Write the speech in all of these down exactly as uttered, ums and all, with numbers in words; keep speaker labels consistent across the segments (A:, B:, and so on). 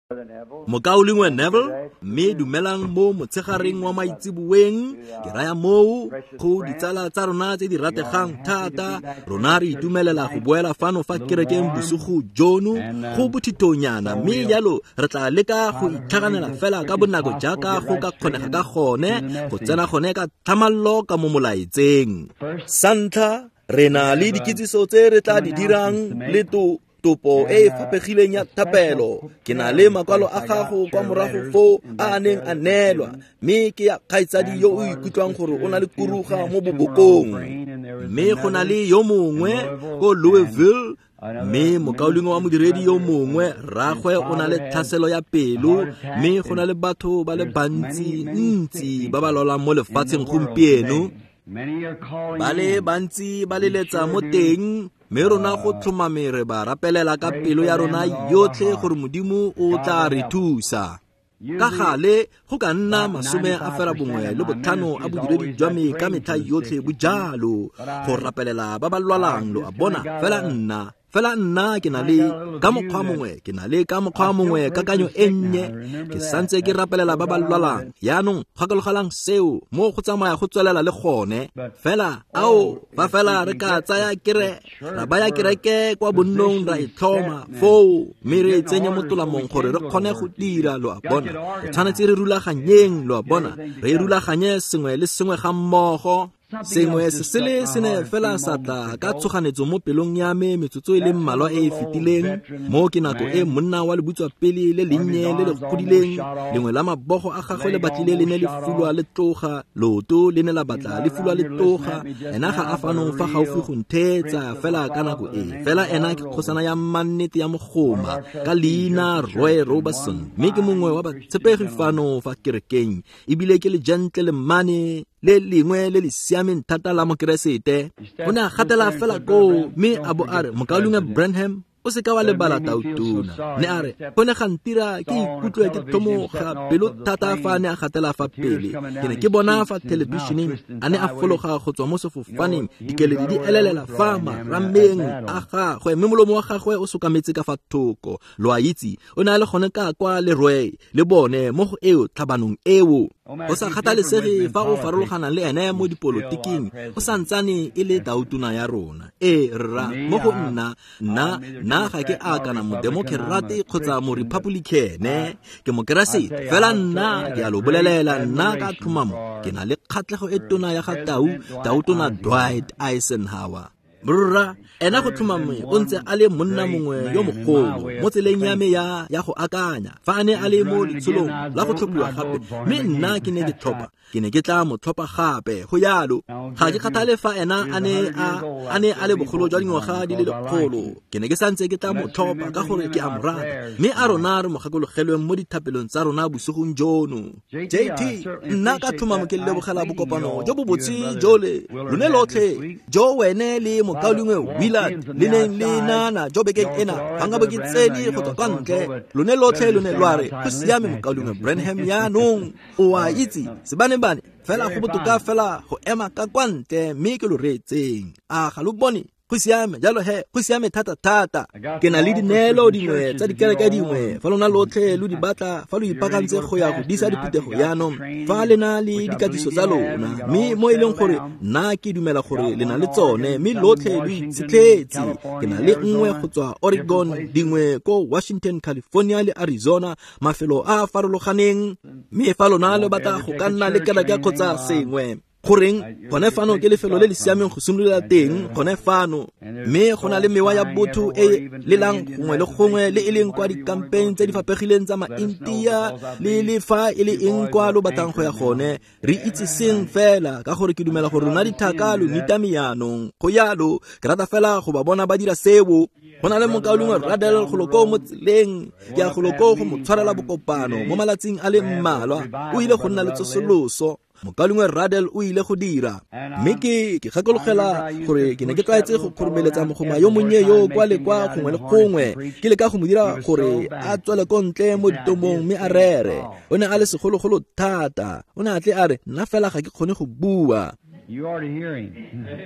A: Mokaulingwe Neville, me dumelang mo motshegareng wa maitsibueng, ke raya mo go ditsala tsa rona tse di rategang thata, rona re itumelela go boela fano fa kerekeng bosigo jono go bothitonyana, mme jalo re tla leka go itlhaganela fela ka bonako jaaka go ka kgonega ka gone go tsena gone ka tlhamallo ka mo molaetseng. Sa ntlha, re na le dikitsiso tse re tla di dirang le to topo e fapegileng ya thapelo. Ke na le makwalo a gago kwa morago fo a neng a neelwa, mme ke ya kgaitsadi yo o ikutlwang gore o na le kuruga mo bobokong, mme go na le yo mongwe ko Louisville, mme mokaulingwe wa modiredi yo mongwe rragwe o na le tlhaselo ya pelo, mme go na le batho ba le bantsi ntsi ba ba lwalang mo lefatsheng gompieno. Ba le bantsi ba leletsa mo teng, mme rona go tlhomame re ba rapelela ka pelo ya rona yotlhe gore Modimo o tla re thusa. Ka gale go ka nna masome a fela bongwe le botlhano a bodiredi jwa me ka metlha yotlhe bojalo go rapelela ba ba lwalang lo a bona fela nna fela nna ke na le ka mokgwa mongwe ke na le ka mokgwa mongwe kakanyo e nnye ke santse ke rapelela ba ba lwalang. Yaanong gakologalang seo mo go tsamaya go tswelela le gone fela ao ba fela re ka tsaya kere ra baya kereke kwa bonnong ra itlhoma foo mme re tsenye mo tolamong gore re kgone go dira lo a bona. Re tshwanetse re rulaganyeng lo a bona, re rulaganye sengwe le sengwe ga mmogo. Sengwe se sele se ne fela sa tla ka tshoganetso mo pelong ya me metsotso e le mmalwa e e fetileng, mo ke nako e monna wa lebutswa pele le lennye le le godileng, lengwe la mabogo a gagwe le batlile le ne le fulwa le tloga, loto le ne la batla le fulwa le tloga, ena ga a fano fa gaufi go nthetsa fela ka nako e. Fela ena ke kgosana ya mannete ya mogoma ka leina Roy Robertson, mme ke mongwe wa batshepegi fano fa kerekeng, ebile ke le gentle le mane le lengwe le le siameng thata la mokeresete. O ne a gatela fela ko, mme a bo a re, Mokaulingwe Branham, o se ka wa lebala tautona. Ne a re, go ne ga ntira ke ikutlwe ke thomoga pelo thata fa ne a gatela fa pele. Ke ne ke bona fa televisioneng a ne a fologa go tswa mo sefofaneng, dikeledi di elelela fa marameng a gagwe, mme molomo wa gagwe o sokametse ka fa thoko. Lo a itse o ne a le gone ka kwa le Roy le bone mo go eo tlhabanong eo. O sa kgathalesege fa o farologana le ene mo dipolotiking, o sa ntsane e le tautona ya rona. E rra mo go nna nna nna ga ke a kana modemokerate kgotsa mo republicane, ke mokeresete fela. Nna ke a lo bolelela nna ka tlhomamo ke na le kgatlhego e tona ya ga tau tautona Dwight Eisenhower. Brra ena go tlhomame o ntse a le monna mongwe yo mogolo mo tseleng ya me ya ya go akanya fa a ne a le mo letsholong la go tlhophiwa gape, mme nna ke ne ke tlhopha ke ne ke tla mo tlhopha gape. Go yalo ga ke kgathale fa ena a ne a a ne a le bogolo jwa dingwaga di le lekgolo, ke ne ke santse ke tla mo tlhopha ka gore ke a mo rata, mme a rona re mo gakologelweng mo dithapelong tsa rona bosigong jono. J T nna ka tlhomamo ke lebogela bokopano jo bo botsi jole lone lotlhe jo wene le Mokaulingwe Willard le neng le nana jo bekeng ena ga nga bo ke tsene go tswa kwa ntle. Lone lotlhe lone lwa re go siame Mokaulingwe Branham, yaanong o a itse sebane bane fela go botoka fela go ema ka kwa ntle, mme ke lo reetseng a ga lo bone go siame jalo he go siame thata thata. Ke na le dineelo dingwe tsa dikereke dingwe fa lona lotlhe lo di batla fa lo ipakantse go ya go disa diphuthego yaanong fa le na le dikatiso tsa lona, mme mo e leng gore nna ke dumela gore le na le tsone, mme lotlhe lo itshetletse. Ke na le nngwe go tswa Oregon, dingwe ko Washington, California le Arizona, mafelo a farologaneng, mme fa lona le batla go ka nna le kereke kgotsa sengwe goreng gone fano ke lefelo le le siameng go simolola teng gone fano, mme go na le mewa ya botho e lelang gongwe le gongwe le e leng kwa dikampeng tse di fapegileng tsa ma-India le le fa e le eng kwa lo batlang go ya gone. Re itse seng fela ka gore ke dumela gore rona dithaka lo nitame yaanong. Go yalo ke rata fela go ba bona ba dira seo. Go na le Mokaulingwe Radel goloko mo tseleng, ke a goloko go mo tshwarela bokopano mo malatsing a le mmalwa, o ile go nna le tsosoloso. Mokaulingwe Radel o ile go dira, mme ke ke gakologela gore ke ne ke tlwaetse go kgoromeletsa mogoma yo monnye yo kwa le kwa gongwe le gongwe, ke le ka go mo dira gore a tswele ko ntle mo ditomong mme a rere. O ne a le segologolo thata, o ne a tle a re nna fela ga ke kgone go bua.
B: You ought to hear him.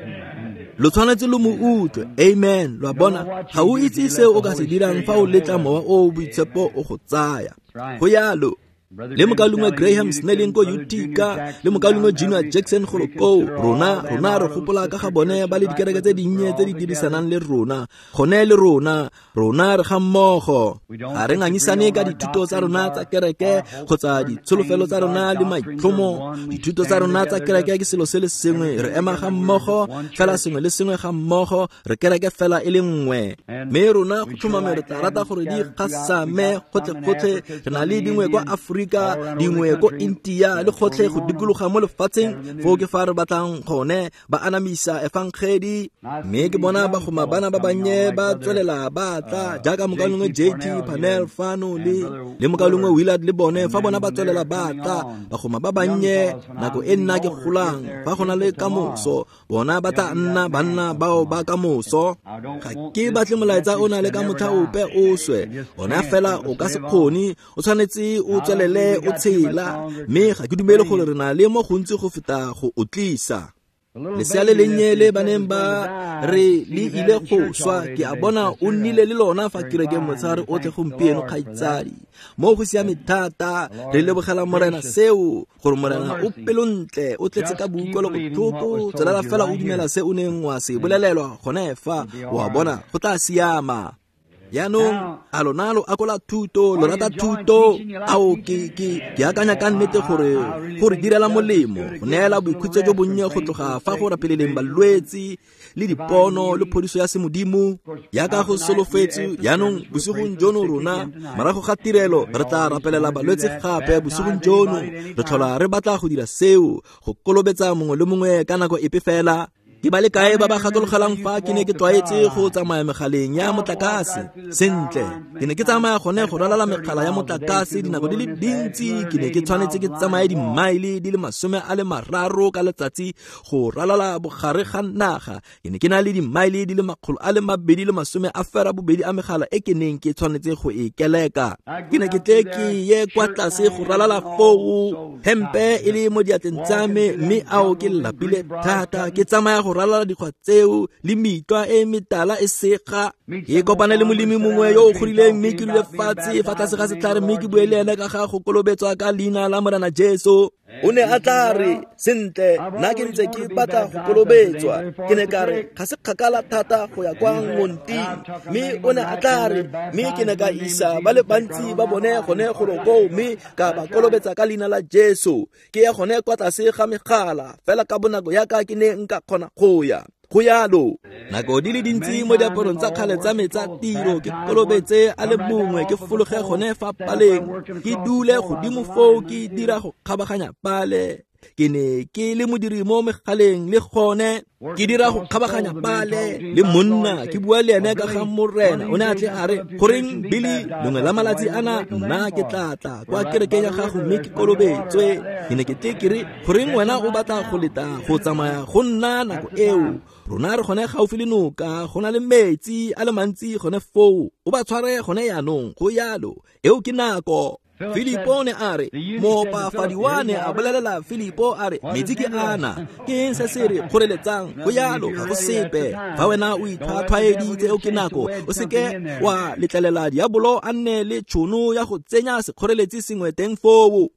A: lo tshwanetse lo mo utlwe. Amen. Lo a bona ga o itse se o ka se dirang fa o letla mowa o boitshepo o go tsaya. Go yalo le mokalungwe Graham Snelling ko Utica le mokalungwe Junior Jackson go ko rona rona re gopola ka ga bone ba le dikereke tse dinnye tse di dirisanang le rona gone le rona rona re ga mmogo a re ngangisane ka dithuto tsa rona tsa kereke kgotsa ditsholofelo tsa rona le maitlhomo. Dithuto tsa rona tsa kereke ke selo se le sengwe, re ema ga mmogo fela sengwe le sengwe ga mmogo, re kereke fela e le nngwe. Me rona go tlhomame re tla rata gore di gasame gotlhe-gotlhe. Re na le dingwe kwa Afrika, dingwe ko India le gotlhe go dikologa mo lefatsheng fo ke fa re batlang gone ba anamisa efangedi. Me ke bona ba goma bana ba bannye ba tswelela ba tla jaaka mokalungwe J T Panel Fano le le mokalungwe Willard le bone fa bona ba tswelela ba tla ba goma ba bannye nako e nna ke golang fa gona le kamoso bona ba tla nna banna bao ba kamoso. Ga ke batle molaetsa o na le ka motha ope o swe ona fela o ka se khoni o tshwanetse o tswelele o tshela. Me ga ke dumele gore re na le mo gontsi go feta go otlisa. Leseale le nyele baneng ba re le ile go swa ke a bona o nnile le lona fa kereke motsare o tle gompieno kgaitsadi mo go siame thata. Re lebogela morena seo gore morena o pelontle o tletse ka buikolo go tlhoko tsela fela o dumela se o neng wa se bolelelwa gone fa wa bona go tla siama. Yaanong a lona lo akola thuto lo rata thuto ao ke ke ke akanya ka nnete gore gore direla molemo go neela boikhutso jo bonnye go tloga fa go rapeleleng balwetsi le dipono le phodiso ya semodimo yaka go solofetse. Yaanong bosigong jono rona marago ga tirelo re tla rapelela balwetsi gape bosigong jono re tlhola re batla go dira seo go kolobetsa mongwe le mongwe ka nako epe fela. Ke ba le kae ba ba gatologelang fa ke ne ke tlwaetse go tsamaya megaleng ya motlakase sentle. Ke ne ke tsamaya gone go ralala megala ya motlakase dinako di le dintsi. Ke ne ke tshwanetse ke tsamaye dimaile di le masome a le mararo ka letsatsi go ralala bogare ga naga. Ke ne ke na le dimaile di le makgolo a le mabedi le masome a fera bobedi a megala e ke neng ke tshwanetse go e keleka. Ke ne ke tle ke ye kwa tlase go ralala foo hempe e le mo diatleng tsa me mme ao ke lapile thata. Ke tsamaya go ralala dikgwa tseo le mitwa e metala e sega. E kopana le molemi mongwe yo o godileng mme ke dule fatshe fa tlase ga setlhare mme ke bue le ene ka ga go kolobetswa ka leina la morena Jesu. O ne a tla re sentle nna ke ntse ke batla go kolobetswa. Ke ne ka re ga se kgakala thata go ya kwa Ngonting mme o ne a tla re mme ke ne ka isa ba le bantsi ba bone gone go roko mme ka ba kolobetsa ka leina la Jesu. Ke ya gone kwa tlase ga megala fela ka bonako ya ka ke ne nka kgona go ya go yalo. Nako di le dintsi mo diaparong tsa kgale tsa me tsa tiro ke kolobetse a le mongwe ke fologe gone fa paleng ke dule godimo foo ke dira go kgabaganya pale. Ke ne ke le modiri mo megaleng le gone ke dira go kgabaganya pale le monna ke bua le ene ka ga morena. O ne a tle a re goreng Billy lengwe la malatsi ana nna ke tlatla kwa kerekeng ya gago mme ke kolobetswe. Ke ne ke tle ke re goreng wena o batla go leta go tsamaya go nna nako eo. Rona re gone gaufi le noka go na le metsi a le mantsi gone foo o ba tshware gone yaanong go yalo eo ke nako. Filipo ne a re moopafadiwane a bolelela Filipo a re metsi ke ana ke eng se se re kgoreletsang go yalo ga go sepe fa wena o ithwathwaeditse o ke nako o seke wa letlelela diabolo a nne le tšhono ya go tsenya sekgoreletsi sengwe teng foo.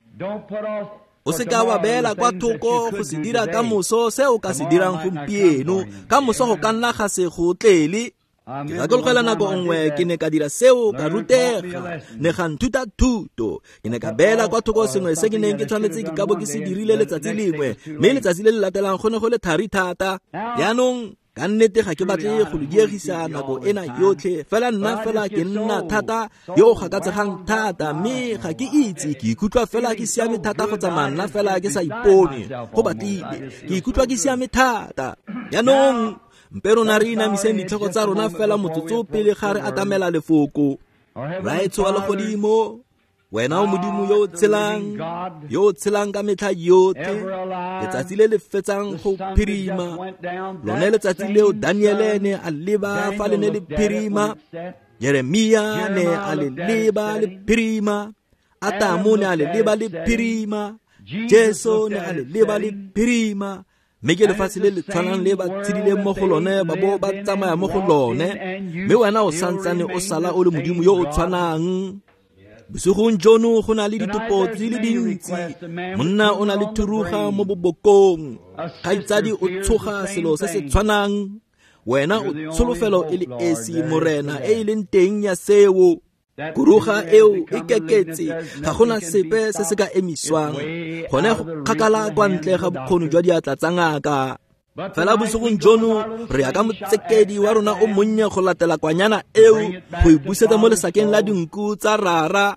A: O se ka wa beela kwa thoko go se dira ka moso se o ka se dirang gompieno ka moso go ka nna ga se go tlele. Ke gakologela nako nngwe ke ne ka dira seo ka rutega ne ga nthuta thuto. Ke ne ka beela kwa thoko sengwe se ke neng ke tshwanetse ke ka bo ke se dirile letsatsi lengwe mme letsatsi le le latelang go ne go le thari thata. Yaanong ka nnete ga ke batle go le diegisa nako ena yotlhe fela nna fela ke nna thata yo o gakatsegang thata mme ga ke itse ke ikutlwa fela ke siame thata go tsamaya nna fela ke sa ipone go batlile ke ikutlwa ke siame thata. Yaanong mpe rona re inamiseng ditlhogo tsa rona fela motsotso pele ga re atamela lefoko. Raetso wa legodimo wena o modimo yo o tshelang yo o tshelang ka metlha yotlhe letsatsi le le fetsang go phirima lone letsatsi leo Daniele ne a leba fa le ne le phirima, Yeremia ne a le leba le phirima, Atamu ne a le leba le phirima, Jesu ne a le leba le phirima, mme ke lefatshe le le tshwanang le ba tshedileng mo go lone ba bo ba tsamaya mo go lone, mme wena o santsane o sala o le modimo yo o tshwanang. Bosigong jono go na le ditopo tse le dintsi, monna o na le thuruga mo bobokong, kgaitsadi o tshoga selo se se tshwanang, wena o tsholofelo e le esi morena e e leng teng ya seo. Kuruga eo e keketse, ga gona sepe se se ka emiswang, gone go kgakala kwa ntle ga bokgoni jwa diatla tsa ngaka. Fela bosigong jono re ya ka motsekedi wa rona o monnye go latela kwanyana eo go e busetsa mo lesakeng la dinku tsa rara.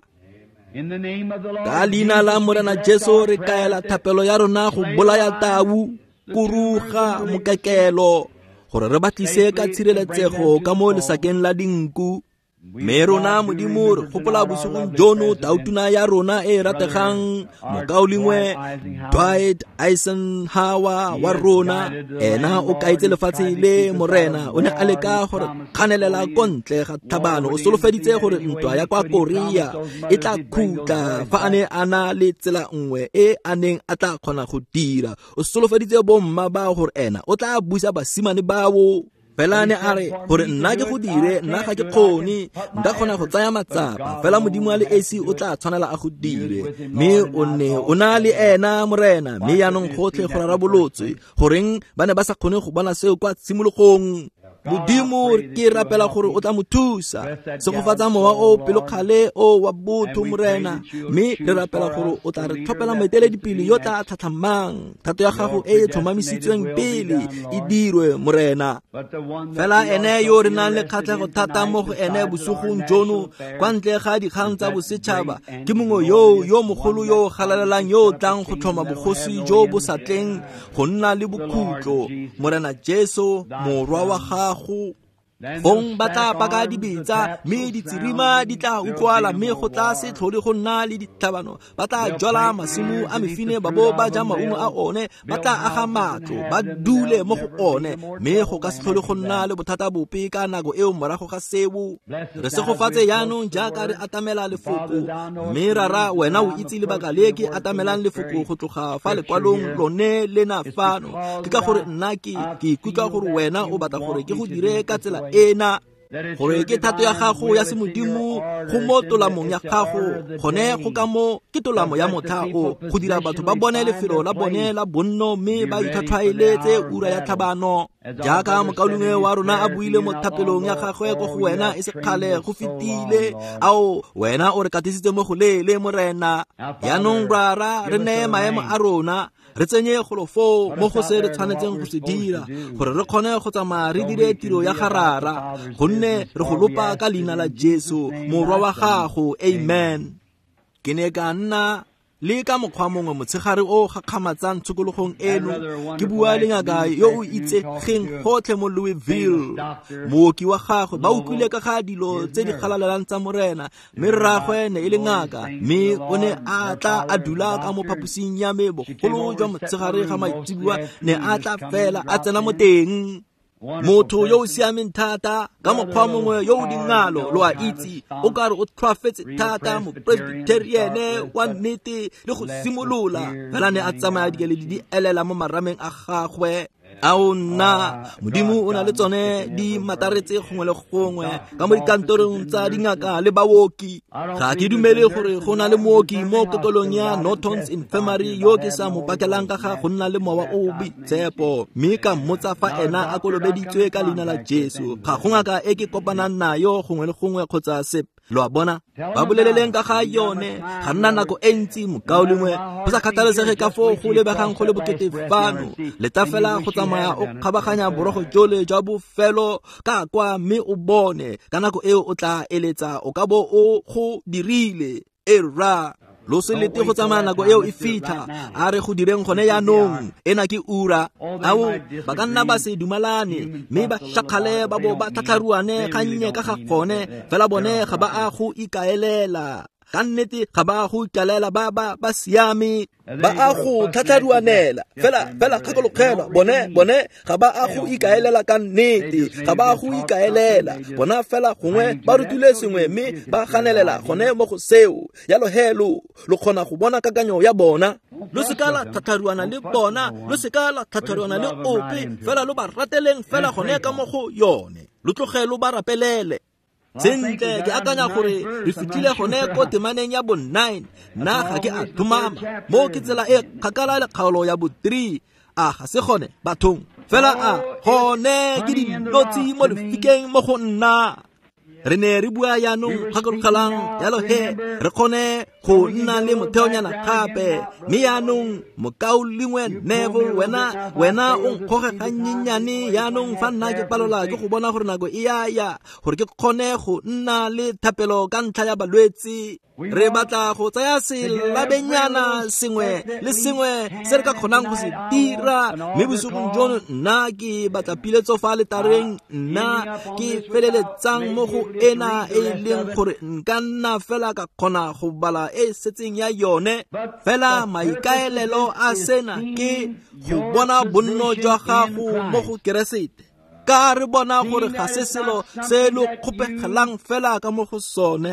A: Ka leina la Morena Jesu re kaela thapelo ya rona go bolaya tau, kuruga, mokekelo, gore re batlise ka tshireletsego ka mo lesakeng la dinku. Mme rona modimo re gopola bosigong jono tautuna ya rona e rategang mokaolingwe Dwight Eisenhower wa rona, ena o kaitse lefatshe le morena o ne a leka gore kganelela kontle ga thabano. O solofeditse gore ntwa ya kwa Korea e tla khutla fa a ne a na le tsela nngwe e a neng a tla kgona go dira. O solofeditse bomma ba gore ena o tla busa basimane bawo. Fela ne a re gore nna ke go dire, nna ga ke kgone, nka kgona go tsaya matsapa, fela modimo wa le esi o tla tshwanela a go dire. Mme o ne o na le ena morena, mme yaanong gotlhe go rarabolotswe goreng ba ne ba sa kgone go bona seo kwa tshimologong. Modimo ke rapela gore o tla mo thusa, se go fatsa mowa o pelokgale o wa botho morena, mme re rapela gore o tla re tlhopela moeteledipele yo tla tlhatlhamang thato ya gago e e tlhomamisitsweng pele e dirwe morena. Fela ene yo re nang le kgatlhego thata mo go ene bosigong jono kwa ntle ga dikgang tsa bosetšhaba ke mongwe yo yo mogolo yo galalelang yo tlang go tlhoma bogosi jo bo sa tleng go nna le bokhutlo, Morena Jesu morwa wa gago. Gong ba tla paka dibetsa, mme ditsirima di tla utlwala, mme go tla se tlhole go nna le ditlhabano. Ba tla jwala masimo a mefine ba bo ba ja maungo a one, ba tla aga matlo ba dule mo go one, mme go ka se tlhole go nna le bothata bope ka nako eo morago ga seo. Re se go fatse yaanong jaaka re atamela lefoko, mme rara wena o itse lebaka le ke atamelang lefoko go tloga fa lekwalong lone le na fano. Ke ka gore nna ke ke ikutlwa gore wena o batla gore ke go dire ka tsela ena, gore ke thato ya gago ya semodimo go mo tolamong ya gago, gone go ka mo ke tolamo ya mothao, go dira batho ba bone lefelo la bone la bonno, mme ba ithathwaeletse ura ya tlhabano. Jaaka mokaolingwe wa rona a buile mo thapelong ya gagwe go go wena e se kgale go fetile, ao wena o re katisitse mo go lele morena. Yaanong rara re neye maemo a rona, re tsenye golofo mo go se re tshwanetseng go se dira, gore re kgone go tsamaya re dire tiro ya garara, gonne re go lopa ka leina la Jesu morwa wa gago. Amen. Ke ne ka nna le ka mokgwa mongwe motshegare o gakgamatsang tshokologong eno, ke bua le ngaka yo o itsegeng gotlhe mo Louisville. Mooki wa gagwe ba utlwile ka ga dilo tse di galalelang tsa morena, mme rragwe ne e le ngaka, mme o ne a tla a dula ka mo phaposing ya me bogolo jwa motshegare ga maitsiboa ne a tla fela a tsena mo teng. Motho yo o siameng thata ka mokgwa mongwe yo o dingalo lo a itse, o ka re o tlhwafetse thata mo Presbyterian wa nnete le go simolola, fela ne a tsamaya dikeledi di elela mo marameng a gagwe. Ao nna modimo o na le tsone di mataretse gongwe le gongwe ka mo dikantorong tsa dingaka le baoki. Ga ke dumele gore go na le mooki mo kokolong ya Norton's Infirmary yo ke sa mo pakelang ka ga go nna le mowa o boitshepo, mme ka mmotsa fa ena a kolobeditswe ka leina la Jesu. Ga go ngaka e ke kopanang nayo gongwe le gongwe kgotsa sepe. Lo a bona ba boleleleng ka ga yone, ga nna nako e ntsi mokaolingwe go sa kgathalesege ka foo go lebegang go le bokete fano, le ta fela go tsamaya o kgabaganya borogo jole jwa bofelo ka kwa, mme o bone ka nako eo o tla eletsa o ka bo o go dirile. Era lo se lete go tsamaya nako eo e fitlha, a re go direng gone yaanong ena ke ura. Ao ba ka nna ba se dumalane, mme ba shakgale ba bo ba tlhatlharuane gannye ka ga gone, fela bone ga ba a go ikaelela. Ka nnete ga ba go ikaelela ba ba ba siame, ba a go tlhatlharuanela fela fela kgakologela bone bone ga ba a go ikaelela ka nnete, ga ba go ikaelela bona fela gongwe ba rutile sengwe mme ba ganelela gone mo go seo ya lohelo lo kgona go bona kakanyo ya bona. lo se ka la thatharuana le bona, lo se ka la thatharuana le ope fela lo ba rateleng fela gone ka mo go yone, lo tloge lo ba rapelele. Sentle ke akanya gore re fitile gone ko temaneng ya bo nine, nna ga ke a thumama mo ke tsela e kgakala le kgaolo ya bo three. A ga se gone bathong fela a gone ke dinotsi mo lefikeng mo go nna. Re ne re bua yaanong kgakologelang yalo he re kgone go nna le motheonyana gape, mme yaanong mokaolengwe Neville wena wena o nkgoge ga nyenyane yaanong fa nna ke palola ke go bona gore nako e yaya gore ke kgone go nna le thapelo ka ntlha ya balwetse. Re batla go tsaya selabenyana sengwe le sengwe se re ka kgonang go se dira, mme bosogong jono nna ke batla piletso fa letareng, nna ke feleletsang mo go ena e leng gore nka nna fela ka kgona go bala e setseng ya yone. Fela maikaelelo a sena ke go bona bonno jwa gago mo go Keresete, ka re bona gore ga se selo se lo kgopegelang fela ka mo go sone,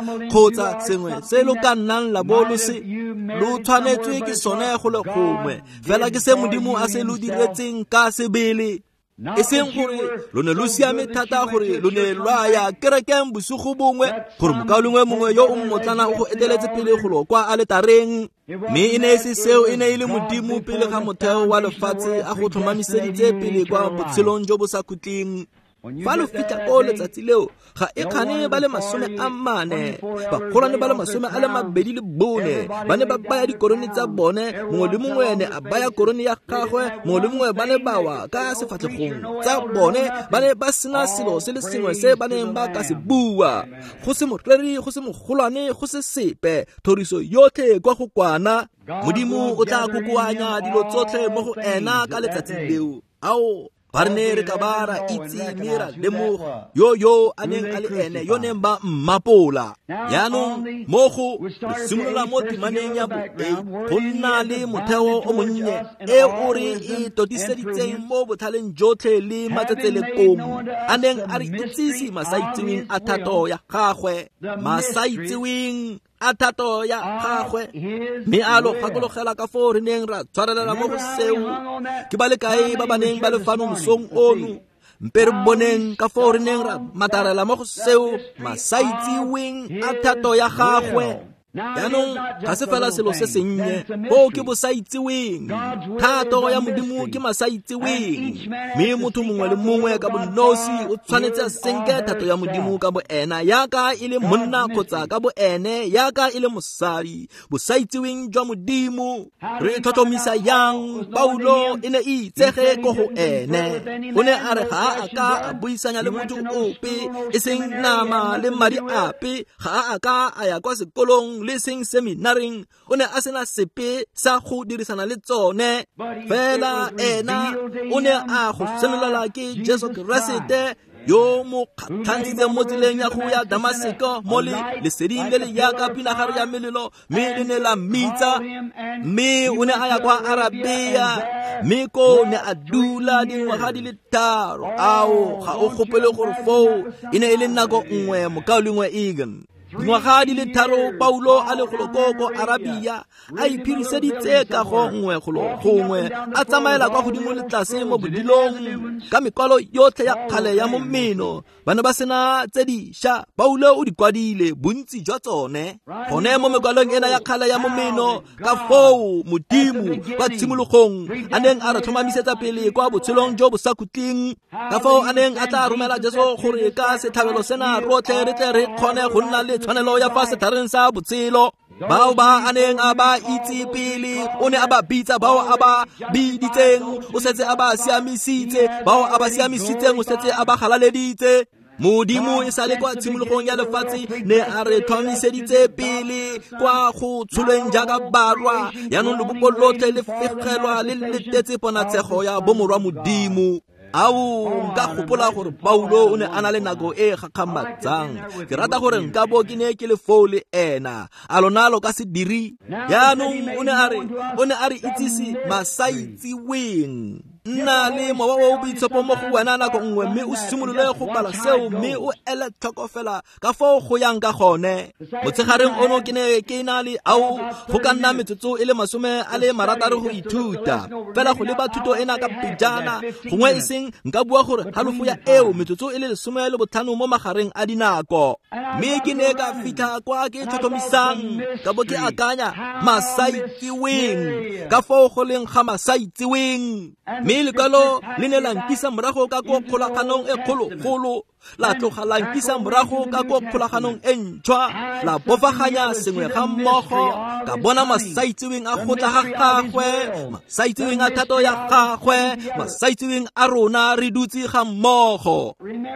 A: kgotsa sengwe se lo ka nnang la bolose lo tshwanetswe ke sone go le gongwe fela ke se Modimo a se lo diretseng ka sebele. E seng gore lo ne lo siame thata gore lo ne lwa ya kerekeng bosigo bongwe gore mokaolengwe mongwe yo o mmotlana o go eteletse pele go lo kwa a letareng, mme e ne se seo e ne e le Modimo pele ga motheo wa lefatshe a go tlhomamiseditse pele kwa botshelong jo bo sa khutleng. Fa lo fitla ko letsatsi leo ga e kgane ba le masome a mane, bagolwane ba le masome a le mabedi le bone ba ne ba baya dikorone tsa bone, mongwe le mongwe ne a baya korone ya gagwe, mongwe le mongwe ba ne bawa ka sefatlhegong tsa bone, ba ne ba sena selo se le sengwe se ba neng ba ka se bua, go se moreri, go se mogolwane, go se sepe, thoriso yotlhe kwa go kwana. Modimo o tla kokoanya dilo tsotlhe mo go ena ka letsatsi leo. Ao ba re ne re ka ba ra itse mme ra lemoga yo yo a neng a le ene yo neng ba mmapola. Yaanong mo go simolola mo temaneng ya bo eight go nna le motheo o monnye e o re e totiseditseng mo bothaleng jotlhe le matsetselekong a neng a re itsise masaitseweng a thato ya gagwe, masaitseweng a thato ya gagwe, mme a lo gakologelwa ka foo re neng ra tshwarelela mo go seo. Ke ba le kae ba ba neng ba le fano mosong ono, mpe re boneng ka foo re neng ra matarela mo go seo, masaitseweng a thato ya gagwe. Yaanong ga se fela selo se sennye, bo ke bosaitseweng, thato ya Modimo ke masaitseweng, mme motho mongwe le mongwe ka bonosi o tshwanetse a senke thato ya Modimo ka bo ena, yaka e le monna kgotsa ka bo ene yaka e le mosadi, bosaitseweng jwa Modimo. Re tlhotlhomisa yang Paulo e ne e itsege ko go ene, o ne a re ga a ka a buisanya le motho ope, e seng nama le madi ape, ga a ka a ya kwa sekolong le seng seminaring, o ne a sena sepe sa go dirisana le tsone, fela ena o ne a go senolola ke Jesu Keresete yo mo kgatlhantshitse mo tseleng ya go ya Damaseko mo le leseding le le yaka pinagare ya melelo, mme le ne la mmitsa, mme o ne a ya kwa Arabia, mme ko ne a dula dingwaga di le tharo. Ao ga o gopele gore foo e ne e le nako nngwe mokaolengwe Egan. Dingwaga di le tharo Paulo a le golokoko Arabia a iphiriseditse ka gongwe golo gongwe a tsamaela kwa godimo le tlase mo bodilong ka mekwalo yotlhe ya kgale ya mo meno. Bana ba sena tse dišwa Paulo o di kwadile bontsi jwa tsone gone mo mekwalong ena ya kgale ya mo meno, ka foo Modimo kwa tshimologong a neng a re tlhomamisetsa pele kwa botshelong jo bo sa khutleng, ka foo a neng a tla romela Jesu gore ka setlhabelo sena rotlhe re tle re kgone go nna le tshwanelo ya fa sethareng sa botshelo. Bao ba a neng a ba itse pele o ne a ba bitsa, bao a ba biditseng o setse a ba siamisitse, bao a ba siamisitseng o setse a ba galaleditse. Modimo e sale kwa tshimologong ya lefatshe ne a re tlhomiseditse pele kwa go tsholeng jaaka barwa, yaanong leboko lotlhe le fegelwa le letetse ponatshego ya bomorwa Modimo. Ao nka gopola gore Paulo o ne a na le nako e gakgamatsang, ke rata gore nka bo ke ne ke le foo le ena a lona lo ka se diri. Yaanong o ne a re o ne a re itsise masaitseweng nna le mowa o boitshepo mo go wena nako nngwe mme o simolole go bala seo mme o ele tlhoko fela ka fao go yang ka gone. Motshegareng ono ke ne ke na le ao go ka nna metsotso e le masome a le marataro go ithuta fela go leba thuto ena ka pejana gongwe e seng nka bua gore halofo ya eo metsotso e le lesome le botlhano mo magareng a dinako. Mme ke ne ka fitlha kwa ke tlhotlhomisang ka bo ke akanya masaitsiweng ka fao go leng ga masaitsiweng. Mme lekwalo le ne la nkisa morago ka ko kgolaganong e kgolo-kgolo la tloga la nkisa morago ka ko kgolaganong e ntšhwa la bofaganya sengwe ga mmogo ka bona masaitsiweng a gotla ga gagwe, masaitsiweng a thato ya gagwe, masaitsiweng a rona re dutse ga mmogo.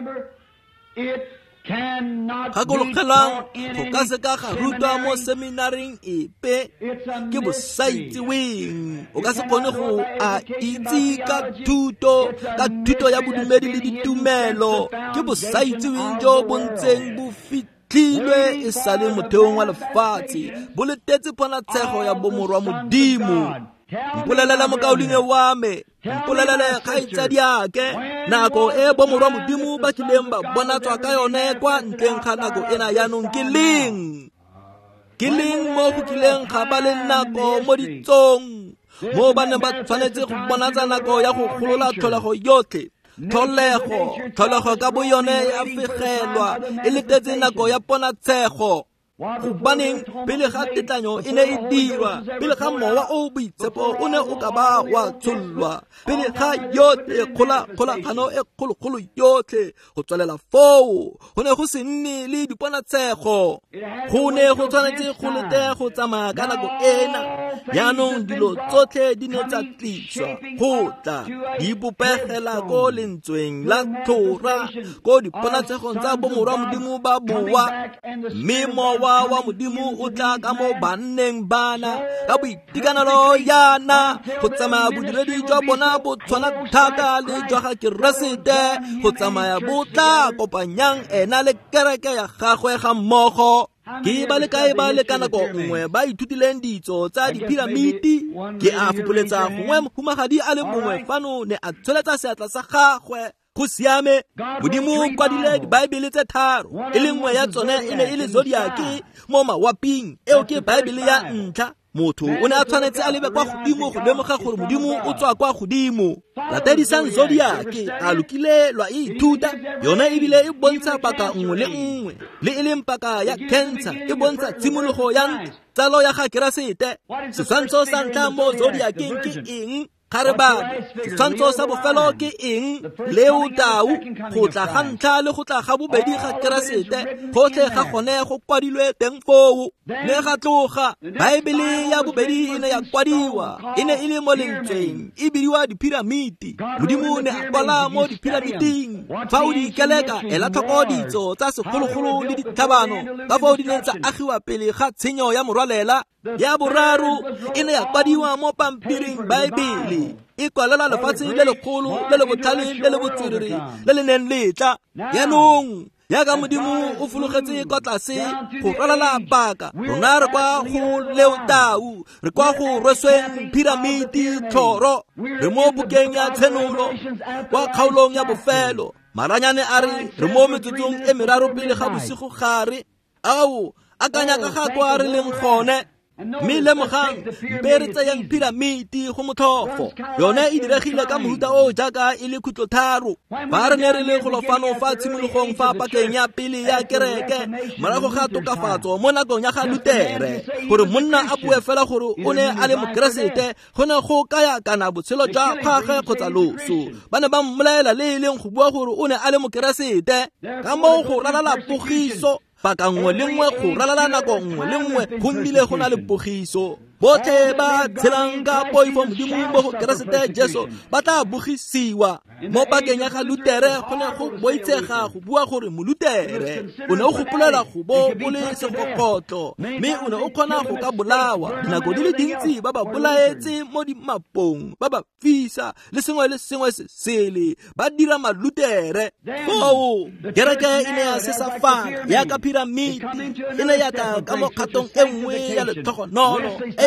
A: Gakologelang go ka se ka ga rutwa mo seminaring epe ke bosaitsiweng. O ka se kgone go a itse ka thuto ka thuto ya bodumedi le ditumelo ke bosaitsiweng jo bontseng bo fitlhilwe e sa le motheong wa lefatshe bo letetse ponatshego ya bomorwa Modimo. Mpolelele mokaolinge wa me, mpolelele kgaitsadi yake nako e bomorwa Modimo ba kileng ba bona tswa ka yone kwa ntleng ga nako ena yaanong ke leng ke leng mo go kileng ga ba le nako mo ditsong mo ba ne ba tshwanetse go bona tsa nako ya go golola tlholego yotlhe. Tlholego tlholego ka bo yone ya fegelwa e letetse nako ya ponatshego. Gobaneng pele ga tetlanyo e ne e dirwa, pele ga mowa o boitshepo o ne o ka ba wa tshollwa, pele ga yotlhe kgolagano e kgologolo yotlhe go tswelela foo go ne go se nne le diponatshego. Go ne go tshwanetse go lete go tsamaya ka nako ena. Yaanong dilo tsotlhe di ne tsa tliswa go tla di bopegela ko lentsweng la tlhora ko diponatshegong tsa bomorwa Modimo ba boa. Mme mowa wa Modimo o tla ka mo banneng bana ka boitekanelo yana go tsamaya bodiredi jwa bona bo tshwana thata le jwa ga Keresete go tsamaya bo tla kopanyang ena le kereke ya gagwe ga mmogo. Ke ba le kae ba le ka nako nngwe ba ithutileng ditso tsa dipiramiti? Ke a fopoletsa gongwe mohumagadi a le mongwe fano ne a tsholetsa seatla sa gagwe. Go siame, Modimo o kwadile dibaebele tse tharo, e le nngwe ya tsone e ne e le zodiaki mo mawaping eo ke baebele ya ntlha. Motho o ne a tshwanetse a lebe kwa godimo go lemoga gore Modimo o tswa kwa godimo. Latedisang zodiaki a lokile lwa e ithuta yone ebile e bontsha paka nngwe le nngwe le e leng paka ya cancer e bontsha tshimologo ya tsalo ya ga Keresete. Setshwantsho sa ntlha mo zodiaking ke eng? Kgareba, setshwantsho sa bofelo ke eng? Leo tau, go tla ga ntlha le go tla ga bobedi ga Keresete, gotlhe ga gone go kwadilwe teng foo. Le ga tloga, baebele ya bobedi e ne ya kwadiwa, e ne e le mo lentsweng, e bidiwa dipiramiti. Modimo ne a kwala mo dipiramiting. Fa o di ikeleka, ela tlhoko ditso tsa segologolo le ditlhabano ka fao di neng tsa agiwa pele ga tshenyo ya morwalela. Ya boraro e ne ya kwadiwa mo pampiring baebele, e kwalela lefatshe le legolo le le botlhale le le botswerere le le neng letla. Yaanong yaka Modimo o fologetse kwa tlase go ralala paka, rona re kwa go leotau, re kwa go rwesweng piramiti tlhoro, re mo bukeng ya tshenolo kwa kgaolong ya bofelo. Maranyane a re re mo metsotsong e meraro pele ga bosigo gare. Ao akanya ka ga kwa re leng gone. Mme lemogang mpe re tsayang piramiti go motlhofo, yone e diregile ka mohuta o jaaka e le khutlo tharo. Fa re ne re le golofano fa tshimologong fa pakeng ya pele ya kereke morago ga tokafatso mo nakong ya ga Lutere, gore monna a bue fela gore o ne a le Mokeresete go ne go kaya kana botshelo jwa gagwe kgotsa loso. Ba ne ba mmolaela le e leng go bua gore o ne a le Mokeresete ka moo go ralala pogiso. Paka nngwe le nngwe go ralala nako nngwe le nngwe go nnile go na le pogiso. Botlhe ba tshelang ka poifo Modimo mo go Keresete Jesu ba tla bogisiwa. Mo pakeng ya ga Lutere go ne go boitsega go bua gore Molutere o ne o gopolela go bo o le segokotlo, mme o ne o kgona go ka bolawa. Nako di le dintsi ba ba bolaetse mo dimapong, ba ba fisa le sengwe le sengwe se sele, ba dira Malutere. Foo kereke e ne ya sesafana ya ka piramiti, e ne ya ka ka mo kgatong e nngwe ya letlhogonolo e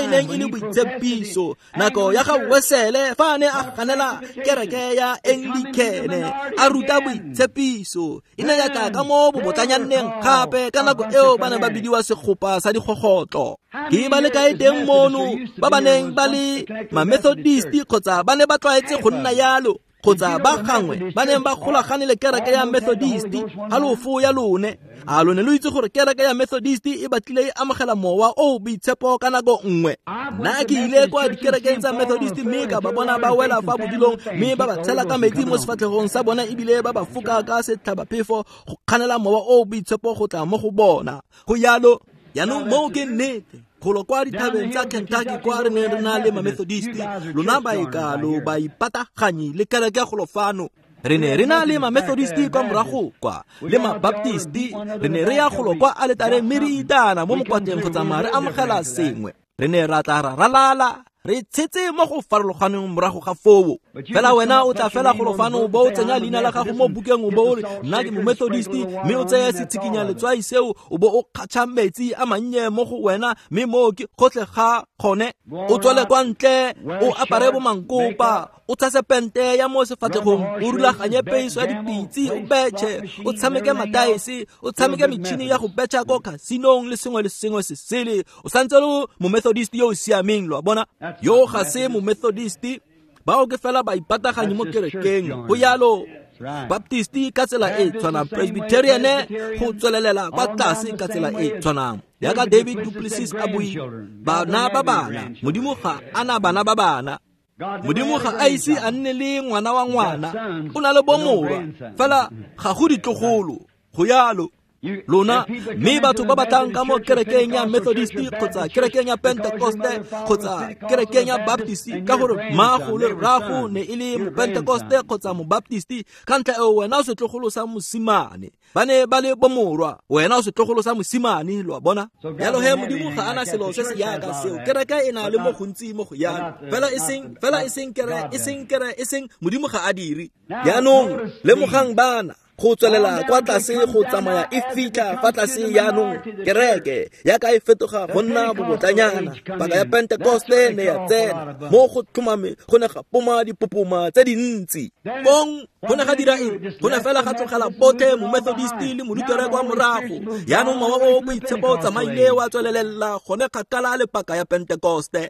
A: e neng e le boitshepiso nako ya ga Wesele fa ne a ganela kereke ya Anglicane a ruta boitshepiso e ne ya ka ka mo bobotlanyaneng gape ka nako eo ba ne ba bidiwa sekgopa sa dikgogotlo ke ba le kae teng mono ba ba neng ba le ma-Methodist kgotsa ba ne ba tlwaetse go nna yalo kgotsa ba gangwe ba neng ba golagane le kereke ya Methodist halofo ya lone a lone lo itse gore kereke ya Methodist e batlile e amogela mowa o boitshepo ka nako nngwe nna ke ile kwa dikerekeng tsa Methodist mme ka ba bona ba wela fa bodilong mme ba ba tshela ka metsi mo sefatlhegong sa bona ebile ba ba fuka ka setlhabaphefo go kganela mowa o boitshepo go tla mo go bona go yalo yaanong mo ke nnete kgolo kwa dithabeng tsa Kentucky kwa re ne re na le ma-Methodist lona ba ikalo ba ipataganye le kereke ya golofano re ne re na le ma-Methodist kwa morago kwa le ma-Baptist re ne re ya golo kwa aletare mme re itana mo mokwateng go tsamaya re amogela sengwe re ne ra tla ra ralala re tshetse mo go farologaneng morago ga foo fela wena o tla fela golofano bo o tsenya leina la gago mo bukeng o bo nna ke mo-Methodist mme o tsaya setsikinya letswai seo o bo o kgatšha metsi a mannye mo go wena mme mo ke gotlhe ga kgone o tswele kwa ntle o apare bomankopa o tshase pente ya mo sefatlhegong o rulaganye peiso ya dipitsi o betšhe o tshameke mataese o tshameke metšhini ya go betšha ko casinong le sengwe le sengwe se sele o santse le mo-Methodist yo o siameng lo a bona yo ga se mo-Methodist bao ke fela ba ipataganye mo kerekeng go yalo Baptist ka tsela e tshwanang Presbyterian go tswelelela kwa tlase ka tsela e tshwanang yaka David Du Plessis a bui bana ba bana modimo ga ana bana ba bana modimo ga a ise a nne le ngwana wa ngwana o na le bomorwa fela ga go ditlogolo go yalo lona mme batho ba batlang ka mo kerekeng ya Methodist kgotsa kerekeng ya Pentecoste kgotsa kerekeng ya Baptist ka gore maago le rrago ne e le mo Pentecoste kgotsa mo Baptist ka ntlha eo wena o setlogolo sa mosimane ba ne ba le bomorwa wena o setlogolo sa mosimane lo a bona yalo he modimo ga ana selo se se yaka seo kereke e na le mo gontsi mo go yana fela e seng fela e seng kere e seng kere e seng modimo ga a dire yaanong le mogang bana go tswelela kwa tlase go tsamaya e fitlha fa tlase yaanong kereke ya ka e fetoga go nna bobotlanyana baka ya Pentecoste ne ya tsena mo go tlhomame go ne ga poma dipopoma tse dintsi bong go ne ga dira eng go ne fela ga tlogela bote mo-Methodist le morutere kwa morago yaanong mawa o boitshepo tsamaile wa tswelelela gone kgakala le paka ya Pentecoste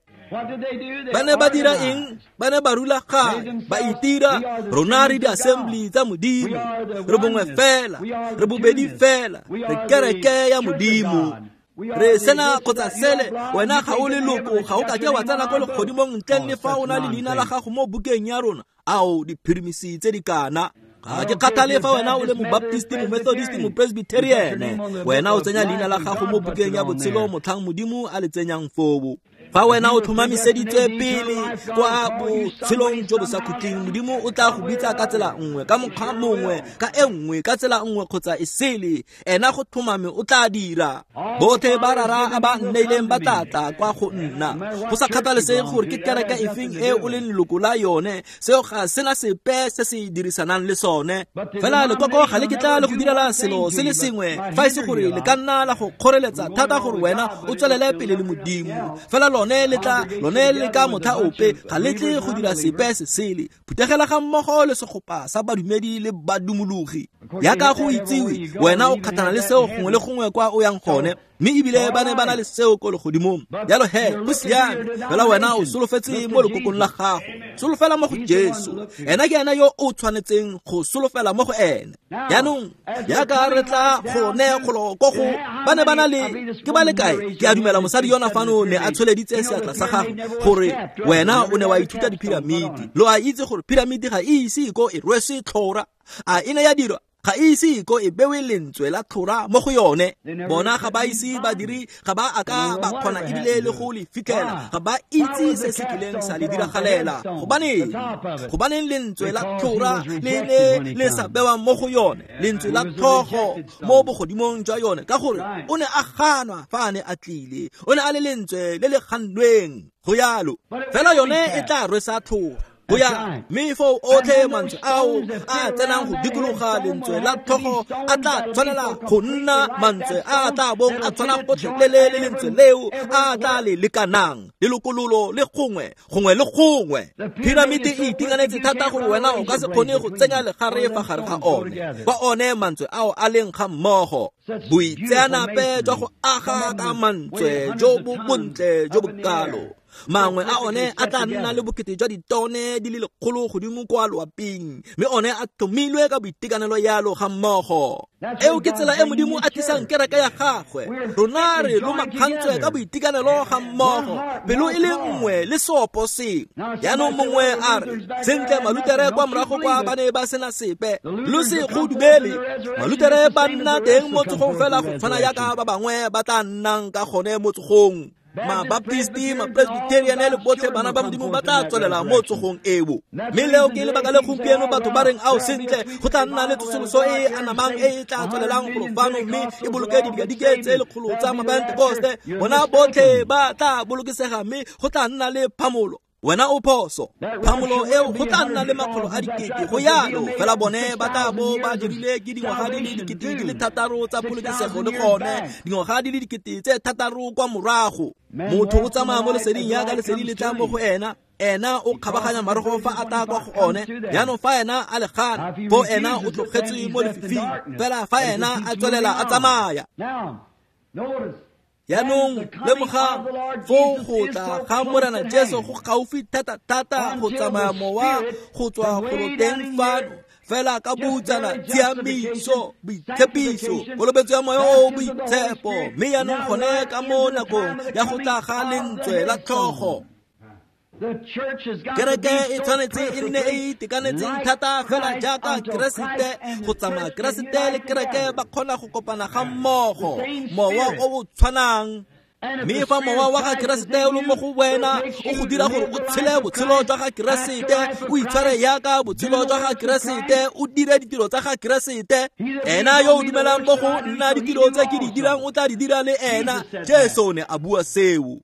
A: ba ne ba dira eng ba ne ba rulaganya ba itira rona re di-assembly tsa modimo re bongwe fela re bobedi fela re kereke ya modimo re sena kgotsa sele wena ga o leloko ga o ka ke wa tsena ko legodimong ntleng le fa o na le leina la gago mo bukeng ya rona ao diphirimisi tse di kana ga ke kgathale fa wena o le mo-Baptist mo-Methodist mo-Presbyterian wena o tsenya leina la gago mo bukeng ya botshelo motlhang modimo a le tsenyang foo fa wena o tlhomamiseditse pele kwa botshelong jo bo sa khutleng modimo o tla go bitsa ka tsela nngwe ka mokgwa mongwe ka e nngwe ka tsela nngwe kgotsa e sele ena go tlhomame o tla dira botlhe ba rara a ba nneileng ba tlatla kwa go nna go sa kgathalesege gore ke kereke efeng e o leng leloko la yone seo ga sena sepe se se dirisanang le sone fela lekoko ga le ke tla le go direla selo se le sengwe fa e se gore le ka nna la go kgoreletsa thata gore wena o tswelele pele le modimo fela lone le tla lone le ka motha ope ga le tle go dira sepe se sele phuthegela ga mmogo le segopa sa badumedi le badumologi yaka go itsiwe wena o kgathana le seo gongwe le gongwe kwa o yang gone mme ebile ba ne ba na le seo ko legodimong yalo he go siame fela wena o solofetse mo lekokong la gago solofela mo go Jesu ena ke ena yo o tshwanetseng go solofela mo go ene yaanong yaka re tla gone kgolo ko go ba ne ba na le ke ba le kae ke a dumela mosadi yona fano ne a tsholeditse seatla sa gago gore wena o ne wa ithuta diphiramidi lo a itse gore phiramidi ga e ise ko e rwese tlhora a ene ya dirwa ga ise ko e bewe lentswe la tlhora mo go yone bona ga ba ise ba diri ga ba aka ba kgona ebile le go le fitlhela ga ba itse se se kileng sa le diragalela go bane go bane lentswe la tlhora le le le sa bewa mo go yone lentswe la tlhogo mo bogodimong jwa yone ka gore o ne a ganwa fa ne a tlile o ne a le lentswe le le gannweng go yalo fela yone e tla rwesa tlhora go ya mme fo otlhe mantswe ao a tsenang go dikologa lentswe la thogo a tla tshwanela go nna mantswe a tla bong a tshwana gotlhelele le lentswe leo a tla le lekanang le lokololo le gongwe gongwe le gongwe. Piramidi e itekanetse thata gore wena o ka se kgone go tsenya legare fa gare ga one ba one mantswe ao a leng ga mmogo. Boitseanape jwa go aga ka mantswe jo bo bontle jo bokalo. Mangwe a one a tla nna le bokete jwa ditone di le lekgolo godimo kwa loaping mme one a tlhomilwe ka boitekanelo yalo ga mmogo. Eo ke tsela e Modimo a tlisang kereke ya gagwe. Rona re lomakgantswe ka boitekanelo ga mmogo, pelo e le nngwe le seopo se. Yaanong mongwe a re sentle Malutere kwa morago kwa ba ne ba sena sepe lo se go dumele. Malutere ba nna teng mo tsogong fela go tshwana yaka ba bangwe ba tla nnang ka gone mo tsogong. Ma Baptisti, ma Presbyterian le botlhe bana ba Modimo ba tla tswelela mo tsogong eo. Mme leo ke lebaka le gompieno batho ba reng ao sentle go tla nna le tsosoloso e anamang e e tla tswelelang profano mme e boloke dikadike tse lekgolo tsa mapentekoste. Bona botlhe ba tla bolokesega mme go tla nna le phamolo. Wena o phoso phamolo eo go tla nna le makgolo a dikete go yalo fela bone ba tla bo ba dirile ke dingwaga di le dikete di le thataro tsa polokesego le gone dingwaga di le dikete tse thataro kwa morago. Motho o tsamaya mo leseding yaka lesedi le tla mo go ena ena o kgabaganya marogo fa a tla kwa go one. Yaanong fa ena a le gana fo ena o tlogetse mo lefifing fela fa ena a tswelela a tsamaya. Yaanong lemoga fo go tla ga Morena Jesu go gaufi thata-thata go tsamaya mowa go tswa go teng fano fela ka butsana tsiamiso boitshepiso kolobetso ya moya o boitshepo mme yaanong gone ka mo nakong ya go tla ga lentswe la tlhogo. Kereke e tshwanetse e nne e itekanetseng thata fela jaaka Keresete go tsamaya Keresete le kereke ba kgona go kopana ga mmogo mowa o o tshwanang. Mme fa mowa wa ga Keresete o le mo go wena o go dira gore o tshele botshelo jwa ga Keresete o itshware yaka botshelo jwa ga Keresete o dire ditiro tsa ga Keresete. Ena yo o dumelang mo go nna ditiro tse ke di dirang o tla di dira le ena. Jesu ne a bua seo.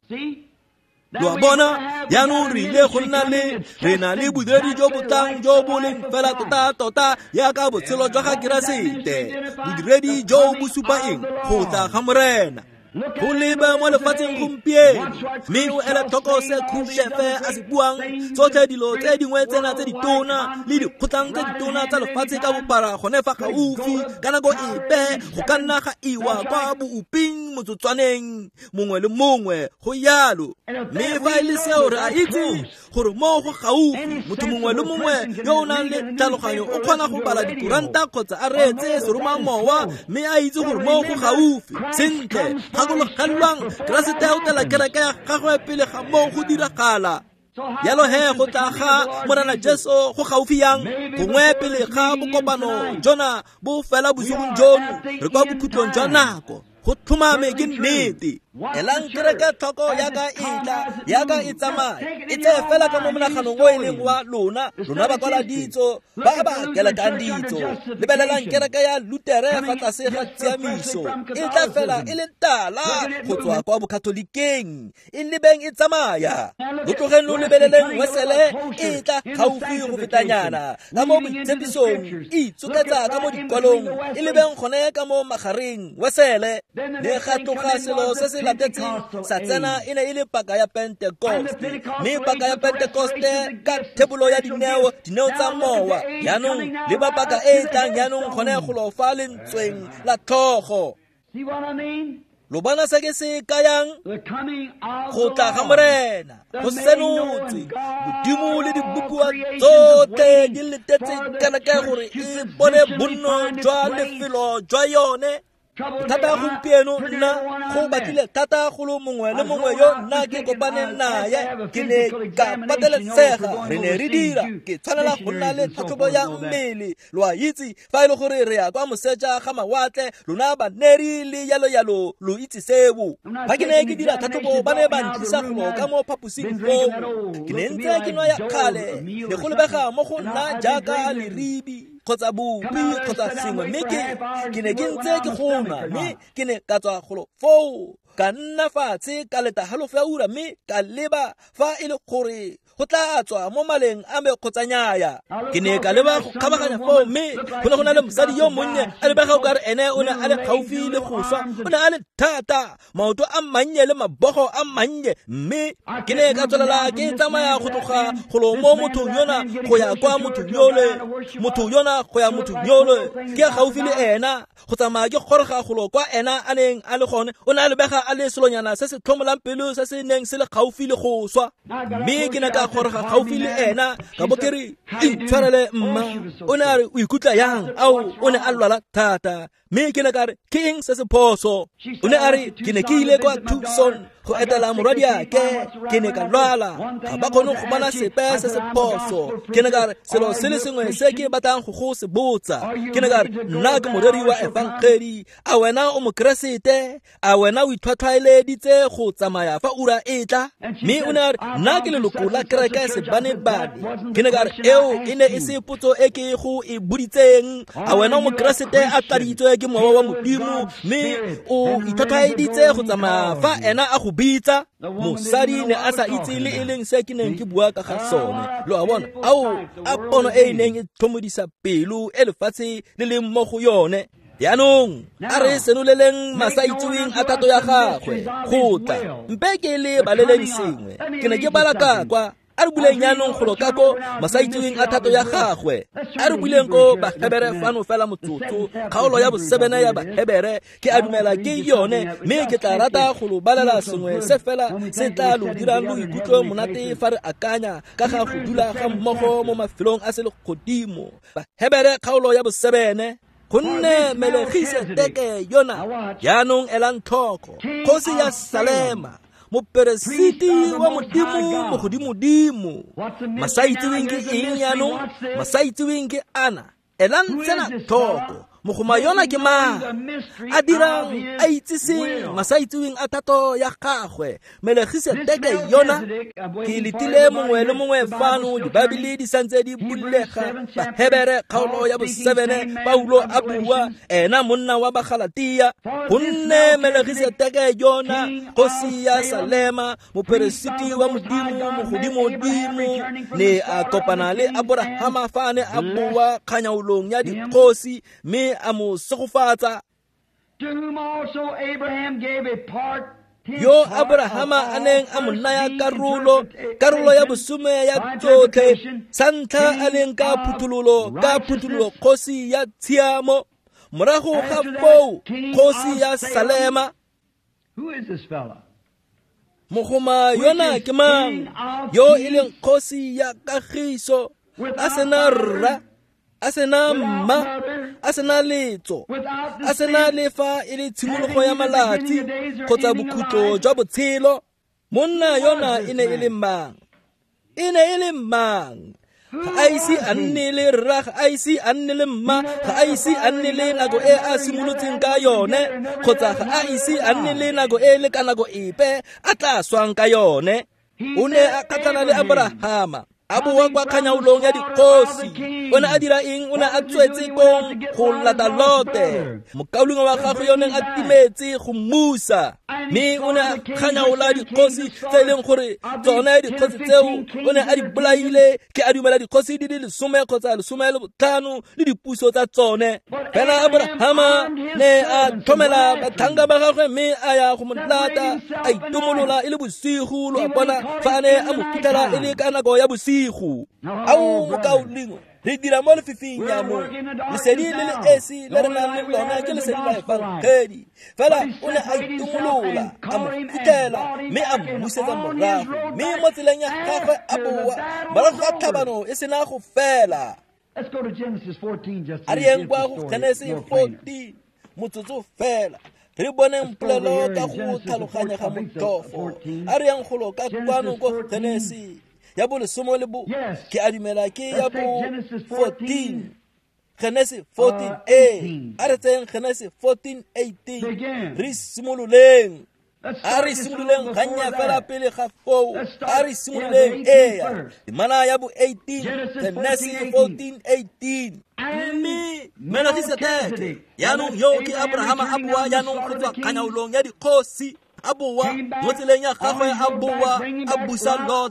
A: Lo a bona yaanong re ile go nna le re na le bodiredi jo botlang jo bo leng fela tota-tota yaka botshelo jwa ga Keresete. Bodiredi jo bo supa eng go tla ga Morena. Go leba mo lefatsheng gompieno mme o ele tlhoko se Khrushchev a se buang tsotlhe dilo tse dingwe tsena tse ditona le dikgotlang tse ditona tsa lefatshe ka bophara gone fa gaufi ka nako epe go ka nna ga iwa kwa bouping motsotswaneng mongwe le mongwe go yalo. Mme fa e le seo re a itse gore mo go gaufi motho mongwe le mongwe yo o nang le tlhaloganyo o kgona go bala dikuranta kgotsa a reetse seromamowa mme a itse gore mo go gaufi sentle ga go logalwang Keresete o tla kereke ya gagwe pele ga mo go diragala. Yalo he go tla ga Morena Jesu go gaufi yang gongwe pele ga bokopano jona bo fela bosigong jono re kwa bokhutlong jwa nako go tlhomame ke nnete. Elang kereke tlhoko yaka itla yaka e tsamaya e tse fela ka mo monaganong o e leng wa lona lona ba kwala ditso ba ba kelekang ditso lebelelang kereke ya Lutere fa tlase ga tsiamiso e tla fela e le tala go tswa kwa bokatholikeng e lebeng e tsamaya lo tlogeng lo lebeleleng Wesele e tla gaufi go fetanyana ka mo boitshepisong e tsoketsa ka mo dikwalong e lebeng gone ka mo magareng Wesele le ga tloga selo se se latetseng sa tsena e ne e le paka ya Pentecoste mme paka ya Pentecoste ka thebolo ya dineo dineo tsa mowa yaanong le ba paka e tlang yaanong gone go lo fa lentsweng la tlhogo. Lo bona se ke se kayang go tla ga Morena go senotse Modimo le dibupuwa tsotlhe di letetse kereke gore e bone bonno jwa lefelo jwa yone. Thata gompieno nna go batlile thata golo mongwe le mongwe yo nna ke kopaneng naye ke ne ka pateletsega re ne re dira ke tshwanela go nna le tlhatlhobo ya mmele lo a itse fa e le gore re ya kwa moseja ga mawatle lona baneri le yalo yalo lo itse sebo. Fa ke ne ke dira tlhatlhobo ba ne ba ntlisa go ka mo phaposing foo ke ne ntse ke nwa ya kgale le go lebega mo go nna jaaka leribi kgotsa bupi kgotsa sengwe mme ke ne ke ntse ke gona mme ke ne ka tswa golo foo ka nna fatshe ka leta halofo ya ura mme ka leba fa e le gore go tla tswa mo maleng a me kgotsanyaya. Ke ne ka leba go kgabaganya foo, mme go ne go na le mosadi yo monnye a lebega o kare ene o ne a le gaufi le go swa, o ne a le thata, maoto a mannye le mabogo a mannye, mme ke ne ka tswelela ke tsamaya go tloga go mo motho yona go ya kwa motho yole, motho yona go ya motho yole, ke gaufi le ena go tsamaya ke goroga go kwa ena a neng a le gone, o ne a lebega a le selonyana se se tlhomolang pelo se se neng se le gaufi le go swa, mme ke ne ka goroga gaufi le ena ka bo ke re intshwarele mma, o ne a re o ikutlwa yang, ao o ne a lwala thata, mme ke ne ka re ke eng se se phoso, o ne a re ke ne ke ile kwa Tucson go etela morwadi ake, ke ne ka lwala ga ba kgone go bona sepe se se phoso, ke ne ka re selo se le sengwe se ke batlang go go se botsa, ke ne ka re nna ke moreri wa evangeli, a wena o mokeresete, a wena o ithwatlhwaeleditse go tsamaya fa ura e tla, mme o ne a re nna ke leloko la kereke sebanebane, ke ne ka re eo e ne e se potso e ke go e boditseng, a wena o mokeresete a tladitswe ke mowa wa modimo, mme o ithwatlhwaeditse go tsamaya fa ena a go bitsa. Mosadi ne a sa itse le e leng se ke neng ke bua ka ga sone, lo a bona ao a pono e neng e tlhomodisa pelo e lefatshe le leng mo go yone. Yaanong a re senoleleng masaitsweng a thato ya gagwe go tla, mpe ke le baleleng sengwe ke ne ke bala ka kwa a re buleng yaanong go loka ko masaitsweng a thato ya gagwe, a re buleng ko Bahebere fano fela motsotso, kgaolo ya bosebene ya Bahebere ke a dumela ke yone, mme ke tla rata go lo balela sengwe se fela se tla lo dirang lo ikutlwe monate fa re akanya ka ga go dula ga mmogo mo mafelong a se le godimo. Bahebere kgaolo ya bosebene, gonne Melekisedeke yona yaanong elang tlhoko, kgosi ya Salema, moperesiti wa modimo mo godimo-dimo. Masaitsweng ke eng yaanong? Masaitsweng ke ana, elang tsena tlhoko, mogoma yona ke mang? A dirang a itseseng masaitsweng a thato ya gagwe. Melekisedeke yona ke letile mongwe le mongwe fano, dibabele di santse di bulega. Bahebere kgaolo ya bosebene, Paulo a bua, ena monna wa Bagalatia, gonne Melekisedeke yona kgosi ya Salema, moperesiti wa modimo mo godimo-dimo, ne a kopana le Abrahama fa ne a bua kganyaolong ya dikgosi, mme a mo segofatsa. Yo Abrahama a neng a mo naya karolo, karolo ya bosome ya tsotlhe, sa ntlha a leng ka phuthulolo, ka phuthulolo kgosi ya tshiamo, morago ga foo kgosi ya Salema. Mogoma yona ke mang? Yo e leng kgosi ya kagiso, a sena rra, a sena mma, a sena letso, a sena le fa e le tshimologo ya malatsi kgotsa bokhutlo jwa botshelo. Monna yona e ne e le mang? E ne e le mang? Ga a ise a nne le rra, ga a ise a nne le mma, ga a ise a nne le nako e a simolotseng ka yone, kgotsa ga a ise a nne le nako e le ka nako epe a tla swang ka yone. O ne a kgatlhana le Abrahama, a boa kwa kganyaolong ya dikgosi. O ne a dira eng? O ne a tswetse kong go lata Lote, mokaulong wa gagwe yo neng a timetse go Musa, mme o ne a kganyaola dikgosi tse e leng gore tsone dikgosi tseo o ne a di bolaile. Ke a dumela dikgosi di di lesome kgotsa lesome le botlhano le dipuso tsa tsone. Fela Abrahama ne a tlhomela batlhanka ba gagwe, mme a ya go mo lata, a itumolola e le bosigo. Lo a bona fa a ne a mo fitlhela e le ka nako ya bosigo. Ao mokaulingwe re dira mo lefifing ya mo lesedi le le esi le re nang le lona ke lesedi la evangeli. Fela o ne a itumolola, a mo fitlhela, mme a mmusetsa morago, mme mo tseleng ya gagwe a boa morago ga tlhabano e sena go fela. A re yeng kwa go Genesis fourteen motsotso fela re boneng polelo ka go tlhaloganya ga motlhofo. A re yang go loka kwano go Genesis ya bo lesome le bo, ke a dumela ke ya bo fourteen, Genesis fourteen a, a re tseng Genesis fourteen eighteen. Re simololeng, a re simololeng ganya fela pele ga foo, a re simololeng eya mana ya bo eighteen, Genesis fourteen eighteen. Mme Melekisedeke yaanong yo ke Abrahama a boa yaanong go tswa kganyaolong ya dikgosi, a boa mo tseleng ya gagwe, a boa a busa Lote,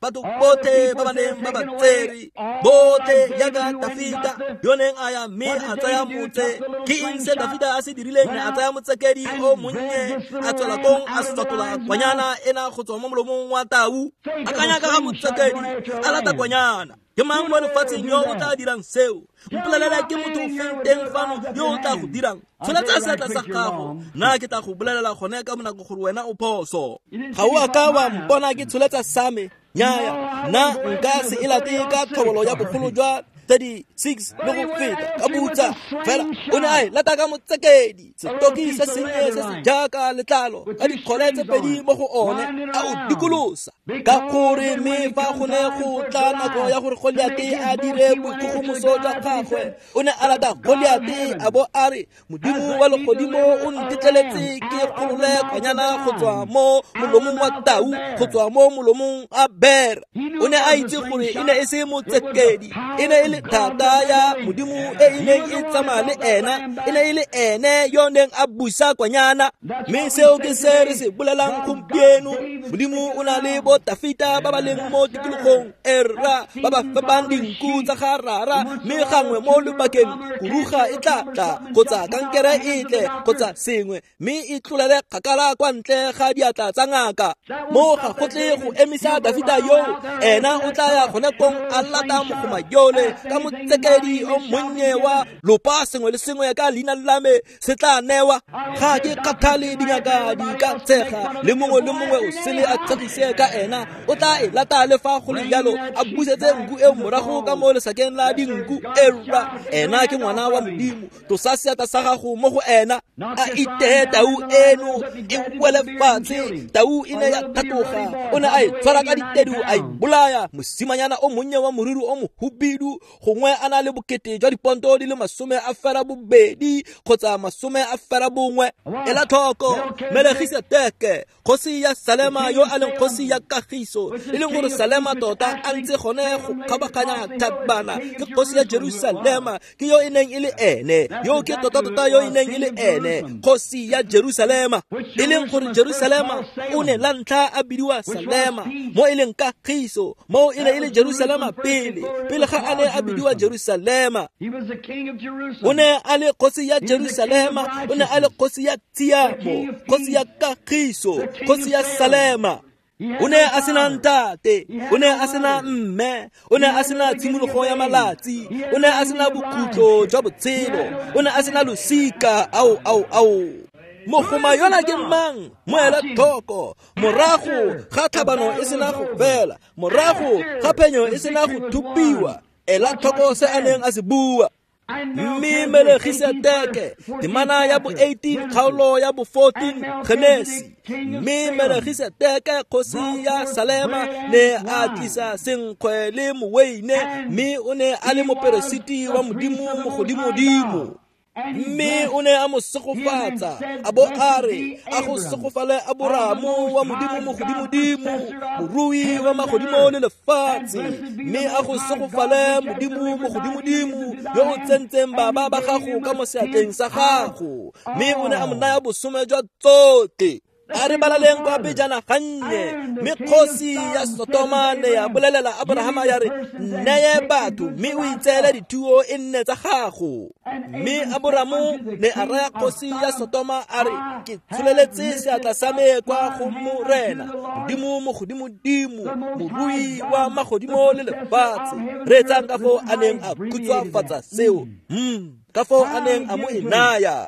A: batho botlhe ba ba neng ba ba tsere botlhe yaka Dafita yo neng a ya mme a tsaya motse. Ke eng se Dafita a se dirileng? A tsaya motsekedi o monnye a tswela kong a swatola kwanyana ena go tswa mo molomong wa tau. A kanya ka ga motsekedi a lata kwanyana. Ke mang mo lefatsheng yo o tla dirang seo? Mpolelela ke motho feng teng fano yo o tla go dirang. Tsholetsa seatla sa gago, nna ke tla go bolelela gone ka bonako gore wena o phoso. Ga o a ka wa mpona ke tsholetsa same. Nyaaya, nna nka se e late ka tlhobolo ya bogolo jwa thirty-six le go feta ka butsa fela o ne a e lata ka motsekedi. Setoki se sennye se se jaaka letlalo ka dikgole tse pedi mo go one a o dikolosa ka gore mme fa go ne go tla nako ya gore Goliate a dire boikgogomoso jwa gagwe o ne a lata Goliate a bo a re Modimo wa legodimo o ntetleletse ke golole kwanyana go tswa mo molomong wa tau go tswa mo molomong a bera. O ne a itse gore e ne e se motsekedi, e ne e le thata ya Modimo e e neng e tsamaya le ena, e ne e le ene yo neng a busa kwanyana. Mme seo ke se re se bolelang gompieno, Modimo o na le bo Dafita ba ba leng mo tikologong e rra ba ba fepang dinku tsa ga rara, mme gangwe mo lobakeng kuruga e tla tla kgotsa kankere e tle kgotsa sengwe mme e tlolele kgakala kwa ntle ga diatla tsa ngaka. Mo ga go tle go emisa Dafita yo, ena o tla ya gone kong a lata mogoma yole ka motsekedi o monnye wa lopa sengwe le sengwe ka leina la me se tla newa. Ga ke kgathale dingaka di ka tshega, le mongwe le mongwe o sele a tshegise ka ena o tla e lata le fa go le jalo a busetse nku e morago ka mo lesakeng la dinku e rra. Ena ke ngwana wa Modimo, tosa seatla sa gago mo go ena a itehe tau eno e wele fatshe. Tau e ne ya thatoga, o ne a e tshwara ka ditedu a e bolaya. Mosimanyana o monnye wa moriri o mohubidu gongwe a na le bokete jwa diponto di le masome a fera bobedi kgotsa masome a fera bongwe. Ela tlhoko, Melikisedeke kgosi ya Salema yo a leng kgosi ya kagiso, e leng gore Salema tota a ntse gone go kgabaganya thabana ke kgosi ya Jerusalema, ke yo e neng e le ene, yo ke tota tota yo e neng e le ene kgosi ya Jerusalema. E leng gore Jerusalema o ne la ntlha a bidiwa Salema, mo e leng kagiso, mo e ne e le Jerusalema pele pele ga a ne a bidiwa Jerusalema. O ne a le kgosi ya Jerusalema, o ne a le kgosi ya tsiamo, kgosi ya kagiso, kgosi ya Salema. O ne a sena ntate, o ne a sena mme, o ne a sena tshimologo ya malatsi, o ne a sena bokhutlo jwa botshelo, o ne a sena losika. Au au au mogoma yona ke mang? Moela thoko, morago ga tlhabano e sena go fela, morago ga phenyo e sena go thupiwa, ela thoko se a neng a se bua. Mme Melikisedeke temana ya bo eighteen kgaolo ya bo fourteen Genesi, mme Melikisedeke kgosi ya Salema ne a tlisa senkgwe le moweine, mme o ne a le moperesiti wa Modimo mo godimodimo. Mme o ne a mo segofatsa a bo a re a go segofale Aboramo wa Modimo mo godimodimo, morui wa magodimo le lefatshe, mme a go segofale Modimo mo godimodimo yo o tsentseng baba ba gago ka mo seatleng sa gago, mme o ne a mo naya bosome jwa tsotlhe. A re balaleng kwa pejana gannye, mme kgosi ya Sodoma ne ya bolelela Abrahama ya re neye batho mme o itseele dithuo e nne tsa gago. Mme Abrahamo ne a raya kgosi ya Sodoma a re ke tsholeletse seatla sa me kwa go morena Modimo mo godimodimo, morui wa magodimo le lefatshe. Re etsang ka foo a neng a khutswafatsa seo hmm ka foo a neng a mo e naya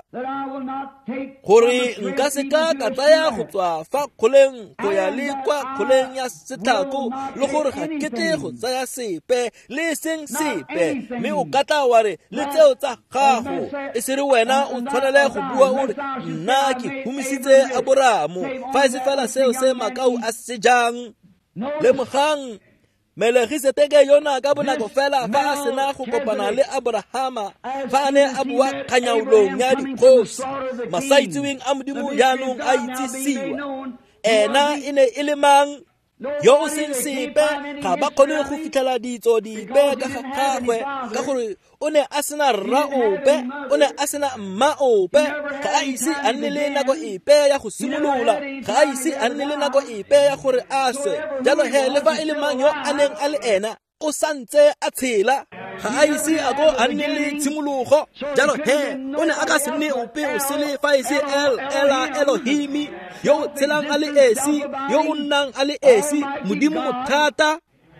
A: gore nka se ka ka tsaya go tswa fa kgoleng go ya le kwa kgoleng ya setlhako, le gore ga kete go tsaya sepe le seng sepe, mme o katla wa re le tseo tsa gago e se re wena o tshwanele go bua o re nna ke humisitse Aboramo, fa e se fela seo se makau a se jang. Le mogang Melikisedeke yona ka bonako fela fa a sena go kopana le Abrahama, fa a ne a bua kganyaolong ya dikgosi, masaitseweng a Modimo yaanong a itsisiwa. Ena e ne e le mang? yo o seng sepe ga ba kgone go fitlhela ditso dipe ka ga gagwe ka gore o ne a sena rra ope, o ne a sena mma ope, ga a ise a nne le nako epe ya go simolola, ga a ise a nne le nako epe ya gore a swe. Jalo he le fa e le mang yo a neng a le ena o santse a tshela, ga a ise a go a nne le tshimologo. Jalo he o ne a ka se nne ope o sele fa ise el ela Elohimi yo o tshelang a le esi, yo o nnang a le esi, Modimo mothata.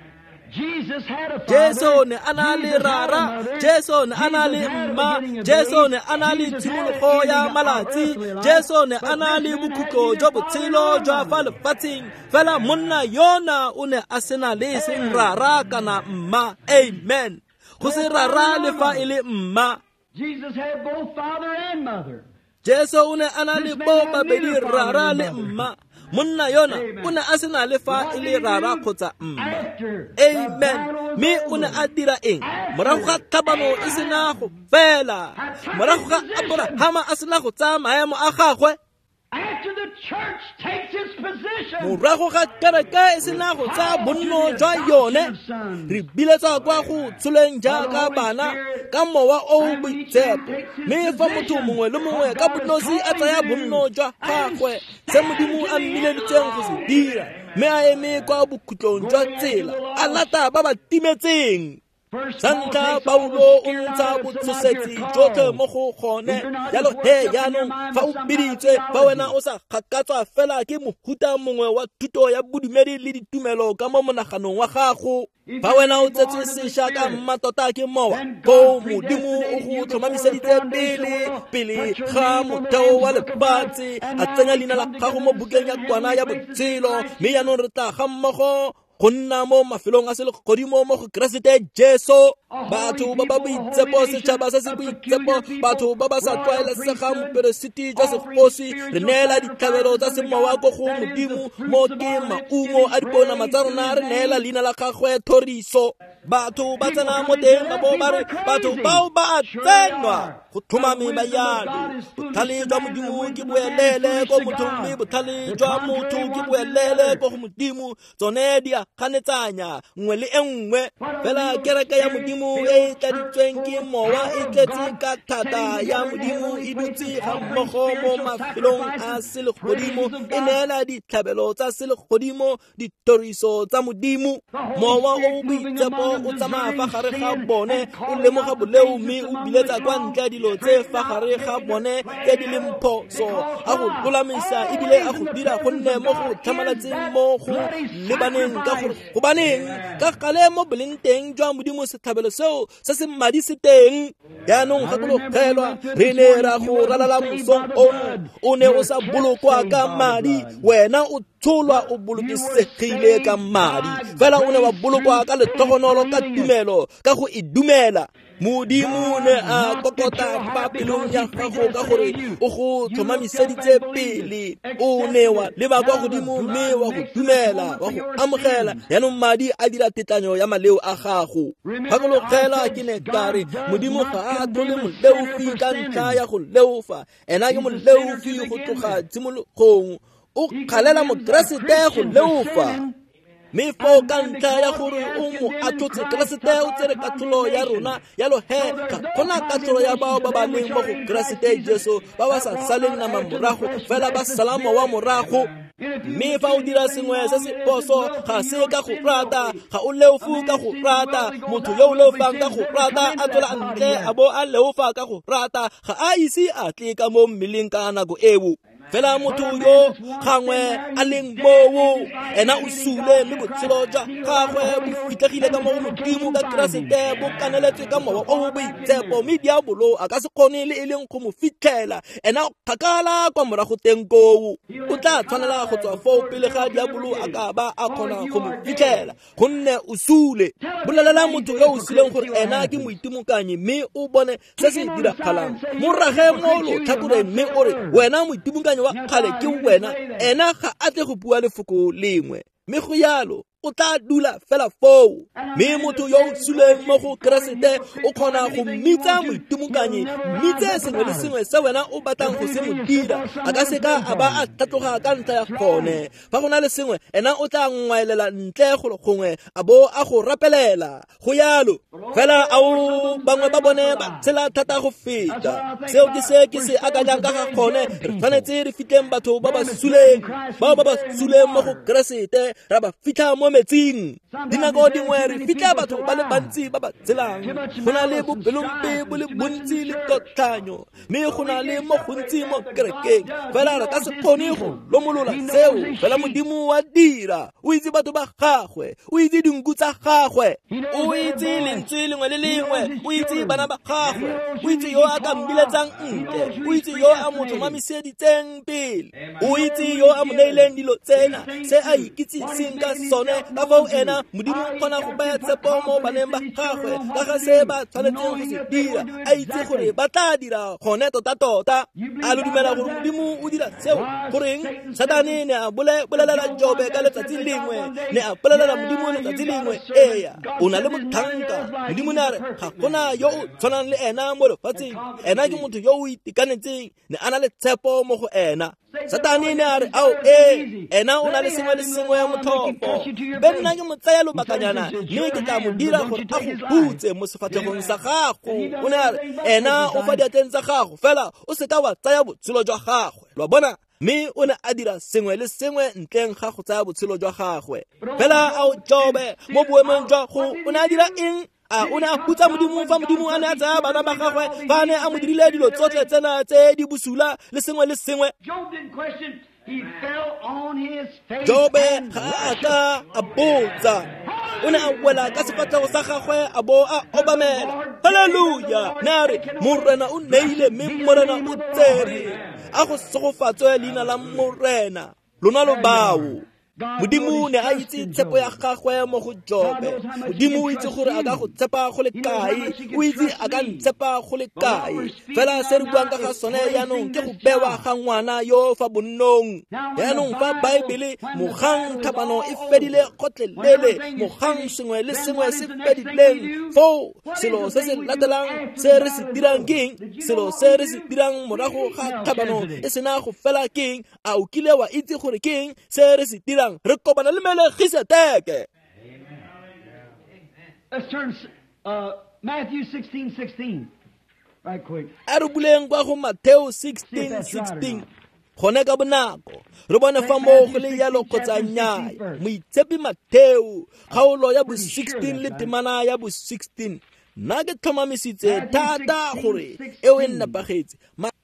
A: Jesu ne a na le rara, Jesu ne a na le mma, Jesu ne a na le tshimologo ya malatsi, Jesu ne a na le bokhutlo jwa botshelo jwa fa lefatsheng. Fela monna yona o ne a sena le seng rara kana mma. Amen. Go se rara le fa e le mma. Jesu o ne a na le bo babedi, rara le mma. Monna yona o ne a sena le fa e le rara kgotsa mma. Amen. Me o ne a dira eng morago ga tlhabano e sena go fela, morago ga Abrahama a sena go tsaya maemo a gagwe, morago ga kereke e sena go tsaya bonno jwa yone, re biletsa kwa go tsholeng jaaka bana ka mowa o boitshepo. Me fa motho mongwe le mongwe ka bonosi a tsaya bonno jwa gagwe se Modimo a mmileditseng go se dira, me a eme kwa bokhutlong jwa tsela a lata ba ba timetseng. Santa Paulo o ntsha botshosetsi jotlhe mo go gone. Jalo he jaanong fa o biditswe, fa wena o sa gakatswa fela ke mohuta mongwe wa thuto ya bodumedi le ditumelo ka mo monaganong wa gago, fa wena o tsetswe sešwa ka mmatota ke mowa, ko Modimo o go tlhomamiseditse pele pele ga motheo wa lefatshe, a tsenya leina la gago mo bukeng ya kwana ya botshelo. Mme jaanong re tla ga mmogo go nna mo mafelong a selegodimo mo go Keresete Jesu. Batho ba ba boitsepo, setšhaba se se boitsepo, batho ba ba sa tlwaelesegang moperesiti jwa segosi, re neela ditlhabelo tsa semowa ko go Modimo mo ke maungo a diponama tsa rona, re neela leina la gagwe thoriso. Batho ba tsena mo teng ba bo ba re batho bao ba a tsenwa go tlhomame ba yalo. Botlhale jwa Modimo ke boelele ko mothong, mme botlhale jwa motho ke boelele ko go Modimo. Tsone di a ganetsanya nngwe le enngwe. Fela kereke ya Modimo e tladitsweng ke mowa e tletse ka thata ya Modimo, e dutse ga mmogo mo mafelong a selegodimo, e neela ditlhabelo tsa selegodimo ditoriso tsa Modimo. Mowa o boitsepo o tsamaya fa gare ga bone, o lemoga boleu mme o biletsa kwa ntle dilo tse fa gare ga bone tse di leng phoso, a go lolamisa ebile a go dira go nne mo go tlhamalatseng mo go lebaneng ka gore go baneng ka gale mo boleng teng jwa Modimo setlhabelo seo se se madi se teng. Jaanong gakologelwa re ne ra go ralala mosong ono o ne o sa bolokwa ka madi, wena o tsholwa o bolokesegile ka madi, fela o ne wa bolokwa ka letlogonolo, ka tumelo, ka go e dumela. Modimo ne a kokota fa pelong ya gago ka gore o go tlhomamiseditse pele, o ne wa leba kwa godimo mme wa go dumela, wa go amogela. Jaanong madi a dira tetanyo ya maleo a gago. Gakologelwa ke ne kare Modimo ga a tlhole moleufi ka ntlha ya go leufa, ena ke moleufi go tloga tshimologong, o kgalela mokeresete go leufa. Me fo ka ntlha ya gore o mo atlotse Keresete o tsere katlholo ya rona. Yalo he ga gona katlholo ya bao ba ba leng mo go Keresete Jesu, ba ba sa saleng nama morago, fela ba sala mowa morago. Mme fa o dira sengwe se se poso, ga se ka go rata, ga o leufu ka go rata. Motho yo o leufang ka go rata a tswela ntle a bo a leufa ka go rata, ga a ise a tle ka mo mmeleng ka nako eo. Fela motho yo gangwe a leng moo, ena o sule mme botshelo jwa gagwe bo fitlhegile ka mo Modimo ka Keresete, bo kaneletswe ka mowa o boitsepo, mme diabolo a ka se kgone le e leng go mo fitlhela. Ena kgakala kwa morago teng koo, o tla tshwanela go tswa foo pele ga diabolo a ka ba a kgona go mo fitlhela, gonne o sule. Bolelela motho yo o sileng gore ena ke moitemokanyi mme o bone se se diragalang. Mo rage mo lotlhakoreng mme o re wena moitemokanyi wa kgale ke wena, ena ga a tle go bua lefoko lengwe. Mme go yalo o tla dula fela foo. Mme motho yo o suleng mo go Keresete o kgona go mmitsa moitemokanyi, mmitse sengwe le sengwe se wena o batlang go se mo dira. A ka seka a ba a tlatloga ka ntlha ya gone. Fa go na le sengwe ena o tla ngwaelela ntle go le gongwe a bo a go rapelela. Go yalo fela ao bangwe ba bone ba tshela thata go feta. Seo ke se ke se akanyang ka ga gone, re tshwanetse re fitleng batho ba ba suleng, ba ba ba suleng mo go Keresete, ra ba fitlha mo metsing. Dinako dingwe re fitlha batho ba le bantsi ba ba tselang, go na le bopelompe bo le bontsi le totlanyo, mme go na le mo gontsi mo kerekeng. Fela re ka se kgone go lomolola seo, fela Modimo wa dira. O itse batho ba gagwe, o itse dinku tsa gagwe, o itse lentswe lengwe le lengwe, o itse bana ba gagwe, o itse yo a ka mbiletsang ntle, o itse yo a mo tlhomamiseditseng pele, o itse yo a mo neileng dilo tsena se a ikitsiseng ka sone. Ka fao ena Modimo o kgona go baya tshepo mo baneng ba gagwe ka ga se ba tshwanetseng go se dira. A itse gore ba tla dira gone tota-tota. A le dumela gore Modimo o dira seo. Goreng Satane ne a bolelela Jobe ka letsatsi lengwe, ne a bolelela Modimo letsatsi lengwe, eya o na le motlhanka. Modimo ne a re ga gona yo o tshwanang le ena mo lefatsheng, ena ke motho yo o itekanetseng, ne a na le tshepo mo go ena. Satane ne a re ao e ena o na le sengwe le sengwe ya motlhofo, be nna ke mo tsaya lobakanyana mme ke tla mo dira gore a go putse mo sefatlhegong sa gago. O ne a re ena o fa diatleng tsa gago fela o seka wa tsaya botshelo jwa gagwe. Lwa bona, mme o ne a dira sengwe le sengwe ntleng ga go tsaya botshelo jwa gagwe. Fela ao Jobe mo boemong jwa go o ne a dira eng? A o ne a putsa Modimo fa Modimo a ne a tsaya bana ba gagwe, fa ne a mo dirile dilo tsotlhe tsena tse di bosula le sengwe le sengwe. Jobe ga a ka a botsa, o ne a wela ka sefatlhego sa gagwe a bo a obamela. Halleluja! Ne a re morena o neile mme morena o tsere, a go segofatswe leina la morena lona lo bao. Modimo ne a itse tshepo ya gagwe mo go Jobe. Modimo o itse gore a ka go tshepa go le kae, o itse a ka ntshepa go le kae. Fela se re buang ka ga sone yaanong ke go bewa ga ngwana yo fa bonnong. Yaanong fa Baebele mogang thapano e fedile gotlhelele, mogang sengwe le sengwe se fedileng, fo selo se se latelang se re se dirang keng, selo se re se dirang morago ga thapano e sena go fela keng. A o kile wa itse gore keng se re se dirang? Re kopana le Melekisedeke.
B: Let's turn uh, Matthew sixteen sixteen. Right quick.
A: A re buleng kwa go Matthew sixteen sixteen. Gone ka bonako re bone fa mo go le yalo kgotsa nnyaa. Moitshepi Matthew kgaolo ya bo sixteen le temana ya bo sixteen. Nna ke tlhomamisitse thata gore eo e nnapagetse.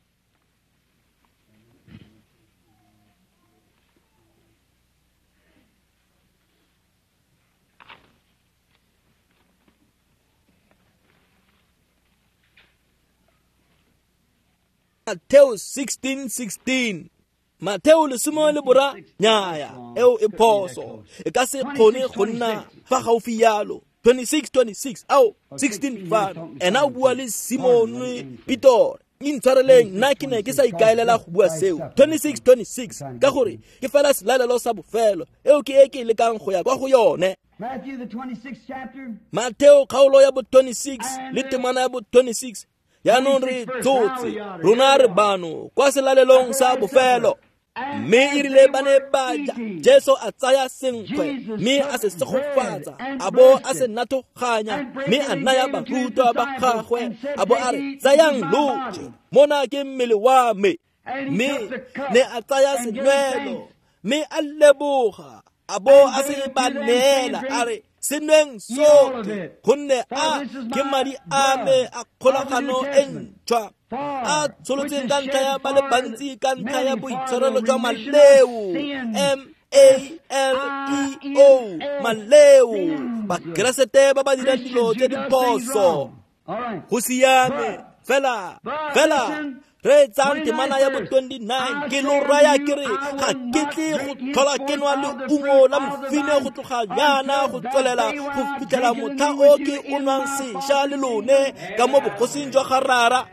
A: Matthew sixteen sixteen. Matthew le sumo le bora nyaya eo e phoso e ka se kgone go nna fa gaufi yalo. twenty-six twenty-six ao sixteen five ena o bua le Simon Peter. Intshwareleng nna ke ne ke sa ikaelela go bua seo. twenty-six twenty-six ka gore ke fela selalelo sa bofelo eo ke e ke lekang go ya kwa go yone.
B: Matthew the twenty-sixth chapter.
A: Matthew kgaolo ya bo twenty-six le temana ya bo twenty-six. Yaanong re tsotse rona re bano kwa selalelong sa bofelo, mme e rile ba ne ba ja. Jesu a tsaya senkgwe mme a se segofatsa, a bo a se nathoganya mme a naya barutwa ba gagwe, a bo a re tsayang loje mona ke mmele wa me. Mme ne a tsaya senwelo mme a leboga, a bo a se ba neela a re senweng sotlhe gonne a ke madi a me a kgolagano e ntšhwa a tsolotseng ka ntlha ya ba le bantsi ka ntlha ya boitshwarelo jwa maleo, M A L E O, maleo. Bakeresete ba ba dirang dilo tse di phoso. Go siame fela fela re tsang temana ya bo twenty-nine ke lo raya kere ga ke tle go tlhola ke nwa le ungo la mfine go tloga nyana go tswelela go fitlhela motlha o ke o nwang sešha le lone ka mo bokosing jwa garara.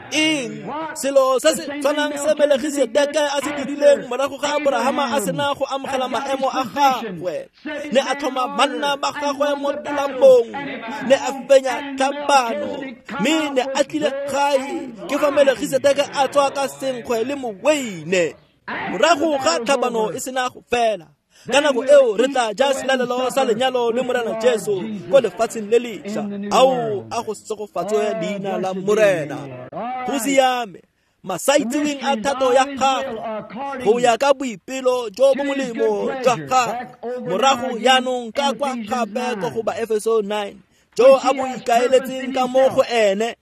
A: eng selo se se tshwanang se Melkisedeke a se dirileng morago ga Abrahama a sena go amogela maemo a gagwe. Ne a tlhoma banna ba gagwe mo talamong, ne a fenya tlhapano, mme ne a tlile gae ke fa Melkisedeke a tswa ka senkgwe le moweine. Morago ga tlhabano e sena go fela, ka nako eo re tla ja selalelo sa lenyalo le Morena Jesu ko lefatsheng le letšha ao a go segofatswe leina la Morena. Go siame masaitsiweng a thato ya gago go ya ka boipelo jo bo molemo jwa gago. Morago yaanong ka kwa gape ka go ba Efeso nine jo a bo ikaeletseng ka mo go ene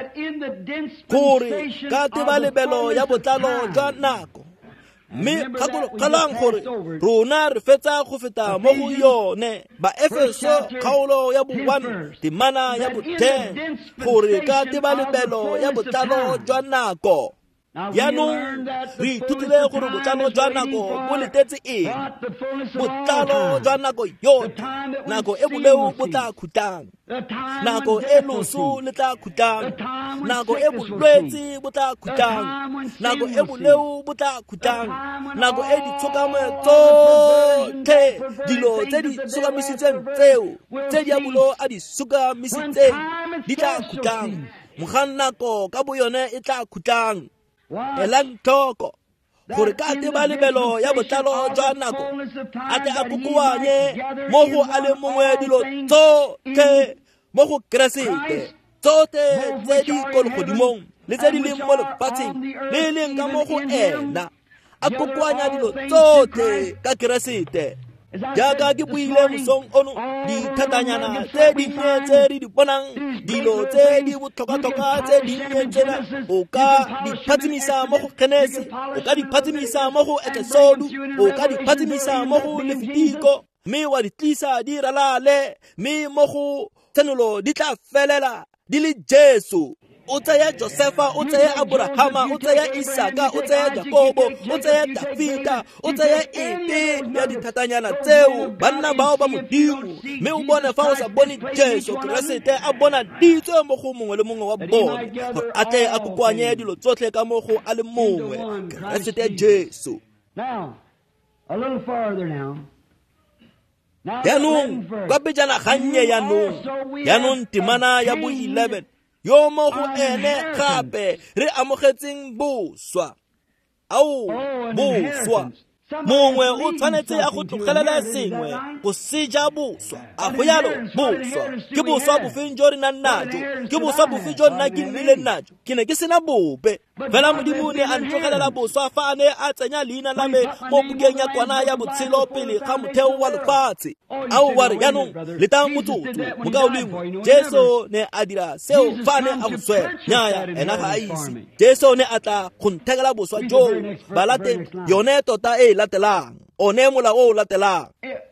A: gore ka tebalebelo ya botlalo jwa nako, mme kgalang gore rona re fetsa go feta mo go yone. Ba Efeso kgaolo ya bo one temana ya bo ten gore ka tebalebelo ya botlalo jwa nako. Yaanong re ithutile gore botlalo jwa nako bo letetse eng. Botlalo jwa nako yotlhe, nako e boleu bo tla khutang, nako e loso le tla khutang, nako e bolwetse bo tla khutang, nako e boleu bo tla khutang, nako e ditshokamo tsotlhe, dilo tse di sukamisitseng tseo tse diabolo a di sukamisitseng di tla khutang. Mogang nako ka bo yone e tla khutang. Elang tlhoko gore ka tebalebelo ya botlalo jwa nako a tle a kokoanye mo go a le mongwe dilo tsotlhe mo go Keresete, tsotlhe tse di ko legodimong le tse di leng mo lefatsheng le leng ka mo go ena. A kokoanya dilo tsotlhe ka Keresete. Jaaka ke buile mosong ono, dithatanyana tse dinnye tse di di bonang, dilo tse di botlhokwa-tlhokwa tse dinnye tsena o ka di phatsimisa mo go Genesi, o ka di phatsimisa mo go Eksodu, o ka di phatsimisa mo go Lefitiko, mme wa di tlisa di ralale, mme mo go tsenolo di tla felela di le Jesu. O tsaya Josefa, o tsaya Abrahama, o tsaya Isaka, o tsaya Jakobo, o tsaya Davida, o tsaya epe ya dithatanyana tseo banna bao ba modimo, mme o bone fa o sa bone Jesu Keresete a bona ditse mo go mongwe le mongwe wa bone gore a tle a kokoanye dilo tsotlhe ka mo go a le mongwe Keresete Jesu.
B: Now, a little farther now.
A: Yaanong ka pejana gannye yaanong yaanong temana ya bo eleven yo mo go ene gape re amogetseng boswa. Ao boswa mongwe o tshwanetse a go tlogelela sengwe go seja boswa. A go yalo boswa ke boswa bofeng jo re nang najo, ke boswa bofe jo nna ke nnileng najo, ke ne ke sena bope. Fela Modimo ne a ntlogelela boswa fa a ne a tsenya leina la me mo bukeng ya kwana ya botshelo pele ga motheo wa lefatshe. Ao wa re yaanong le tang motsotso mokao lengwe Jesu ne a dira seo fa a ne a go swela. Nnyaya ena ga a ise. Jesu ne a tla go nthekela boswa jo ba late yone tota e latelang, one mola o latelang,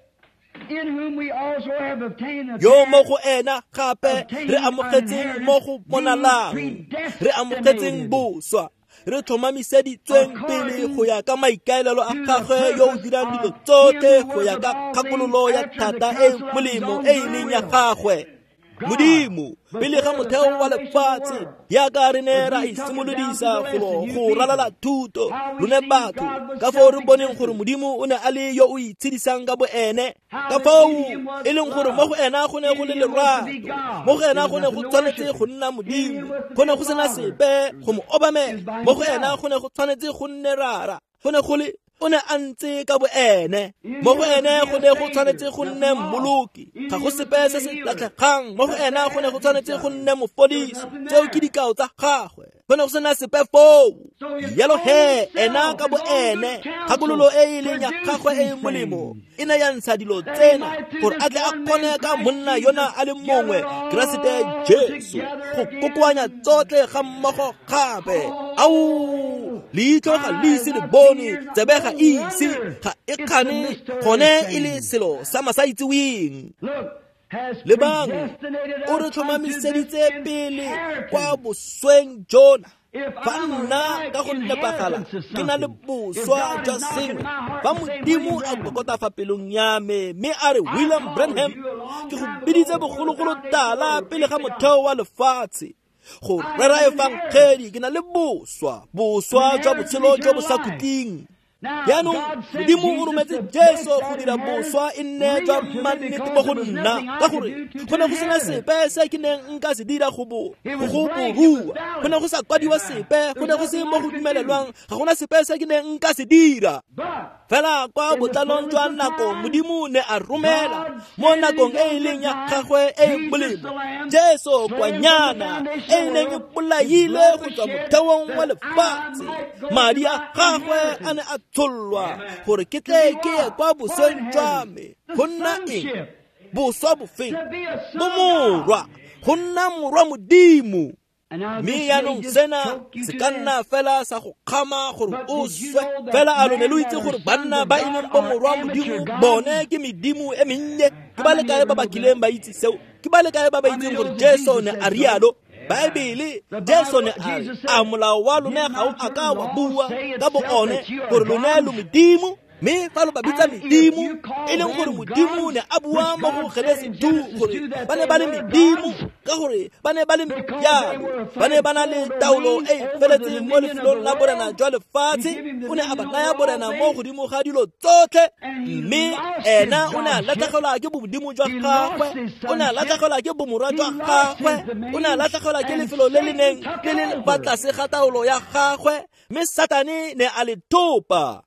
B: in whom we also have obtained the
A: yo mo go ena gape re amogetseng mo go bonalang, re amogetseng boswa, re tlhomamiseditsweng pele go ya ka maikaelelo a gagwe yo o dirang dilo tsotlhe go ya ka kgakololo ya thata e molemo e leng ya gagwe. Modimo pele ga motheo wa lefatshe yaka re ne ra isimolodisa go ralala thuto rone batho ka fao re boneng gore Modimo o ne a le yo o itshedisang ka bo ene, ka fao e leng gore mo go ena go ne go le lerato, mo go ena go ne go tshwanetse go nna Modimo, go ne go sena sepe go mo obamela, mo go ena go ne go tshwanetse go nne rara, go ne go le o ne a ntse ka bo ene, mo go ene go ne go tshwanetse go nne mmoloki, ga go sepe se se latlhegang, mo go ena go ne go tshwanetse go nne mofodisi, tseo ke dikao tsa gagwe, go ne go sena sepe foo. Yalo he ena ka bo ene kgakololo e e leng ya gagwe e molemo e ne ya ntsha dilo tsena gore a tle a kgone ka monna yona a le mongwe Keresete Jesu go kokoanya tsotlhe ga mmogo gape. Au leitlho ga le ise le bone, tsebe ga ise ga e kgane gone e le selo sa masaitsiweng. Lebang o re tlhomamiseditse pele kwa bosweng jona fa nna ka go nepagala ke na le boswa jwa sengwe fa Modimo a kokota fa pelong ya me, mme a re William Branham ke go biditse bogologolo tala pele ga motheo wa lefatshe go rera evangeli ke na le boswa boswa jwa botshelo jo bo sa kuting yaanong modimo o rometse Jesu go dira boswa e nne jwa mannete mo go nna ka gore go ne go sena sepe se ke neng nka se dira go bo go borua go ne go sa kwadiwa sepe go ne go se mo go dumelelwang ga gona sepe se ke neng nka se dira fela kwa botlalong jwa nako modimo ne a romela mo nakong e leng ya gagwe e molemo Jesu kwa nyana e neng e polaile go tswa motheong wa lefatshe madi a gagwe a ne a tsolwa gore ke tle ke ye kwa boseng jwa me go nna eng boswa bofeng bo morwa go nna morwa modimo mme yaanong sena se ka nna fela sa go kgama gore o swe fela a lone lo itse gore banna ba e leng bo morwa modimo bone ke medimo e mennye ke ba le kae ba ba kileng ba itse seo ke ba le kae ba ba itseng gore Jesu ne a rialo Baebele Jesu ne a molao wa lone ga o a ka wa bua ka bo one gore lone lo modimo mme fa lo ba bitsa medimo e leng gore modimo ne a bua mo go Genesis two gore ba ne ba le medimo ka gore ba ne ba le mejalo ba ne ba na le taolo e feletseng mo lefelong la borena jwa lefatshe o ne a ba naya borena mo godimo ga dilo tsotlhe mme ena o ne a latlhegelwa ke bodimo jwa gagwe o ne a latlhegelwa ke bomorwa jwa gagwe o ne a latlhegelwa ke lefelo le le neng le le ba tlase ga taolo ya gagwe mme Satane ne a le thopa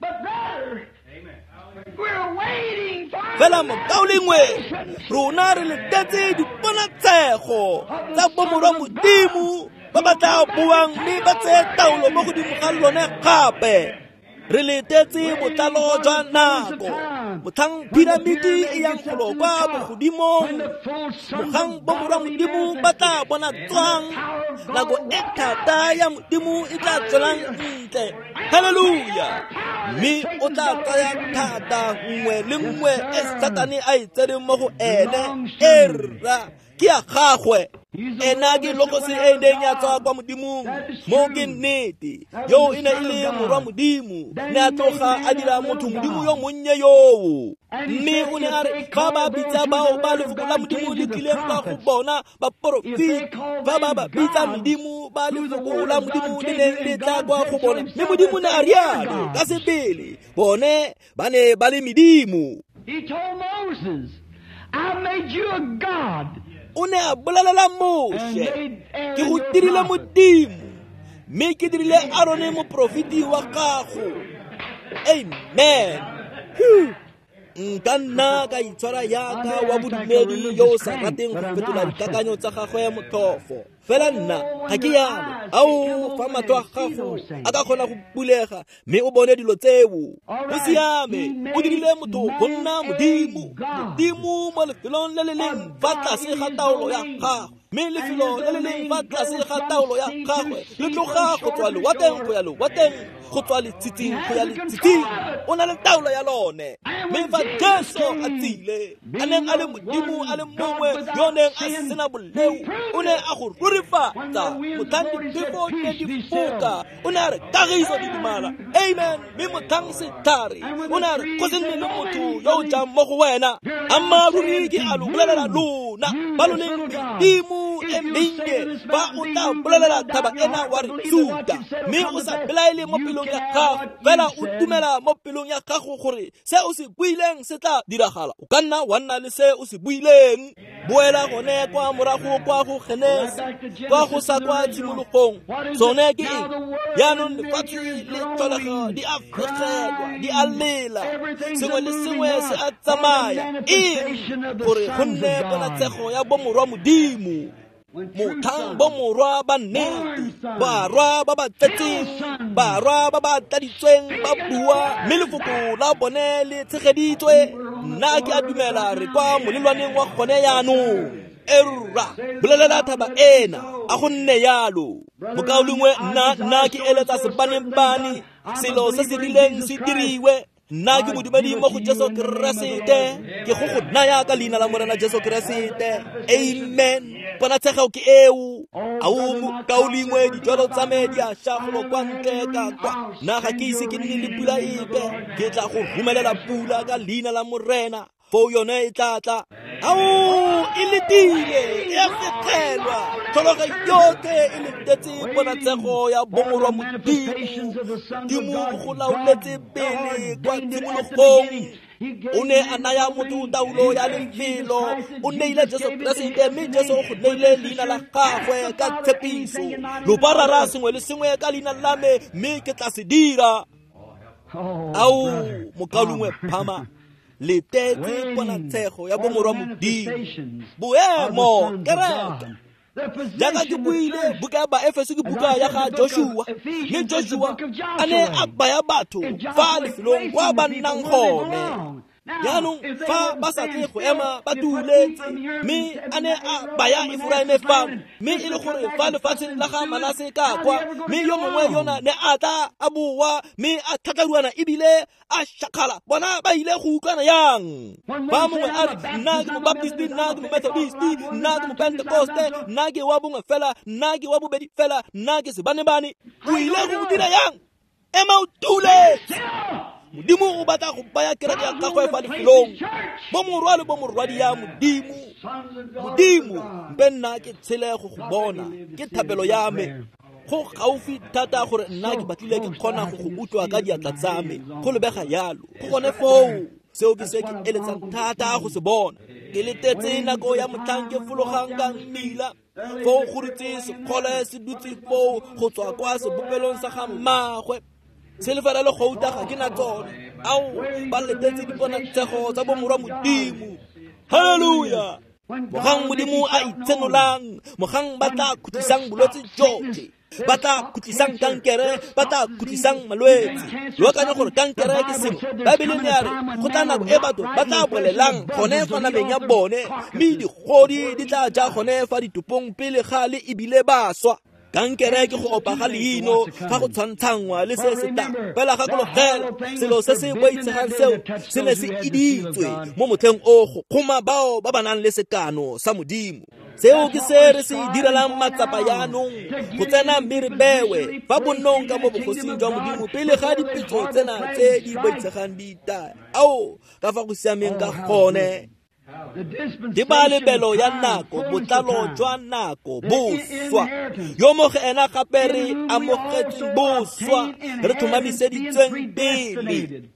A: fela mokaolengwe rona re letetse diponatshego tsa bomorwa modimo ba ba tla buang mme ba tseye taolo mo godimo ga lone gape re letetse botlalo jwa nako motlhang piramidi e yang golo kwa bogodimong mogang bomorwa modimo ba tla bona tswang nako e thata ya modimo e tla tswelang ntle haleluya mme o tla tsaya thata nngwe le nngwe e Satane a e tsereng mo go ene e rra ke ya gagwe ena ke lokosi e neng ya tswa kwa modimong mo ke nnete yo e ne e le morwa modimo ne a tloga a dira motho modimo yo monnye yoo mme o ne a re ba ba bitsa bao ba lefoko la modimo le tlileng ka go bona baporofiti ba ba ba bitsa modimo ba lefoko la modimo le neng le tla kwa go bona mme modimo ne a rialo ka sepele bone ba ne ba le medimo.
B: He told Moses, I made you a god.
A: O ne a bolelela Mose ke go dirile modimo mme ke dirile Arone moprofiti wa gago. Amen. Nka nna ka itshwara yaka wa bodumedi yo o sa rateng go fetola dikakanyo tsa gagwe motlhofo fela nna ga ke yalo ao fa matlo a gago a ka kgona go bulega mme o bone dilo tseo o siame o dirile motho go nna modimo modimo mo lefelong le le leng fa tlase ga taolo ya gago mme lefelo le le leng fa tlase ga taolo ya gagwe le tloga go tswa lewateng go ya lewateng go tswa letshitsing go ya letshitsing o na le taolo ya lone mme fa Jesu a tsile a neng a le modimo a le mongwe yo neng a sena boleu o ne a go rurifatsa motlhang diphefo ne di foka o ne a re kagiso di dumala amen mme motlhang setlhare o ne a re go se nne le motho yo o jang mo go wena a mmaruri ke a lo bolelela lona ba lo leng medimo e mennye fa o tla bolelela taba ena wa re tsuta mme o sa belaele mo pelong ya gago fela o dumela mo pelong ya gago gore se o se buileng se tla diragala o ka nna wa nna le se o se buileng boela gone kwa morago kwa go Genesis kwa go sa kwa tshimologong sone ke eng yaanong lefatshe le tlholega di a fegelwa di a lela sengwe le sengwe se a tsamaya eng gore go nne ponatshego ya bomorwa modimo mothang bomorwa ba nnete barwa ba ba tletseng barwa ba ba tladitsweng ba bua mme lefoko la bone le tshegeditswe nna ke a dumela re kwa molelwaneng wa gone yaanong erra bolelela thaba ena a go nne yalo mokaolengwe nna nna ke eletsa sepanempane selo se se rileng se diriwe nna ke modumedi mo go Jesu Keresete ke go go naya ka leina la morena Jesu Keresete amen ponatshego ke eo a o mokaolengwe dijalo tsa me di a shagolo kwa ntle ka kwa nna ga ke ise ke nne le pula epe ke tla go rumelela pula ka leina la morena fo yone e tla tla ao ilitile ya fethelwa tologa yote ilitetse ponatsego ya bomorwa modimo dimo go laoletse pele kwa tshimologong o ne a naya motho taolo ya lefelo o neile Jesu Kriste mme Jesu go neile leina la gagwe ka tshepiso loparara sengwe le sengwe ka leina la me mme ke tla se dira au mokalungwe phama le tetse ponatsego ya bomorwa modimo boemo kereka jaaka ke buile buka ya baefeso ke buka ya ga Joshua mme Joshua a ne a baya batho fa lefelong kwa ba nnang gone yaanong fa ba sa tle go ema ba tuletse mme a ne a baya Efraime fano mme e le gore fa lefatsheng la ga Manase ka kwa mme yo mongwe yona ne a tla a boa mme a tlhakaruana ebile a shakala bona ba ile go utlwana yang ba mongwe a re nna ke mobaptisti nna ke methodisti nna ke mopentekoste nna ke wa bongwe fela nna ke wa bobedi fela nna ke sebanebane o ile go dira yang ema o tuletse modimo o batla go baya kereke ya gagwe fa lefelong bo morwa le bo morwadi ya modimo modimo mpe nna ke tshelego go bona ke thapelo ya me go gaufi thata gore nna ke batlile ke kgona go go utlwa ka diatla tsa me go lebega yalo go gone foo seo ke se ke eletsang thata go se bona ke letetse nako ya motlhang ke fologang ka mmila foo go ritse sekgole se dutse foo go tswa kwa sebopelong sa ga mmagwe selefela le gouta ga ke na tsone ao ba letetse diponatsego tsa bomorwa modimo halleluja mogang modimo a itsenolang mogang ba tla khutlisang bolwetse jotlhe ba tla khutlisang kankere ba tla khutlisang malwetse lo akanya gore kankere ke sengwe baebeleng ya re go tla nako e batho ba tla bolelang gone fa nameng ya bone mme digodi di tla ja gone fa ditopong pele ga le ebile ba swa kankere ke go opa ga leino ga go tshwantshangwa le se se tang fela ga kologela selo se se boitshegang seo se ne se iditswe mo motlheng o go kgoma bao ba ba nang le sekano sa modimo seo ke se re se direlang matsapa yaanong go tsena mme re bewe fa bonong ka mo bogosing jwa modimo pele ga dipitso tsena tse di boitshegang di itaya ao ka fa go siameng ka gone di ba lebelo ya nako botlalo jwa nako boswa yo mo ge ena gape re amogetseng boswa re tlhomamiseditsweng pele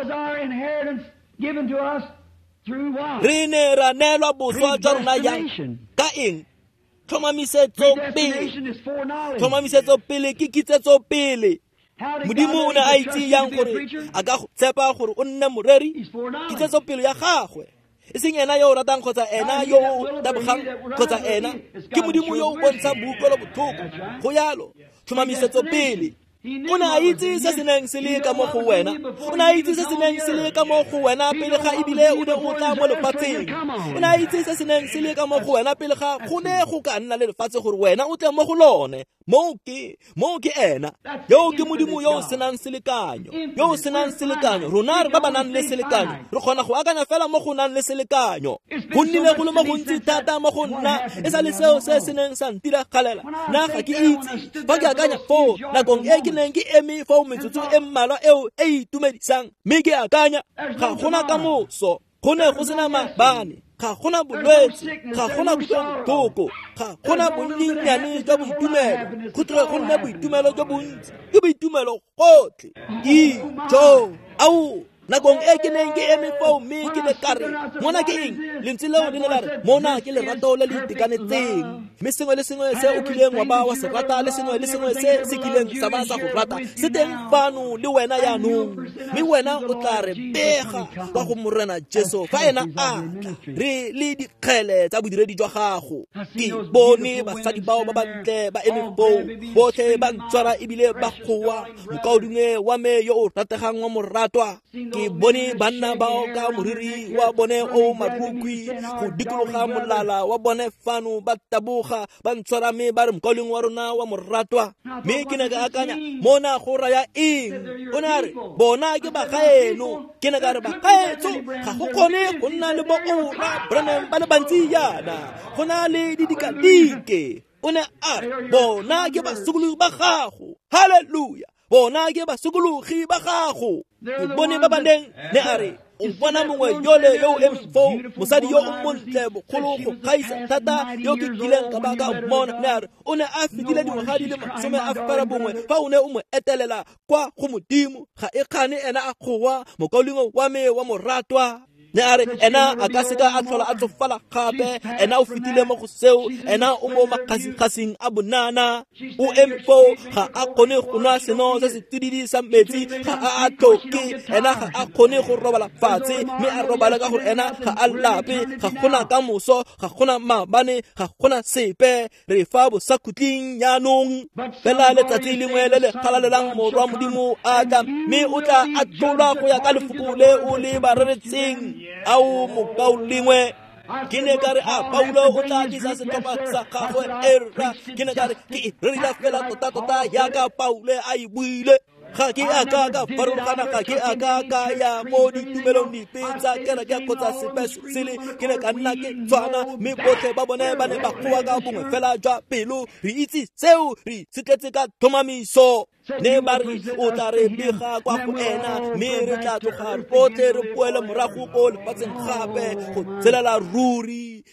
A: re ne ra neelwa boswa jwa rona yang ka eng tlhomamisetso pele tlhomamisetso pele ke kitsetso pele modimo o ne a itse yang gore a ka tshepa gore o nne moreri kitsetso pele ya gagwe e seng ena yo o ratang kgotsa ena yo o tabogang kgotsa ena ke modimo yo o bontsha boikuelo botlhoko go yalo tlhomamisetso pele o ne a itse se se neng se le ka mo go wena o ne a itse se se neng se le ka mo go wena pele ga ebile o ne o tla mo lefatsheng o ne a itse se se neng se le ka mo go wena pele ga go ne go ka nna le lefatshe gore wena o tle mo go lone mo ke mo ke ena yo ke modimo yo o senang selekanyo yo o senang selekanyo rona re ba ba nang le selekanyo re kgona go akanya fela mo go nang le selekanyo go nnile go le mo gontsi thata mo go nna e sa le seo se se neng sa ntira galela nna ga ke itse fa ke akanya foo nakong e ke neng ke eme fao metsotso e mmalwa eo e itumedisang mme ke akanya ga gona ka moso go ne go sena mabane ga gona bolwetse ga gona botlhoko ga gona bonyenyane jwa boitumelo go tle go nne boitumelo jwa bontsi ke boitumelo gotlhe ijo au nakong e ke neng ke eme fao mme ke ne kare mona ke eng lentswe leo le ne la re mona ke lerato le le itekanetseng mme sengwe le sengwe se o kileng wa ba wa se rata le sengwe le sengwe se se kileng sa ba sa go rata se teng fano le wena yaanong mme wena o tla re bega kwa go morena Jesu fa ena a re le dikgele tsa bodiredi jwa gago ke bone basadi bao ba bantle ba eme foo botlhe ba ntshwara ebile ba gowa mokaodungwe wa me yo o rategang wa moratwa ke bone banna bao ka moriri wa bone o matlhukwi go dikologa molala wa bone fano ba taboga ba ntshwara me ba re mokaolong wa rona wa moratwa mme ke ne ka akanya mona go raya eng o ne a re bona ke bagaeno ke ne ka re bagaetso ga go kgone go nna le boora branam ba le bantsi yana go na le didikadike o ne a re bona ke basukulugi ba gago halleluja bona ke basukulugi ba gago ke bone ba baneng ne a re o bona mongwe yole yo em fo mosadi yo o montle bogolo go gaisa thata yo ke kileng ka ba ka mmona mme a re o ne a fetile dingwaga di le masome a fara bongwe fa o ne o mo etelela kwa go modimo ga e kgane ena a gowa mokaulingwe wa me wa moratwa ne a re ena a ka seka a tlhola a tsofala gape ena o fetile mo go seo ena o mo makgasikgasing a bonana o emfo ga a kgone go nwa seno se se tididi sa metsi ga a a tlhoke ena ga a kgone go robala fatshe mme a robala ka gore ena ga a lape ga gona ka moso ga gona maabane ga gona sepe re fa bosakhutleng yaanong fela letsatsi lengwe le le galalelang morwa modimo a tla mme o tla a tlola go ya ka lefoko le o le ba reretseng au mokaulingwe ke ne ka re a Paulo o tla disa setlhopha sa gagwe era ke ne ka re ke rerila fela tota-tota yaka Paulo a e buile ga ke a ka ka farologana ga ke a ka ka ya mo ditumelong dipe tsa kereke kgotsa sepe sele ke ne ka nna ke tshwana mme botlhe ba bone ba ne ba goa ka bongwe fela jwa pelo re itse seo re setletse ka thomamiso ne ba re o tla re bega kwa go ena mme re tla tloga botlhe re poele morago ko lefatsheng gape go tselela ruri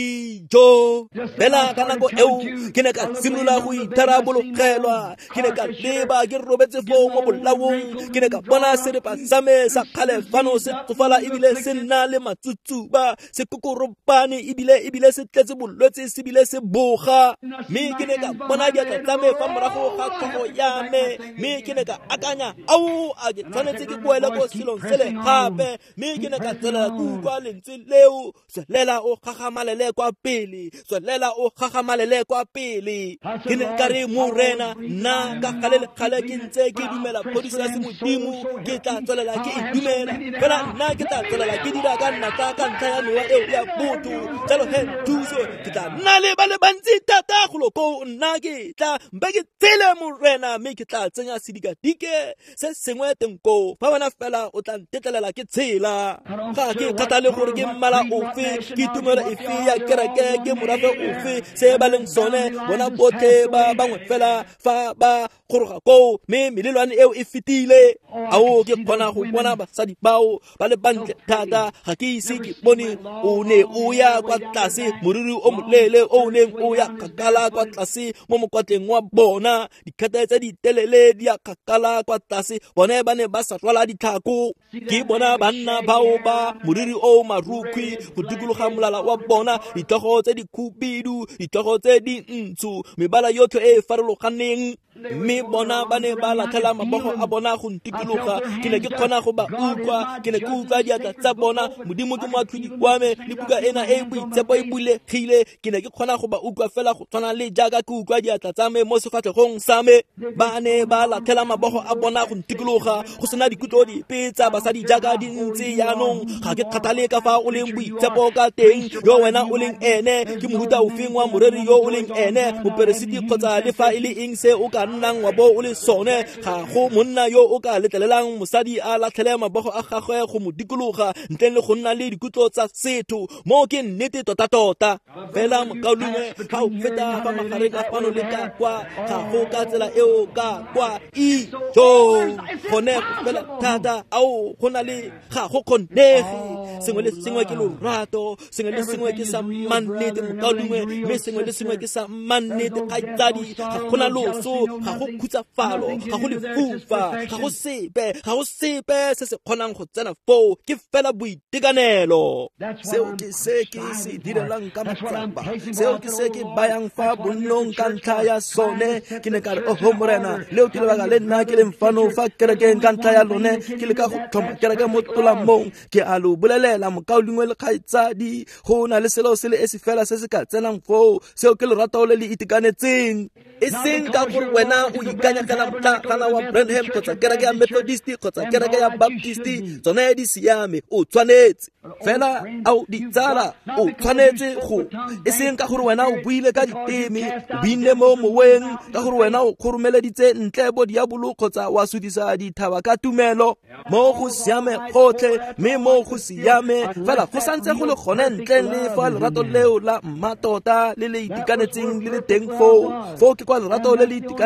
A: ijo fela ka nako eo ke ne ka simolola go itharabologelwa ke ne ka leba ke robetse foo mo bolaong ke ne ka bona serepa sa me sa kgale fano se tsofala ebile se nna le matsutsuba se kokoropane ebile ebile se tletse bolwetse se bile se boga mme ke ne ka bona diatla tsa me fa morago ga tlhogo ya me mme ke ne ka akanya au a ke tshwanetse ke boele ko selong sele gape mme ke ne ka tsela kwa lentswe leo tswelela o gagamalele kwa pele tswelela o gagamalele kwa pele ke ne ka re morena nna ka gale le gale ke ntse ke dumela phodiso ya semodimo ke tla tswelela ke e dumela fela nna ke tla tswelela ke dira ka nna ka ka ntlha ya mewa eo ya botho jalo he thuso ke tla nna le ba le bantsi thata go loko nna ke tla mpe ke tsele morena mme ke tla tsenya sedikadike se sengwe tenko fa bona fela o tla ntetlelela ke tshela ga ke kgathale gore ke mmala ofe ke tumelo efe ya kereke ke morafe ofe se ba leng sone bona botlhe ba bangwe fela fa ba goroga koo mme melelwane eo e fetile ao ke kgona go bona basadi bao ba le bantle thata ga ke ise ke bone o ne o ya kwa tlase moriri o moleele o neng o ya kgakala kwa tlase mo mokwatleng wa bona dikgata tse di telele di ya kgakala kwa tlase bone ba ne ba sa rwala ditlhako ke bona banna bao ba moriri o marukgwi go dikologa molala wa bona ditlhogo tse di khubidu ditlhogo tse di ntsho mebala yotlhe e e farologaneng mme bona ba ne ba latlhela mabogo a bona go ntikologa ke ne ke kgona go ba utlwa ke ne ke utlwa diatla tsa bona modimo ke moatlhodi wa me le buka ena e boitshepo e bulegile ke ne ke kgona go ba utlwa fela go tshwana le jaaka ke utlwa diatla tsa me mo sefatlhegong sa me ba ne ba latlhela mabogo a bona go ntikologa go sena dikutlo dipe tsa basadi jaaka di ntse yaanong ga ke kgathale ka fa o leng boitshepo ka teng yo wena o leng ene ke mohuta ofeng wa moreri yo o leng ene moperesiti kgotsa le fa e le eng se o ka nnang wa bo o le sone ga go monna yo o ka letlelelang mosadi a latlhele mabogo a gagwe go mo dikologa ntle le go nna le dikutlo tsa setho mo ke nnete tota-tota fela mokaulingwe fa o feta fa magareng a fano le ka kwa ga go ka tsela eo ka kwa ijo gone fela thata ao go na le ga go kgonege sengwe le sengwe ke lorato sengwe le sengwe ke sa mannete mokaulingwe mme sengwe le sengwe ke sa mannete ga tsadi ga gona loso ga go khutsafalo ga go lefufa ga go sepe ga go sepe se se kgonang go tsena foo ke fela boitekanelo seo ke se ke se direlang ka matsapa seo ke se ke bayang fa bonnong ka ntlha ya sone ke ne ka re oho morena leo ke lebaka le nna ke le mfano fa kerekeng ka ntlha ya lone ke le ka go thoma kereke mo tolamong ke a lo bolelela mokaulingwe le kgaitsadi go na le selo se le esi fela se se ka tsenang foo seo ke lorato le le itekanetseng e seng ka gore wena o ikanya kana motlakana wa Branham kgotsa kereke ya Methodist kgotsa kereke ya Baptist tsone di siame o tshwanetse fela au di tsala o tshwanetse go e seng ka gore wena o buile ka ditemi o binne mo moweng ka gore wena o kgoromeleditse ntle bo diabolo kgotsa wa sudisa dithaba ka tumelo mo go siame gotlhe mme mo go siame fela go santse go le gone ntle le fa lerato leo la mmatota le le itekanetseng le le teng foo foo ke kwa lerato le le itekanetseng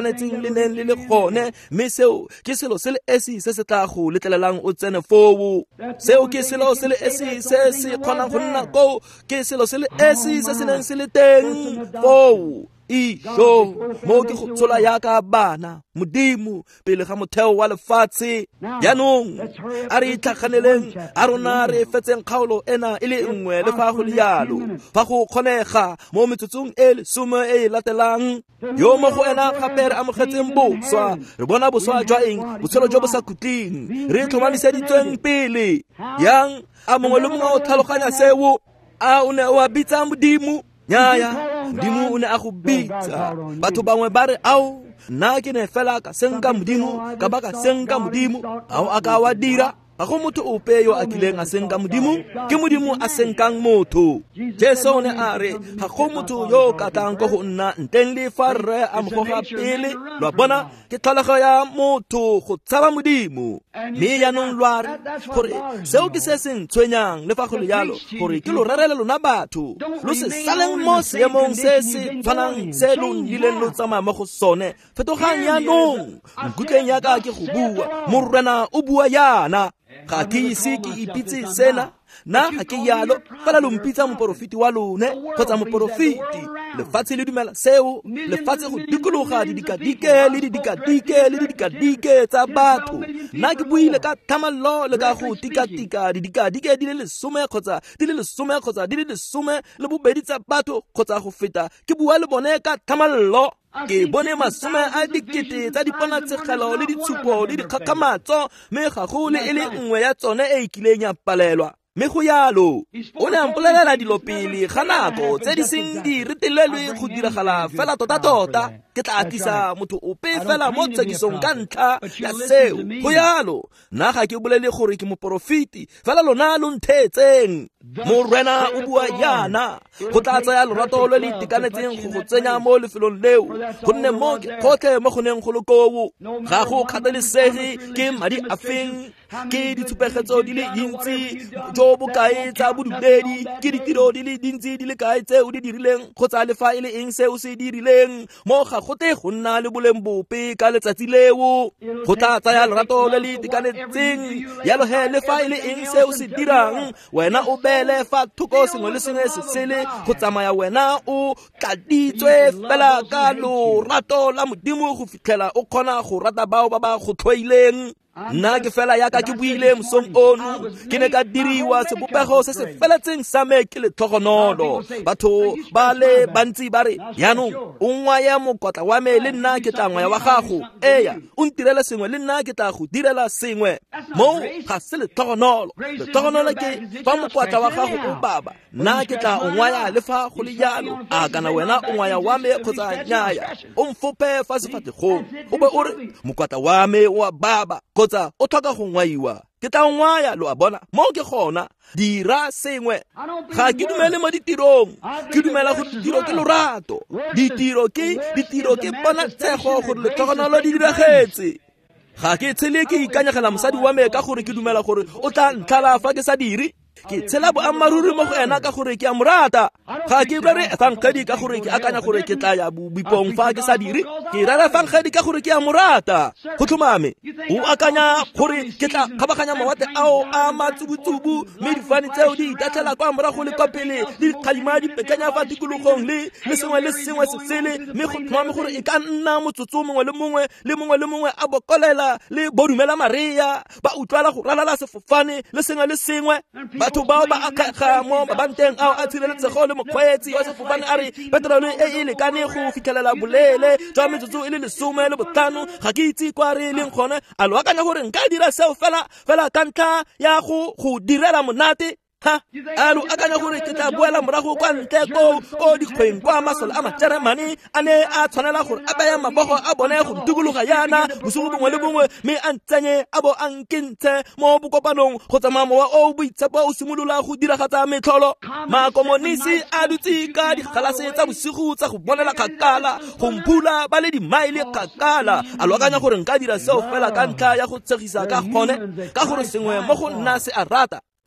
A: itekanetseng le neng le le gone mme seo ke selo se le esi se se tla go letlelelang o tsene foo seo ke selo se le esi se se kgonang go nna ko ke selo se le esi se se neng se le teng foo isho mo ke go tshola yaka bana modimo pele ga motheo wa lefatshe yaanong a re itlhaganeleng a rona re fetseng kgaolo ena e le nngwe le fa go le yalo fa go kgonega mo metsotsong e lesome e e latelang yo mo go ena gape re amogetseng boswa re bona boswa jwa eng botshelo jo bo sa khutleng re tlhomamiseditsweng pele yang a mongwe le mongwe o tlhaloganya seo a o ne o a bitsa modimo nyaya modimo o ne a go bitsa batho bangwe ba re ao nna ke ne fela ka senka modimo ka ba ka senka modimo ao a ka wa dira ga go motho ope yo a kileng a senka modimo ke modimo a senkang motho jesu o ne a re ga go motho yo ka tlang ko go nna nteng le fa rre a mo goga pele lwa bona ke tlholego ya motho go tshaba modimo mme yaanong lwa re gore seo ke se se ntshwenyang le fa go le yalo gore ke lo rerele lona batho lo se saleng mo seemong se se tshwanang se lo nnileng lo tsamaya mo go sone fetogang yaanong nkutleng yaka ke go bua morwena o bua yana ga ke ise ke ipitse sena na ga ke yalo fela lo mpitsa moporofiti wa lone kgotsa moporofiti lefatshe le dumela seo lefatshe go dikologa didikadike le didikadike le didikadike tsa batho nna ke buile ka thamallo le ka go tikatika didikadike di le lesome kgotsa di le lesome kgotsa di le lesome le bobedi tsa batho kgotsa go feta ke bua le bone ka thamallo ke bone masome a dikete tsa diponatsegelo le ditshupo le dikgakgamatso mme ga go le e le nngwe ya tsone e ikileng ya palelwa mme go yalo o ne a mpolelela dilo pele ga nako tse di seng di retelelwe go diragala fela tota-tota ke tla tlisa motho ope fela mo tshekisong ka ntlha ya seo go yalo nna ga ke bolele gore ke moporofiti fela lona lo nthetseng morwena o bua yana go tla tsaya lorato lo le itekanetseng go go tsenya mo lefelong leo gonne mo gotlhe mo go neng go le koo ga go kgathalesege ke madi a feng ke ditshupegetso di le dintsi jo bokae tsa bodumedi ke ditiro di le dintsi di le kae tse o di dirileng kgotsa le fa e le eng se o se dirileng mo ga gote go nna le boleng bope ka letsatsi leo go tla tsaya lorato le le itekanetseng yalo he le fa e le eng se o se dirang wena o bele fa thoko sengwe le sengwe se sele go tsamaya wena o tladitswe fela ka lorato la modimo go fitlhela o kgona go rata bao ba ba go tlhoileng nna ke fela yaka ke buile mosong ono ke ne ka diriwa sebopego se se feletseng sa me ke letlhogonolo batho ba le bantsi ba re yaanong o ngwaya mokotla wa me le nna ke tla ngwaya wa gago eya o ntirele sengwe le nna ke tla go direla sengwe mo ga se letlhogonolo letlhogonolo ke fa mokotla wa gago o baba nna ke tla o ngwaya le fa go le yalo a kana wena o ngwaya wa me kgotsa nnyaya o mfope fa sefategong o be o re mokotla wa me wa baba kgotsa o tlhoka go ngwaiwa ke tla ngwaya lo a bona mo ke gona dira sengwe ga ke dumele mo ditirong ke dumela go ditiro ke lorato ditiro ke ditiro ke bona tsego gore letlhogonolo di diragetse ga ke tshele ke ikanyegela mosadi wa me ka gore ke dumela gore o tla ntlhala fa ke sa dire ke tshela boammaruri mo go ena ka gore ke a morata ga ke re fankgedi ka gore ke akanya gore ke tla ya bopong fa ke sa dire ke rara fankgedi ka gore ke a morata go tlhomame o akanya gore ke tla kgabaganya mawate ao a matsubutsubu mme difane tseo di itatlhela kwa morago le kwa pele di kgalima di pekanya fa tikologong le le sengwe le sengwe se sele mme go tlhomame gore e ka nna motsotso mongwe le mongwe le mongwe le mongwe a bokolela le bodumela maria ba utlwala go ralala sefofane le sengwe le sengwe batho bao ba akga mo mabanteng ao a tshireletsego le mokgweetsi wa sefofane a re petrole e e lekane go fitlhelela bolele jwa metsotso e le lesome le botlhano ga ke itse kwa re leng gone a lo akanya gore nka dira seo fela fela ka ntlha ya go go direla monate ha alo akanya gore ke tla boela morago kwa ntle ko ko dikgweng kwa masole a majeremane a ne a tshwanela gore a baya mabogo a bone go dikologa yana bosigo bongwe le bongwe mme a ntsenye a bo a nkentshe mo bokopanong go tsamaya mowa o boitshepo o simolola go diragatsa metlholo makomonisi a dutse ka digalase tsa bosigo tsa go bonela kgakala go mpula ba le dimaile kgakala a lo akanya gore nka dira seo fela ka ntlha ya go tshegisa ka gone ka gore sengwe mo go nna se a rata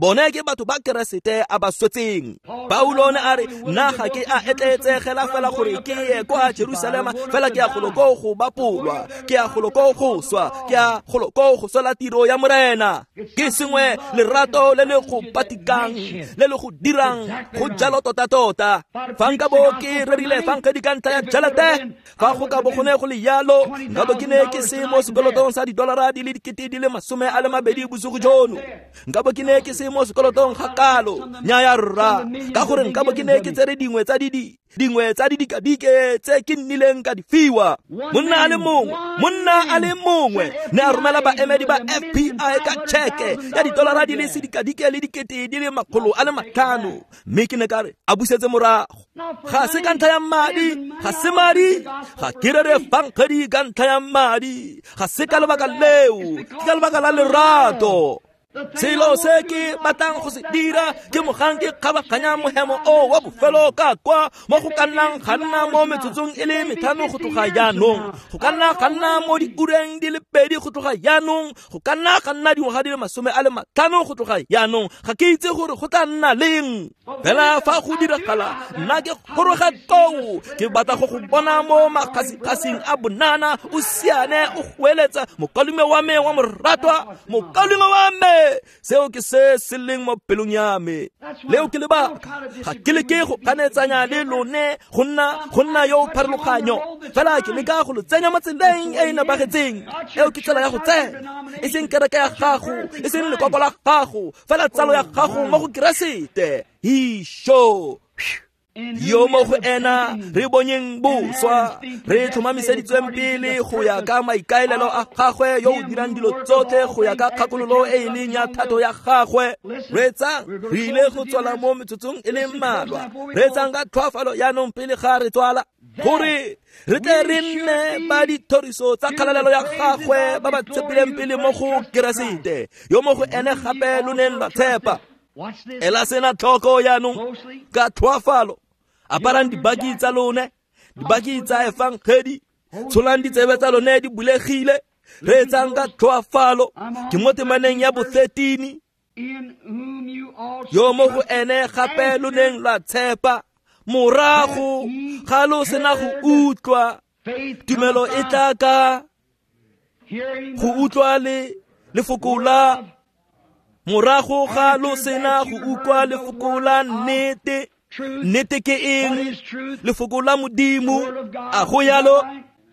A: bone ke batho ba Keresete a ba swetseng. Paulo ne a re nna ga ke a etletsegela fela gore ke ye kwa Jerusalema fela ke a goloko go bapolwa, ke a goloko go swa, ke a goloko go swela tiro ya Morena. Ke sengwe lerato le le go patikang le le go dirang go jalo tota tota. Fa nka bo ke rerile fa nka di ka ntlha ya tšhelete, fa go ka bo gone go le yalo nka bo ke ne ke se mo sekolotong sa didolara di le dikete di le masome a le mabedi bosigo jono. Nka bo ke ne ke se mo sekolotong ga kalo nnyaya rra, ka gore nka bo ke ne ke tsere dingwe tsa didi dingwe tsa didikadike tse ke nnileng ka di fiwa. Monna a le mongwe monna a le mongwe ne a romela baemedi ba F B I ka tšheke ya didolara di le sedikadike le dikete di le makgolo a le matlhano, mme ke ne ka re a busetse morago. Ga se ka ntlha ya madi, ga se madi, ga ke re re fankgedi ka ntlha ya madi, ga se ka lebaka leo, ke ka lebaka la lerato. Selo se ke batang go se dira ke mogang ke kgabaganya mohemo o wa bofelo ka kwa mo go ka nnang ga nna mo metsotsong e le metlhano go tloga jaanong, go ka nna ga nna mo diureng di le pedi go tloga jaanong, go ka nna ga nna dingwaga di le masome a le matlhano go tloga jaanong. Ga ke itse gore go tla nna leng, fela fa go diragala nna ke goroga kou, ke batla go go bona mo makgasikgasing a bonana o siane o goeletsa mokalume wa me wa moratwa, mokalume wa me. Seo ke se se leng mo pelong ya me, leo ke lebaka ga ke le ke go kanetsanya le lone go nna yo pharologanyo, fela ke le ka go lo tsenya mo tseleng e e nepagetseng. Eo ke tsela ya go tsena, e seng kereke ya gago, e seng lekoko la gago, fela tsalo ya gago mo go Keresete. Hisho yo mo go ena re bonyeng boswa, re tlhomamiseditsweng pele go ya ka maikaelelo a gagwe yo o dirang dilo tsotlhe go ya ka kgakololo e e leng ya thato ya gagwe. Re tsang re ile go tswala mo metsotsong e le mmalwa, re tsang ka tlhoafalo yaanong pele ga re tswala gore re tle re nne ba dithoriso tsa kgalalelo ya gagwe ba ba tshepileng pele mo go Keresete, yo mo go ene gape lo neng lwa tshepa. Ela sena tlhoko yaanong ka tlhoafalo, aparang dibaki tsa lone, dibaki tsa efangedi, tsholang ditsebe tsa lone di bulegile, re etsang ka tlhoafalo. Ke mo temaneng ya bo thirteen, yo mo go ene gape lo neng lwa tshepa, morago ga lo sena go utlwa, tumelo e tla ka go utlwa le lefoko la morago ga lo sena go utlwa lefoko la nnete. Nnete ke eng? Lefoko la Modimo. A go yalo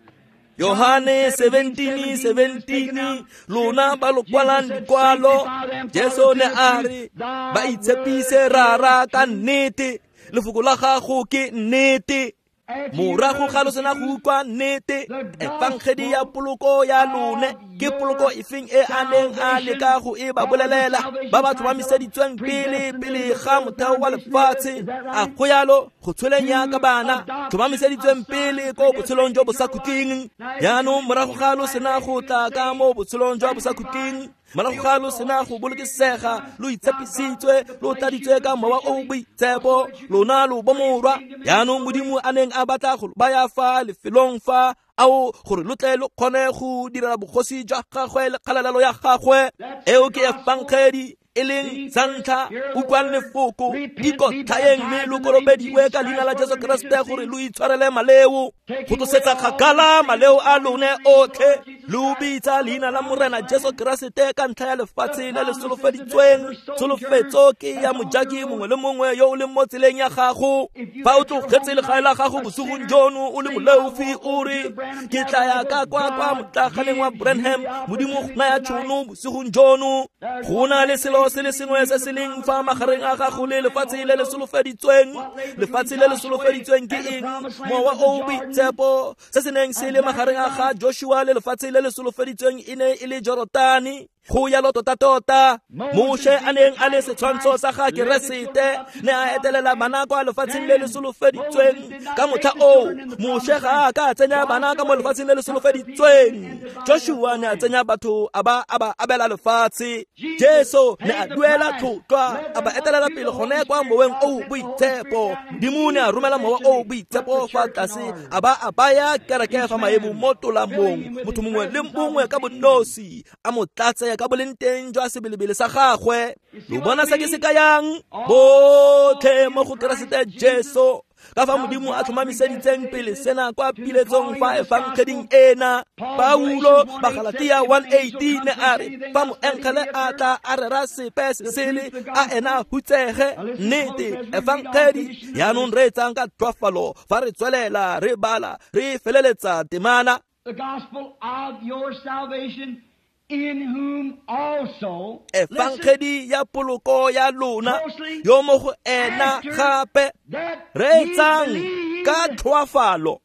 A: Yohane seventeen seventeen, lona ba lo kwalang dikwalo, Jesu ne a re ba itshepise rara ka nnete, lefoko la gago ke nnete. Morago ga lo sena go utlwa nnete, efangedi ya poloko ya lone ke poloko efeng e a neng a leka go e ba bolelela ba ba tlhomamiseditsweng pele pele ga motheo wa lefatshe. A go yalo go tsholenya ka bana tlhomamiseditsweng pele ko botshelong jo bo sa khutleng. Yaanong morago ga lo sena go tla ka mo botshelong jo bo sa khutleng, morago ga lo sena go bolokesega lo itshepisitswe lo tladitswe ka mowa o boitshepo, lona lo bomorwa. Yaanong Modimo a neng a batla go baya fa lefelong fa ao gore lo tle lo kgone go direla bogosi jwa gagwe le kgalalelo ya gagwe. Eo ke efangedi e leng santlha utlwang lefoko dikotlhaeng mme lo korobediwe ka leina la Jesu Keresete gore lo itshwarele maleo go tlosetsa kgakala maleo a lone otlhe. Lo bitsa leina la Morena Jesu Keresete ka ntlha ya lefatshe le le solofeditsweng. Solofetso ke ya mojaki mongwe le mongwe yo o leng mo tseleng ya gago. Fa o tlogetse legae la gago bosogong jono o le moleufi o re ke tla ya ka kwa kwa motlaganeng wa Branham, Modimo go naya tšhono bosogong jono. Go na le selo se le sengwe se se leng fa magareng a gago le lefatshe le le solofeditsweng. Lefatshe le le solofeditsweng ke eng? Mowa o boitshepo se se neng se le magareng a ga Joshua le lefatshe le le solofeditsweng e ne e le Jorodani. Go yalo tota tota Moshe a neng a le setshwantsho sa ga Keresete ne a etelela bana kwa lefatsheng le le solofeditsweng. Ka motlha o Moshe ga a ka tsenya bana ka mo lefatsheng le le solofeditsweng. Joshua ne a tsenya batho a ba abela lefatshe. Jesu ne a duela tlhotlhwa a ba etelela pele gone kwa moweng o boitshepo. Modimo ne a romela mowa o boitshepo fa tlase a ba a baya kereke fa maemo mo tolamong. Motho mongwe le mongwe ka bonosi a mo tlatse ka bolenteng jwa sebelebele sa gagwe. Lo bona se ke se kayang botlhe mo go Keresete Jesu ka fa Modimo a tlhomamiseditseng pele sena kwa piletsong fa evangeding ena. Paulo ba Galatia one eighteen a re fa moenkele a tla a rera sepe se sele a ena hutsege nnete evangedi yaanong re etsang ka tlhoafalo fa re tswelela re bala re feleletsa temana.
B: The gospel of your salvation, in whom also
A: evangedi ya poloko ya lona yo mo go ena gape re etsang ka tlhoafalo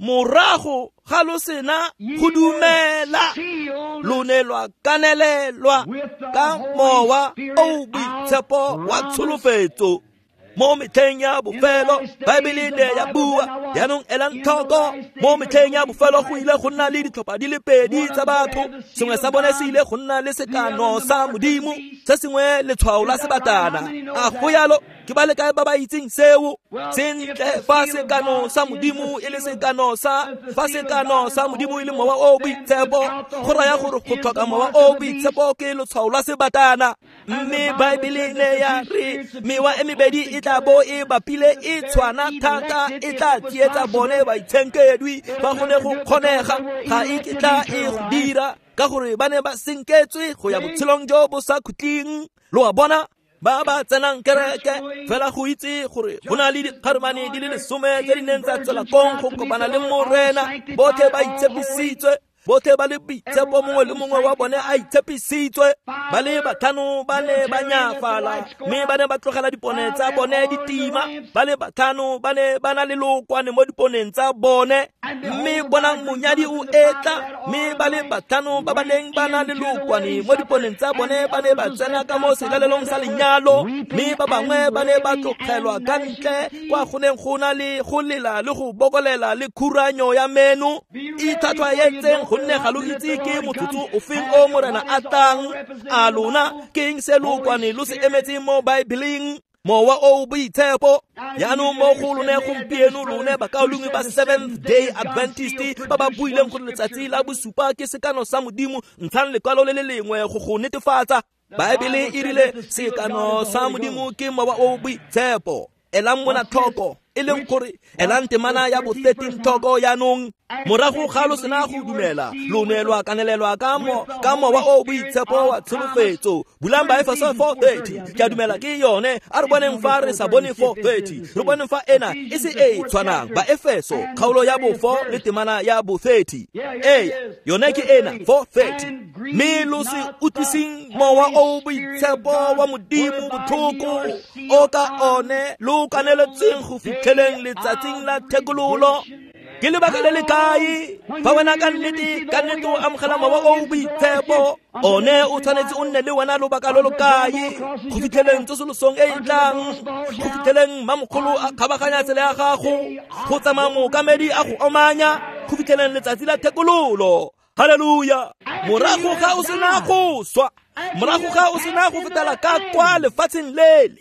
A: morago ga lo sena go dumela lo ne lwa kanelelwa ka mowa o boitshepo wa tsholofetso. Mo metlheng ya bofelo Baebele ne ya bua yaanong elang tlhoko mo metlheng ya bofelo go ile go nna le ditlhopha di le pedi tsa batho. Sengwe sa bone se ile go nna le sekano sa Modimo, se sengwe letshwao la sebatana. A go yalo ke ba le kae ba ba itseng seo? Sentle fa sekano sa Modimo e le sekano sa fa sekano sa Modimo e le mowa o boitshepo, go raya gore go tlhoka mowa o boitshepo ke letshwao la sebatana. Mme Baebele ne ya re mewa e mebedi e tla bo e bapile e tshwana thata e tla tsietsa bone baitshenkedwi ba go ne go kgonega ga e tla e go dira ka gore ba ne ba senketswe go ya botshelong jo bo sa khutling. Lo a bona ba ba tsenang kereke fela go itse gore go na le dikgarumane di le lesome tse di neng tsa tswela kong go kopana le morena. Botlhe ba itshepisitswe, botlhe ba le boitshepo, mongwe le mongwe wa bone a itshepisitswe. Ba le batlhano ba ne ba nyafala mme ba ne ba tlogela dipone tsa bone ditima. Ba le batlhano ba ne ba na le lokwane mo diponeng tsa bone mme bonang monyadi o etla, mme ba le batlhano ba ba neng ba na le lokwane mo diponeng tsa bone ba ne ba tsena ka mo selalelong sa lenyalo, mme ba bangwe ba ne ba tlogelwa ka ntle kwa go neng go na le go lela le go bokolela le khuranyo ya meno. Ithatwa yetseng gonne ga lo itse ke motsotso o feng o morena a tang. A lona ke eng se lokwane lo se emetse mo Baebeleng? Mowa o boitshepo. Yaanong mo go lone gompieno lone bakaolongwe ba Seventh Day Adventist ba ba buileng gore letsatsi la bosupa ke sekano sa Modimo ntlhang lekwalo le le lengwe go go netefatsa. Baebele e rile sekano sa Modimo ke mowa o boitshepo. Elang mona tlhoko e leng gore elang temana ya bo thirteen tlhoko yaanong morago ga lo sena go dumela lo ne lwa kanelelwa ka mo ka mowa o boitshepo wa tsholofetso. Bulang ba Efeso four thirty ke a dumela ke yone a re boneng fa re sa bone four thirty re boneng fa ena e se e tshwanang ba Efeso kgaolo ya bo four le temana ya bo thirty. Ee yone ke ena four thirty. Mme lo se utlwising mowa o boitshepo wa Modimo botlhoko o ka one lo kaneletseng go fitlheleng letsatsing la thekololo. Ke lebaka le le kae fa wena ka nnete ka nnete o amogela mowa o boitshepo one o tshwanetse o nne le wena lobaka lo lo kae go fitlheleng tsosolosong e e tlang, go fitlheleng mamogolo a kgabaganya tsela ya gago, go tsamaya mookamedi a go omanya, go fitlheleng letsatsi la thekololo. Haleluya. Morago ga o sena go swa, morago ga o sena go fetela ka kwa lefatsheng lele,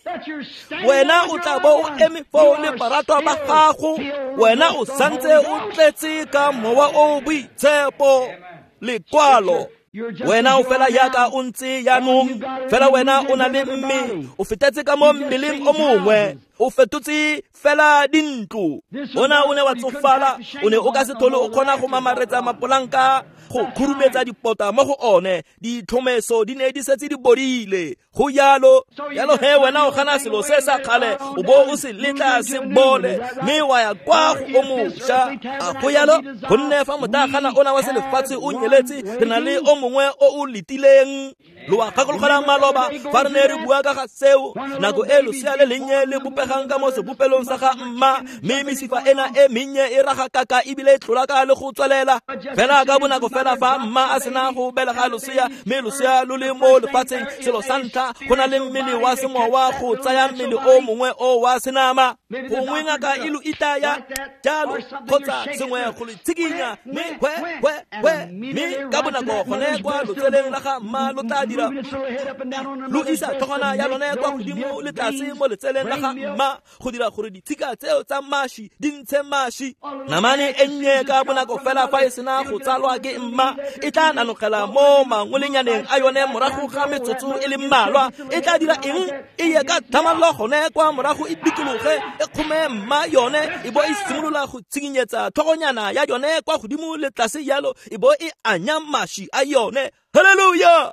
A: wena o tla bo o eme fo le baratwa ba gago, wena o santse o tletse ka mowa o boitshepo lekwalo. Wena o fela yaka o ntse yaanong, fela wena o na le mme o fetetse ka mo mmeleng o mongwe, o fetotse fela dintlo. Ona o ne wa tsofala, o ne o ka se tlhole o kgona go mamaretsa mapolanka go khurumetsa dipota mo go one, ditlhomeso di ne di setse di bodile. Go yalo yalo he wena o gana selo se sa kgale o bo o se letla se bole mme wa ya kwa go omosha. A go yalo gonne fa motagana ona wa se lefatshe o nyeletse re na le o mongwe o o letileng. Lo wa gakologola maloba fa re ne re bua ka ga seo nako e losea le lenye le bopegang ka mo sebopelong sa ga mma, mme mesifa ena e mennye e raga kaka ebile e tlola ka le go tswelela fela ka bonako fela fa mma a sena go belega losea, mme losea lo le mo lefatsheng. Selo sa ntlha go na le mmele wa semowa go tsaya mmele o mongwe o wa senama, gongwe ngaka e lo itaya jalo kgotsa sengwe go le tsikinya, mme hwe hwe hwe mme ka bonako gone kwa lotseleng la ga mma lo tla dira lo isa tlhogona ya lone kwa godimo le tlase mo letseleng la ga mma. mma go dira gore ditshika tseo tsa mashi di ntshe mashi. Namane e nnye ka bonako fela fa e sena go tsalwa ke mma e tla nanogela mo mangwelenyaneng a yone morago ga metsotso e le mmalwa. E tla dira eng? E ye ka tlhamallo gone kwa morago e dikologe e kgome mma yone e bo e simolola go tsikinyetsa tlhogonyana ya yone kwa godimo le tlase yalo e bo e anya mashi a yone. Hallelujah!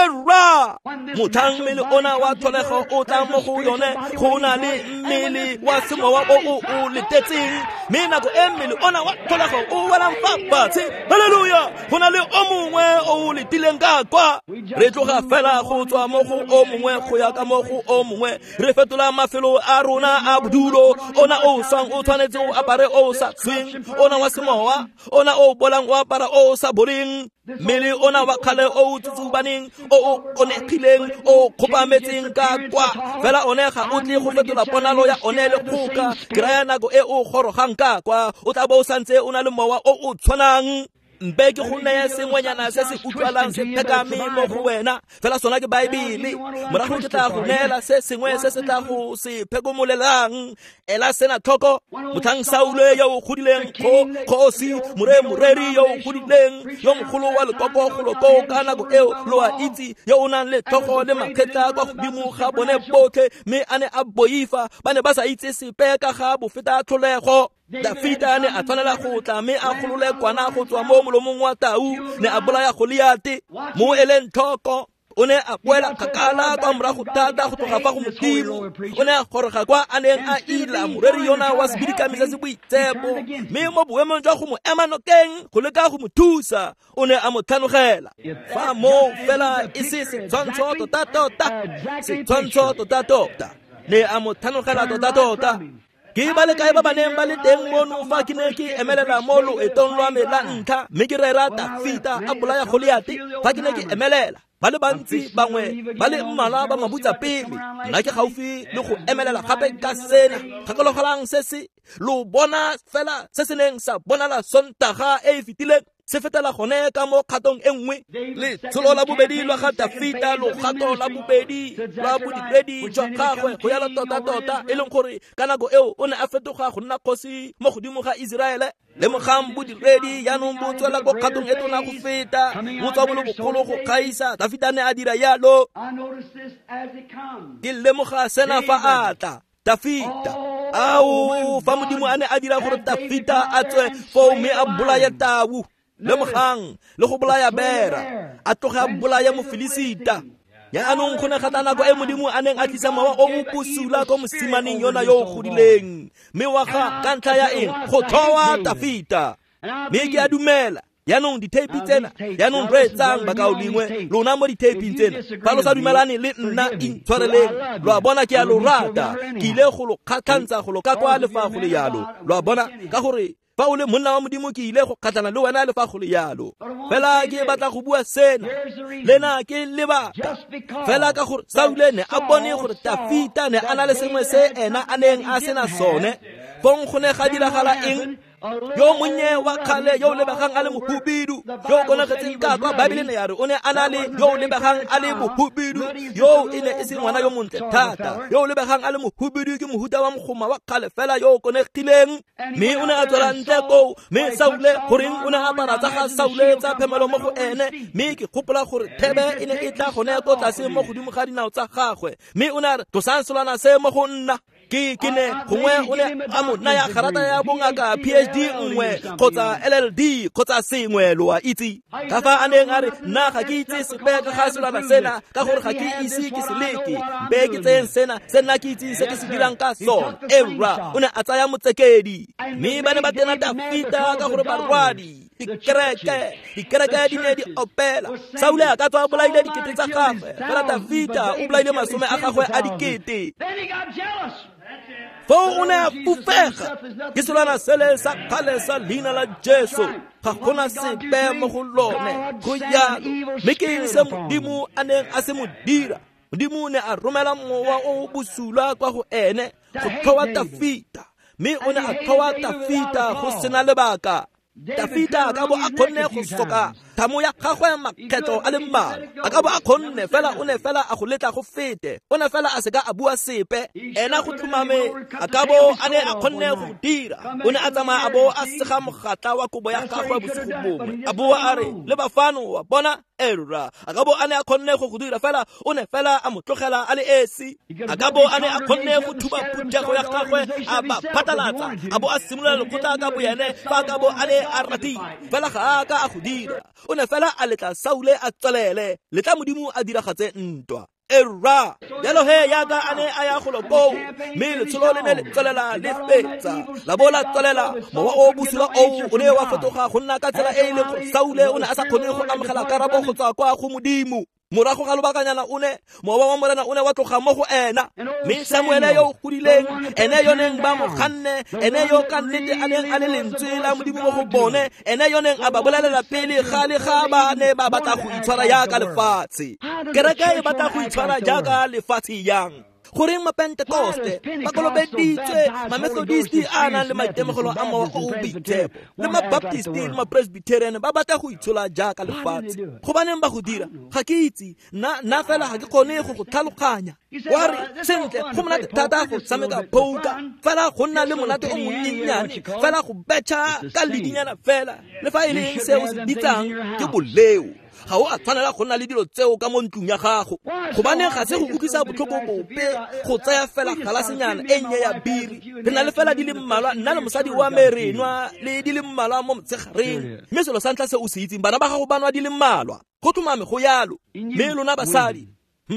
A: Era mothang mmele ona wa tlholego o tla mo go yone go na le mmele wa semowa o o letetseng mme nako e mmele ona wa tlholego o welang fa fatshe. Hallelujah! Go na le o mongwe o letileng ka kwa re tloga fela go tswa mo go o mongwe go ya ka mo go o mongwe re fetola mafelo a rona a bodulo. Ona o swang o tshwanetse o apare o sa swing, ona wa semowa ona o bolang o apara o sa boring. Mmele ona wa kgale o tsutsubaneng o o nekileng o khopametseng ka kwa fela one ga o tle go fetola ponalo ya one le kgoka ke raya nako e o gorogang ka kwa o tla bo santse o na le mowa o o tshwanang. Mpe ke go naya sengwenyana se se utlwalang se thekame mo go wena fela sona ke Baebele. Morago ke tla go neela se sengwe se se tla go se phekomolelang. Ela sena tlhoko mothang Saule yo o godileng go kgosi more moreri yo o godileng yo mogolo wa lekoko go loko ka nako eo lo a itse yo o nang le tlhogo le makgetla kwa godimo ga bone botlhe mme a ne a boifa ba ne ba sa itse sepe ka ga bofeta tlholego. Dafita ne a tshwanela go tla mme a golole kwana go tswa mo molomong wa tau ne a bolaya Goliate mo eleng tlhoko. O ne a boela kgakala kwa morago thata go tloga fa go Modimo. O ne a goroga kwa a neng a ila moreri yona wa sebidikami se se boitshepo mme mo boemong jwa go mo ema nokeng go leka go mo thusa o ne a mo thanogela. Fa mo fela e se setshwantsho tota-tota setshwantsho tota-tota ne a mo thanogela tota-tota. Ke ba le kae ba baneng ba le teng mono fa ke ne ke emelela mo loetong lwa me la ntlha mme ke rera Dafita a bolaya Goliate. Fa ke ne ke emelela ba le bantsi bangwe ba le mmalwa ba mabutsa pele nna ke gaufi le go emelela gape ka sena gakologelang se se lo bona fela se se neng sa bonala Sontaga e e fetileng se fetela gone ka mo kgatong e nngwe. Le tsholo la bobedi lwa ga Dafita lo kgato la bobedi lwa bodiredi jwa gagwe go yala tota-tota e leng gore ka nako eo o ne a fetoga go nna kgosi mo godimo ga Iseraele. Le mogang bodiredi yaanong bo tswela ko kgatong e tona go feta bo tswa bolo bogolo go gaisa. Dafita ne a dira yalo. Ke lemoga sena fa a tla Dafita ao fa Modimo a ne a dira gore Dafita a tswe fo mme a bolaya tau le mogang le go bolaya bera a tloge a bolaya Mofilisita. Yaanong go ne gata nako e Modimo a neng a tlisa mawa o mo pusula ko mosimaneng yona yo o godileng mme wa ga ka ntlha ya eng go tlhowa Dafita. Mme ke a dumela yaanong diteipi tsena yaanong re etsang bakao dingwe lona mo diteipi tsena fa lo sa dumelane le nna intshwareleng lo a bona ke a lo rata ke ile go lo kgatlhantsha go lo ka kwa le fa go le yalo lo a bona ka gore fa o le monna wa Modimo ke ile go kgatlana le wena le fa go le yalo fela ke batla go bua sena lena ke lebaka fela ka gore Saule ne a bone gore Dafita ne a na le sengwe se ena a neng a sena sone fong go ne ga diragala eng yo monnye wa kgale yo lebegang a le mohubidu yo konagetseng ka kwa Baebele ya re o ne a na le yo lebegang a le mohubidu yo e ne e se ngwana yo montle thata yo lebegang a le mohubidu ke mohuta wa mogoma wa kgale fela yo konegileng mme o ne a tswela ntle ko mme Saule goreng o ne a apara tsa ga Saule tsa phemelo mo go ene mme ke gopola gore thebe e ne e tla gone ko tlase mo godimo ga dinao tsa gagwe mme o ne a re tosansolwana se mo go nna ke ke ne gongwe o ne a mo naya garata ya bongaka P H D nngwe kgotsa L L D kgotsa sengwe lo a itse ka fa a neng a re nna ga ke itse sepe ka ga solwana sena ka gore ga ke ise ke seleke be ke tseng sena se nna ke itse se ke se dirang ka sona. Era o ne a tsaya motsekedi mme ba ne ba tena Dafita ka gore barwadi dikereke dikereke di ne di opela. Saule a ka tswa bolaile dikete tsa gagwe fela Dafita o bolaile masome a gagwe a dikete. Fo o ne a fufega ke solwana sele sa kgale sa leina la Jesu ga gona sepe mo go lone go yalo mme ke eng se Modimo a neng a se mo dira. Modimo ne a romela mowa o busula kwa go ene go thowa Dafita mme o ne a thowa Dafita go sena lebaka. Dafita ka bo a kgonne go soka thamo ya gagwe makgetlo a le mmalwa a ka bo a kgonne fela o ne fela a go letla go fete o ne fela a se ka a bua sepe ena go tlhomame a ka bo a ne a kgonne go dira o ne a tsamaya a bo a sega mogatla wa kobo ya gagwe bosigo bongwe a boa a re le bafano wa bona erra a ka bo a ne a kgonne go go dira fela o ne fela a mo tlogela a le esi a ka bo a ne a kgonne go thuba puthego ya gagwe a ba phatalatsa a bo a simolola lekgotla ka bo yene fa ka bo a ne a rati fela ga a ka a go dira o ne fela a letla Saule a tswelele letla modimo a diragatse ntwa erra yalo he yaka ane aya go lopo me le tsholo le ne le tswelela le fetsa la bola tswelela mowa o busula o o ne wa fetoga go nna ka tsela e ile go Saule o ne a sa kgone go amogela karabo go tswa kwa go modimo morago ga lobakanyana o ne mowa wa morena o ne wa tloga mo go ena mme Samuele yo godileng ene yo neng ba mo kganne ene yo ka nnete a neng a le lentswe la modimo mo go bone ene yo neng a ba bolelela pele ga le ga ba ne ba batla go itshwara yaka lefatshe kereke e batla go itshwara jaaka lefatshe yang goreng mapentekoste ba kolobeditswe mamethodisti a nang le maitemogelo a mawa o boitshepo le mabaptisti le mapresbyterian ba batla go itshola jaaka lefatshe go baneng ba go dira ga ke itse nna fela ga ke kgone go go tlhaloganya wa re sentle go monate thata go tshameka pouka fela go nna le monate o monyennyane fela go betšha ka ledinyana fela le fa e leng se o se ditsang ke boleo ga o a tshwanela go nna le dilo tseo ka mo ntlong ya gago go baneng ga se go utlwisa botlhoko bope go tsaya fela galasenyana e nnye ya biri re na le fela di le mmalwa nna le mosadi wa me re nwa le di le mmalwa mo motshegareng mme selo sa ntlha se o se itseng bana ba gago ba nwa di le mmalwa go tlhomame go yalo mme lona basadi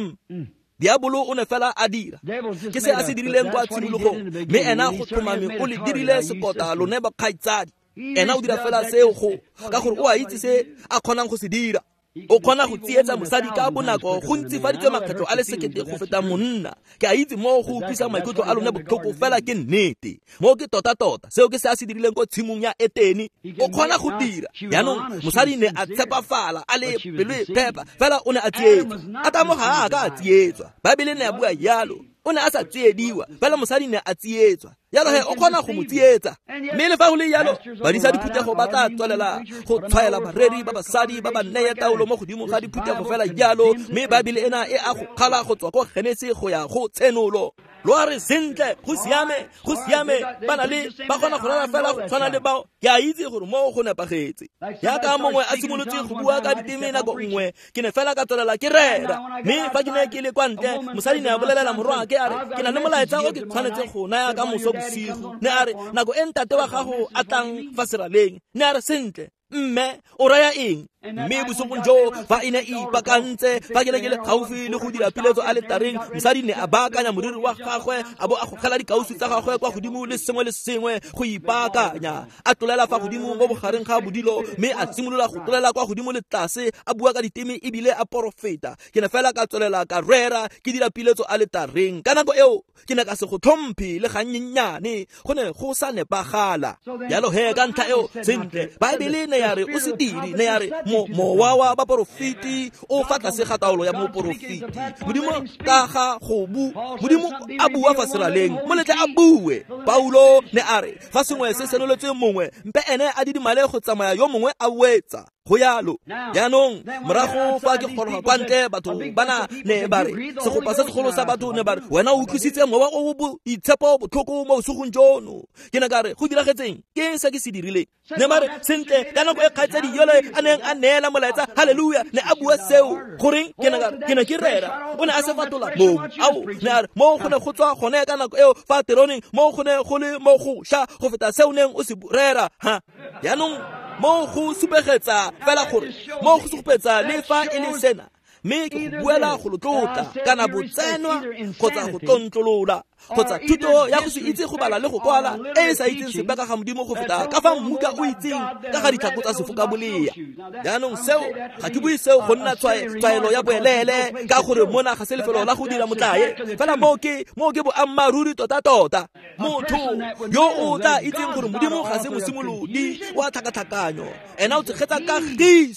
A: diabolo o ne fela a dira ke se a se dirileng kwa tshimologong mme ena go tlhomame o le dirile sekota lone ba kgaitsadi ena o dira fela seo go ka gore o a itse se a kgonang go se dira o kgona go tsietsa mosadi ka bonako go ntse fa ditse makgetlo a le sekete go feta monna ke a itse mo go utlwisa maikutlo a lone botlhoko fela ke nnete mo ke tota-tota seo ke se a se dirileng ko tshimong ya Eteni o kgona go dira yaanong mosadi ne a tshepafala a le pelo e phepa fela o ne a tsietswa Adamo ga a ka a tsietswa Baebele ne a bua yalo o ne a sa tsiediwa fela mosadi ne a tsietswa yalo he o kgona go mo tsietsa mme le fa go le yalo badisa diphuthego ba tla tswelela go tshwaela bareri ba basadi ba ba neye taolo mo godimo ga diphuthego fela yalo mme Baebele ena e a go kgala go tswa go Genese go ya go Tsenolo lo a re sentle go siame go siame ba na le ba kgona go rara fela go tshwana le bao ke a itse gore mo go nepagetse yaka mongwe a simolotse go bua ka diteme nako nngwe ke ne fela ka tswelela ke rera mme fa ke ne ke le kwa ntle mosadi ne a bolelela morwa ke a re ke na le molaetsa o ke tshwanetse go naya ka moso bosigo ne a re nako e ntate wa gago a tlang fa seraleng ne a re sentle mme o raya eng mme bosogong jo fa e ne e ipakantse fa ke ne ke le gaufi le go dira piletso a letareng mosadi ne a baakanya moriri wa gagwe a bo a gogela dikausu tsa gagwe kwa godimo le sengwe le sengwe go ipaakanya a tlolela fa godimo mo bogareng ga bodilo mme a simolola go tlolela kwa godimo le tlase a bua ka diteme ebile a porofeta ke ne fela ka tswelela ka rera ke dira piletso a letareng ka nako eo ke ne ka se go tlhomphe le gannyenyane go ne go sa nepagala yalo he ka ntlha eo sentle Baebele ne ya re o se diri ne ya re mowa wa baporofiti o fa tlase ga taolo ya moporofiti modimo ka ga go bu modimo a bua fa seraleng moletle a bue Paulo ne a re fa sengwe se senoletse mongwe mpe ene a didimale go tsamaya yo mongwe a wetsa go yalo yaanong morago fa ke goroga kwa ntle batho bana ne ba re segopa se segolo sa batho ne ba re wena o utlwisitse mowa o bo itshepo botlhoko mo bosogong jono ke ne ka re go diragetseng ke se ke se dirileng ne ba re sentle ka nako e kgaitsedi yole a neng a neela molaetsa haleluya ne a bua seo goreng ke ne ka re ke ne ke rera o ne a se fatola mo ao ne a re mo go ne go tswa gone ka nako eo fa teroneng mo go ne go le mo go sha go feta seo neng o se rera ha yaanong mo go supegetsa fela gore mo go supetsa le fa e le sena mme ke go buela go lotlotla kana botsenwa kgotsa go tlontlolola kgotsa thuto ya go se itse go bala le go kwala e e sa itseng sepe ka ga modimo go feta ka fa mmuka o itseng ka ga ditlhako tsa sefoka bolea yaanong seo ga ke bue seo go nna tshwaelo ya boelele ka gore mona ga se lefelo la go dira motlae fela mo ke mo ke boammaruri tota-tota motho yo o tla itseng gore modimo ga se mosimolodi wa tlhakatlhakanyo ena o tshegetsa kagiso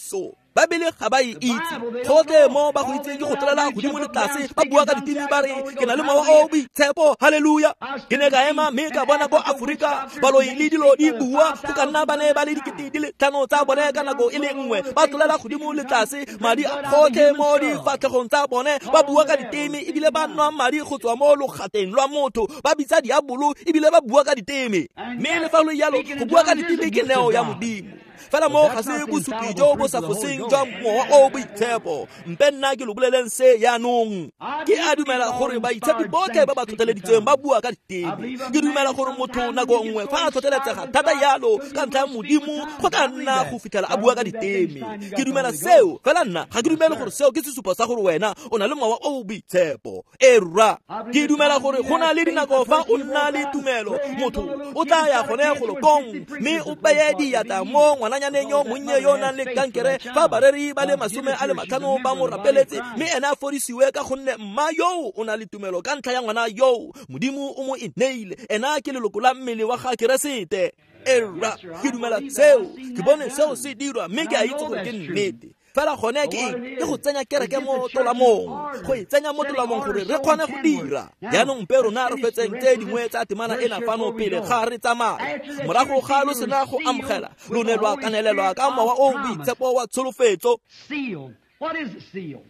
A: Babele ga ba e itse gotle mo ba go itseng ke go tlolela godimo le tlase ba bua ka ditimi ba re ke na le mawa o boitshepo haleluya ke ne ka ema mme ka bona ko Afrika balo ile dilo di bua go ka nna ba ne ba le dikete di le tlhano tsa bone ka nako e le nngwe ba tlolela godimo le tlase madi gotle mo di fatlhegong tsa bone ba bua ka ditimi ebile ba nwa madi go tswa mo logateng lwa motho ba bitsa diabolo ebile ba bua ka ditimi mme le fa lo yalo go bua ka ditimi ke neo ya modimo fela mo ga se bosupi jo bo sa foseng jwa mowa o boitshepo mpe nna ke lo boleleng se yaanong ke a dumela gore baitshepi botlhe ba ba thoteleditsweng ba bua ka ditemi ke dumela gore motho nako nngwe fa a thoteletsega thata yalo ka ntlha ya modimo go ka nna go fitlhela a bua ka ditemi ke dumela seo fela nna ga ke dumele gore seo ke sesupo sa gore wena o na le mowa o boitshepo e rra ke dumela gore go na le dinako fa o nna le tumelo motho o tla ya gone golokong mme o beye diata mo ngwananyaneng yo monnye yo nang le kankere fa bareri ba le masome a le matlhano ba mo rapeletse mme ene a fodisiwe ka gonne mma yo o na le tumelo ka ntlha ya ngwana yo modimo o mo ineile ena ke leloko la mmele wa ga keresete era ke dumela seo ke bone seo se dirwa mme ke a itse gore ke nnete fela gone ke ke go tsenya kereke mo tolamong go e tsenya mo tolamong gore re kgone go dira yaanong mpe rona re fetseng tse dingwe tsa temana ena fano pele ga re tsamaya morago ga lo sena go amogela lo ne lwa kanelelwa ka mowa o boitshepo wa tsholofetso.
B: What is the seal?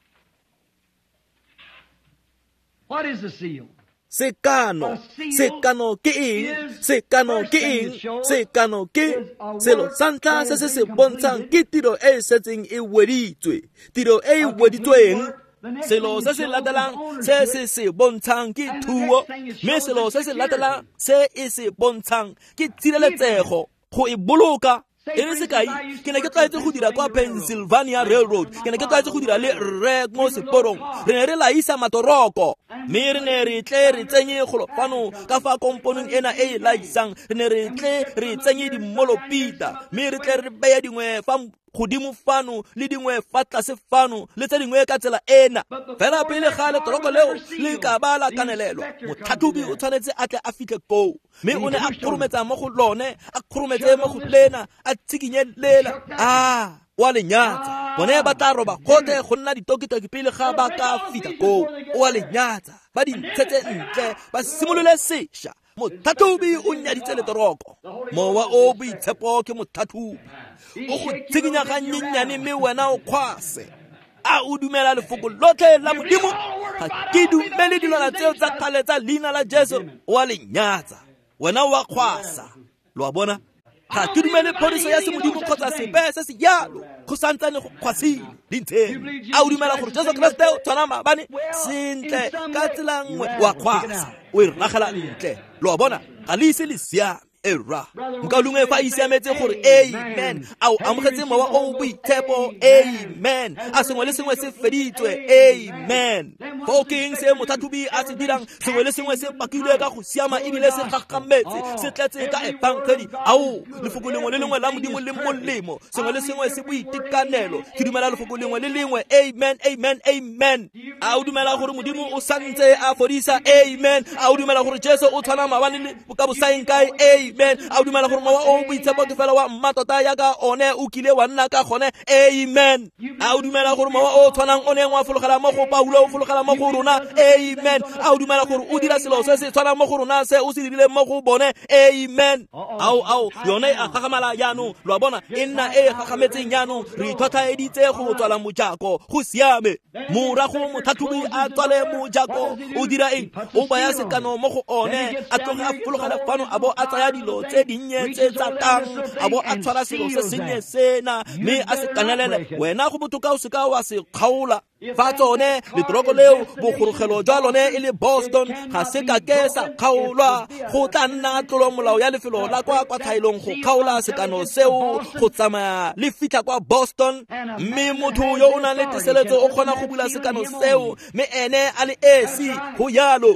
B: What is the seal?
A: Sekano, sekano ke eng, sekano ke eng, sekano ke selo santla se se se bontshang ke tiro e setseng e weditswe, tiro e weditsweng. Selo se se latelang se se se bontshang ke thuo, mme selo se se latelang se e se bontshang ke tshireletsego go e boloka. E le sekai ke ne ke tlwaetse go dira kwa Pennsylvania Railroad ke ne ke tlwaetse go dira le rre mo seporong re ne re laisa matoroko mme re ne re tle re tsenye golo fano ka fa komponong ena e laisang re ne re tle re tsenye dimolopita mme re tle re beye dingwe fa godimo fano le dingwe fa tlase fano le tse dingwe ka tsela ena fela pele ga le toroko leo le ka ba la kanelelwa motlhatlhobi o tshwanetse a tle a fitlhe koo mme o ne a kgorometsa mo go lone a kgorometse mo go lena a tsikinyelela a wa lenyatsa bone ba tla roba gote go nna ditokitoki pele ga ba ka fitlha koo wa lenyatsa ba di ntshetse ntle ba simolole sešwa motlhatlhobi o nyaditse le toroko mowa o boitshepo ke motlhatlhobi o go tsikinya ga nyenyane mme wena o kgwase a o dumela lefoko lotlhe la modimo ga ke dumele dilwana tseo tsa kgale tsa leina la Jesu wa lenyatsa wena wa kgwasa lo a bona ga ke dumele phodiso ya semodimo kgotsa sepe se se jalo go santsane go kgwasile dintsheng a o dumela gore Jesu Kriste o tshwana maabane sentle ka tsela nngwe wa kgwasa o e ragela ntle lo a bona ga le ise le siame era mkaulungwe fa isiametse gore amen au amogetse mowa o boitshepo amen a sengwe le sengwe se feditswe amen fokeng se motlhatlhobi a se dirang sengwe le sengwe se pakilwe ka go siama ebile se gagametse se tletse ka epankgedi au lefoko lengwe le lengwe la modimo le molemo sengwe le sengwe se boitekanelo ke dumela lefoko lengwe le lengwe amen amen amen a o dumela gore modimo o santse a fodisa amen a o dumela gore Jesu o tshwana maabane le ka bosaeng kae amen a o dumela gore mowa o boitshepo ke fela wa mmatota yaka one o kile wa nna ka gone amen a o dumela gore mowa o tshwanang o neng wa fologela mo go Paulo o fologela mo go rona amen a o dumela gore o dira selo se se tshwanang mo go rona se o se dirile mo go bone amen ao ao yone a gagamala yaanong lo a bona e nna e gagametseng yaanong re ithothaeditse go tswala mojako go siame morago motlhatlhobi a tswale mojako o dira eng o baya sekano mo go one a tloge a fologela fano a bo a tsaya dilo tse dinnye tse tsa tang a bo a tshwara selo se sennye sena mme a se kanelele wena go botoka o seka wa se kgaola fa tsone letoroko leo bogorogelo jwa lone e le Boston ga se ka ke sa kgaolwa go tla nna tlolo molao ya lefelo la kwa kwa thailong go kgaola sekano seo go tsamaya le fitlha kwa Boston mme motho yo o nang le tiseletso o kgona go bula sekano seo mme ene a le esi go yalo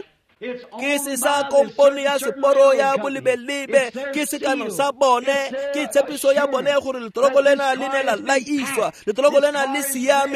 A: ke se sa kompone ya seporo ya bolebelebe ke sekano sa bone ke tshepiso ya bone gore letoroko lena le ne la laiswa letoroko lena le siame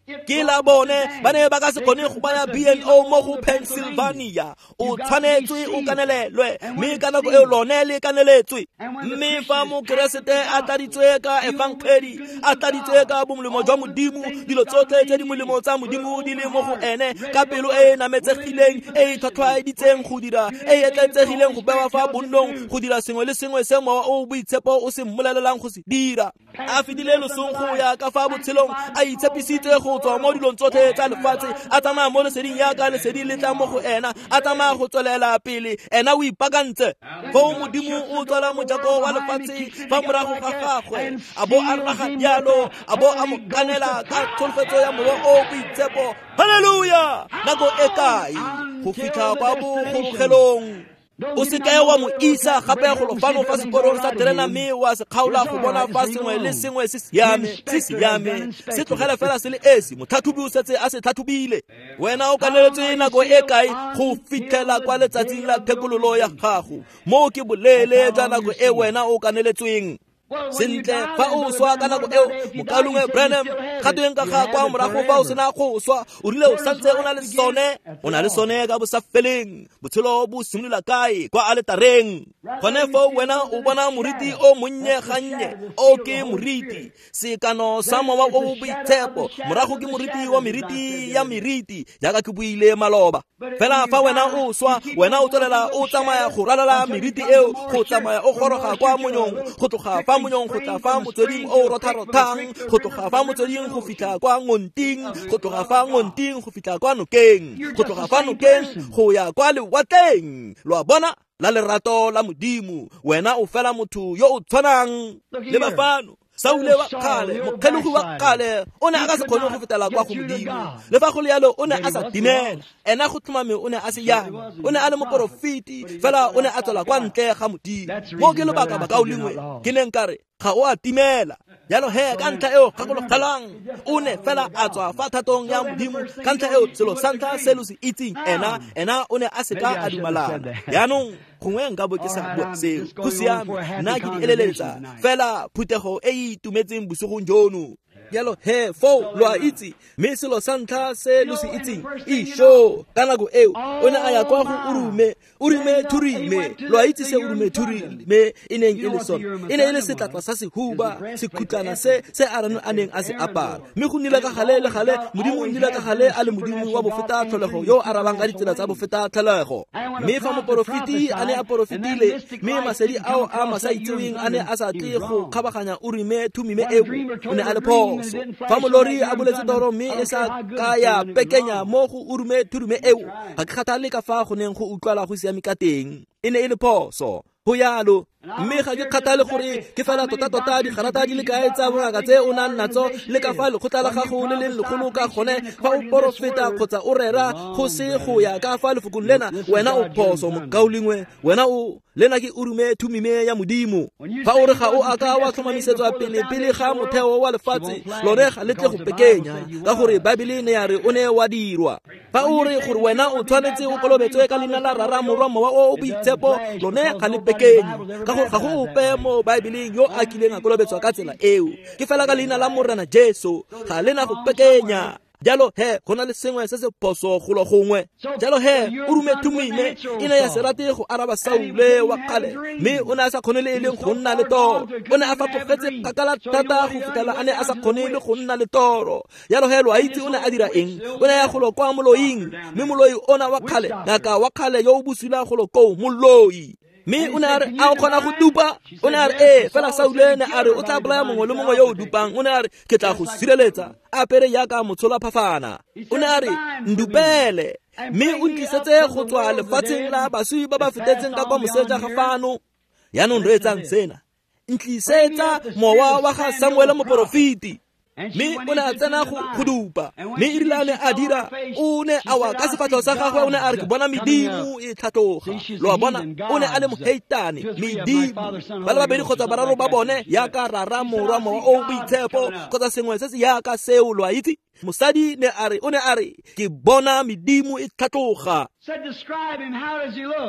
A: ke la bone ba ne ba ka se kgone go baya B and O mo go Pennsylvania. O tshwanetswe o kanelelwe mme ka nako e lone le kaneletswe. Mme fa mo keresete a tladitswe ka evangeli a tladitswe ka bomolemo jwa modimo dilo tsotlhe tse di molemo tsa modimo di le mo go ene ka pelo e nametsegileng e tlhotlhwaeditseng go dira e etletsegileng go bewa fa bonnong go dira sengwe le sengwe se mowa o boitshepo o se mmolelelang go se dira. A fetile losong go ya ka fa botshelong a itshepisitse go tswa mo dilong tsotlhe tsa lefatshe a tsamaya mo leseding yaka lesedi le tla mo go ena a tsamaya go tswelela pele ena o ipaakantse fo modimo o tswala mojako wa lefatshe fa morago ga gagwe a bo a raga dialo a bo a mo kanela ka tsholofetso ya mowa o boitshepo. Haleluya! Nako e kae go fitlha kwa bogobogelong o se kae wa mo isa gape go lo fano fa seporong sa terena mme wa se kgaola go bona fa sengwe le sengwe se siame se siame se tlogela fela se le esi mothathubi o setse a se thathubile. Wena o kaneletswe nako e kae go fitlhela kwa letsatsing la thekololo ya gago mo ke bolele jwa nako e wena o kaneletsweng sentle fa o swa ka nako eo mokalongwe Branham gatweng ka ga kwa morago fa o sena go swa o rile o santse o na le sone o na le sone ka bo sa feleng botshelo bo simolola kae kwa aletareng gone fo wena o bona moriti o monnye gannye o ke moriti sekano sa mowa o bo boitshepo morago ke moriti wa meriti ya meriti jaaka ke buile maloba fela fa wena o swa wena o tswelela o tsamaya go ralala meriti eo go tsamaya o goroga kwa monyong go tloga fa monyong go tla fa motsweding o rotharothang go tloga fa motsweding go fitlha kwa ngonting go tloga fa ngonting go fitlha kwa nokeng go tloga fa nokeng go ya kwa lewatleng lwa bona la lerato la modimo. Wena o fela motho yo o tshwanang le bafano Saule wa kale mokgelogi wa kale o ne a ka se kgone go fetela kwa go modimo le fa go le yalo o ne a sa timela ena go tlhomame o ne a se yana o ne a le moporofiti fela o ne a tswela kwa ntle ga modimo mo ke lebaka ba ka o lengwe ke neng kare ga o a timela yalo he ka ntlha eo ga go lo kgalang o ne fela a tswa fa thatong ya modimo ka ntlha eo selo santa selo se itseng ena ena o ne a se ka a dumalana yaanong gongwe nka bo ke sa bua seo go siame nna ke di eleletsa fela phutego e e itumetseng bosogong jono yalo he fo lo a itse mme selo sa ntlha se lo se itseng isho ka nako eo o ne a ya kwa go urume urume thurime lo a itse se urume thurime e neng e le sona e ne e le setlatla sa sehuba sekhutlana se se a rano a neng a se apara mme go nnile ka gale le gale modimo o nnile ka gale a le modimo wa bofeta tlholego yo a rabang ka ditsela tsa bofeta tlholego mme fa moporofiti a ne a porofitile mme masedi ao a masa itseweng a ne a sa tle go kgabaganya urume thumime eo o ne a le pho fa molori a boletse toro mme e sa ka ya pekenya mo go urume thurume eo ga ke kgathale ka fa go neng go utlwala go siame ka teng e ne e le phoso go yalo mme ga ke kgathale gore ke fela tota-tota digarata di le kae tsa bongaka tse o nang natso le ka fa lekgotla la gago le leng legolo ka gone fa o porofeta kgotsa o rera go se go ya ka fa lefokong lena wena o phoso mokaolengwe wena o lena ke urume thumime ya modimo fa o re ga o aka wa tlhomamisetswa pele pele ga motheo wa lefatshe lone ga le tle go pekenya ka gore baebele ne ya re o ne wa dirwa fa o re gore wena o tshwanetse o kolobetswe ka leina la rara morwa mowa o boitshepo lone ga le pekenya ka gore ga go ope mo baebeleng yo a kileng a kolobetswa ka tsela eo ke fela ka leina la morena Jesu ga lena go pekenya jalo he go na le sengwe se se phoso go lo gongwe jalo he o rume thumime e ne ya se rate go araba Saule wa kale mme o ne a sa kgone le eleng go nna le toro o ne a fapogetse kakala thata go fitela a ne a sa kgone le go nna le toro jalo he lo a itse o ne a dira eng o ne ya go lo kwa moloing mme moloi ona wa kgale ngaka wa kgale yo o busula go lo ko moloi mme o ne a re a o kgona go dupa o ne a re ee fela Saule ne a re o tla bolaya mongwe le mongwe yo o dupang o ne a re ke tla go sireletsa a apere yaka motshola phafana o ne a re ndupele mme o ntlisetse go tswa lefatsheng la baswi ba ba fetetseng ka kwa moseja ga fano yaanong re etsang sena ntlisetsa mowa wa ga Samuele moporofiti mme o ne a tsena go dupa mme e rile a ne a dira o ne a wa ka sefatlhego sa gagwe o ne a re ke bona medimo e tlhatloga lo a bona o ne a le moheitane medimo ba le babedi kgotsa bararo ba bone yaka rara morwa mowa o boitshepo kgotsa sengwe se se yaka seo lo a itse mosadi ne a re o ne a re ke bona medimo e tlhatloga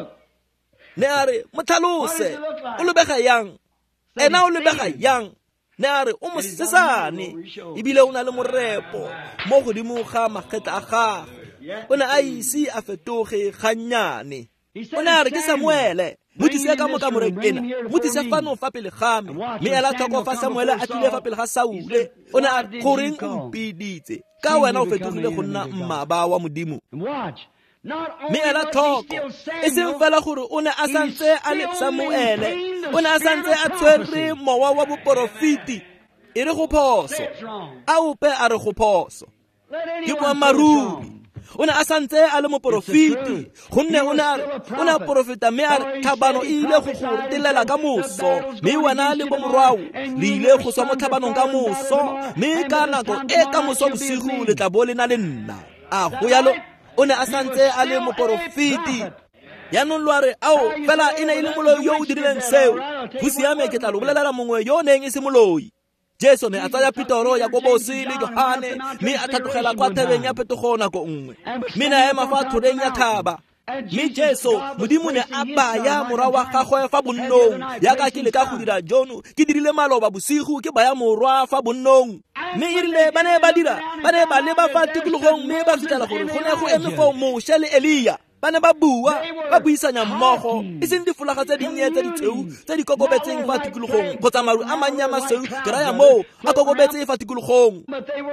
A: ne a re motlhalose o lebega yang ena o lebega yang ne a re o mosesane ebile o na le morepo mo godimo ga makgetla a gagwe o ne a ise a fetoge gannyane o ne a re ke Samuele mo tise ka moka moreng ena mo tise fano fa pele ga me mme ela tlhoko fa Samuele a tlile fa pele ga Saule o ne a re goreng o mpiditse ka wena o fetogile go nna mmaba wa Modimo mme ela tlhoko e seng fela gore o ne a santse a le Samuele o ne a santse a tshwere mowa wa boporofiti e re go phoso a ope a re go phoso ke boammaruri o ne a santse a le moporofiti gonne o ne a porofeta mme a tlhabano e ile go go telela ka moso mme wena le bomorwao le ile go tswa mo tlhabanong ka moso mme ka nako e ka moso bosigo le tla bo le na le nna a go yalo o ne a santse a le moporofiti yaanong lo a re ao fela e ne e le moloi yo o dirileng seo go siame ke tla lo bolelela mongwe yo o neng e se moloi Jesu ne a tsaya Petero, Yakobosi le Yohane mme a thatogela kwa thebeng ya phetogo nako nngwe mme na ema fa thoreng ya thaba mme Jesu Modimo ne a baya morwa wa gagwe fa bonnong yaka ke le ka go dira jono ke dirile maloba bosigo ke baya morwa fa bonnong mme e rile ba ne ba dira ba ne ba le ba fa tikologong mme ba fitlhela gore go ne go eme fo Moshe le Elia ba ne ba bua ba buisanya mmogo e seng difolaga tse dinnye tse ditshweu tse di kokobetseng fa tikologong kgotsa maru a mannya masweu ke raya moo a kokobetse fa tikologong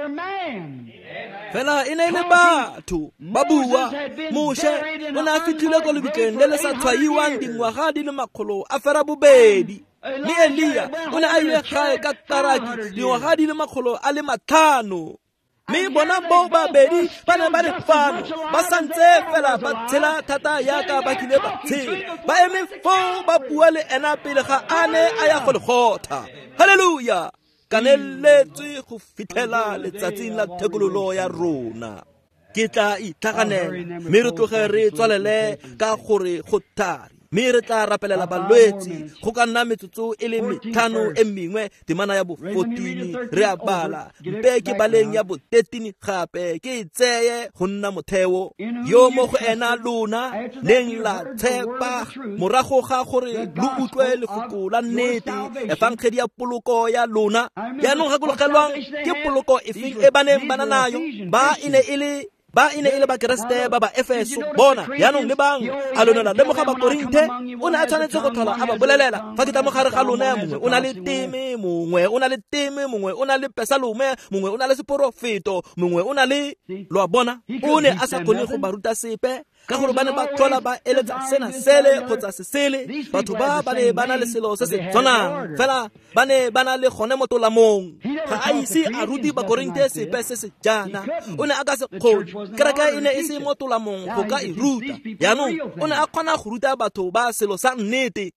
A: fela e ne e le batho ba bua Moshe o ne a fitlhile ko lebitleng le le sa tshwaiwang dingwaga di le makgolo a fera bobedi mme Elia o ne a ile gae ka taraki dingwaga di le makgolo a le matlhano mme bona bo babedi ba ne ba re fano ba santse fela ba tshela thata yaka ba kile ba tshela ba eme fo ba bua le ena pele ga ane a ya go le gotha haleluya kaneletswe go fitlhela letsatsing la thekololo ya rona ke tla itlhaganela mme re tloge re tswalele ka gore go thari mme re tla rapelela balwetsi go ka nna metsotso e le metlhano e mengwe temana ya bo fourteen re a bala mpe ke baleng ya bo thirteen gape ke tseye go nna motheo yo mo go ena lona leng la tshepa morago ga gore lo utlwe lefoko la nnete efangedi ya poloko ya lona yaanong gakologelwang ke poloko e feng e baneng bana nayo ba ine e le ba ine ile ba Keresete ba ba Efeso bona yaanong le bang a lona le moga ba Korinthe o ne a tshwanetse go tlhola a ba bolelela fa ke tla mogare ga lona mongwe o na le teme mongwe o na le teme mongwe o na le pesalome mongwe o na le seporofeto mongwe o na le lo a bona o ne a sa kgone go ba ruta sepe ka gore ba ne ba tlhola ba eletsa sena sele kgotsa sesele batho ba ba ne ba na le selo se se tshwanang fela ba ne ba na le gone motolamong ga a ise a ruti ba Korinthe sepe se se jana o ne a ka se kgone kereke e ne e se motolamong go ka e ruta yaanong o ne a kgona go ruta batho ba selo sa nnete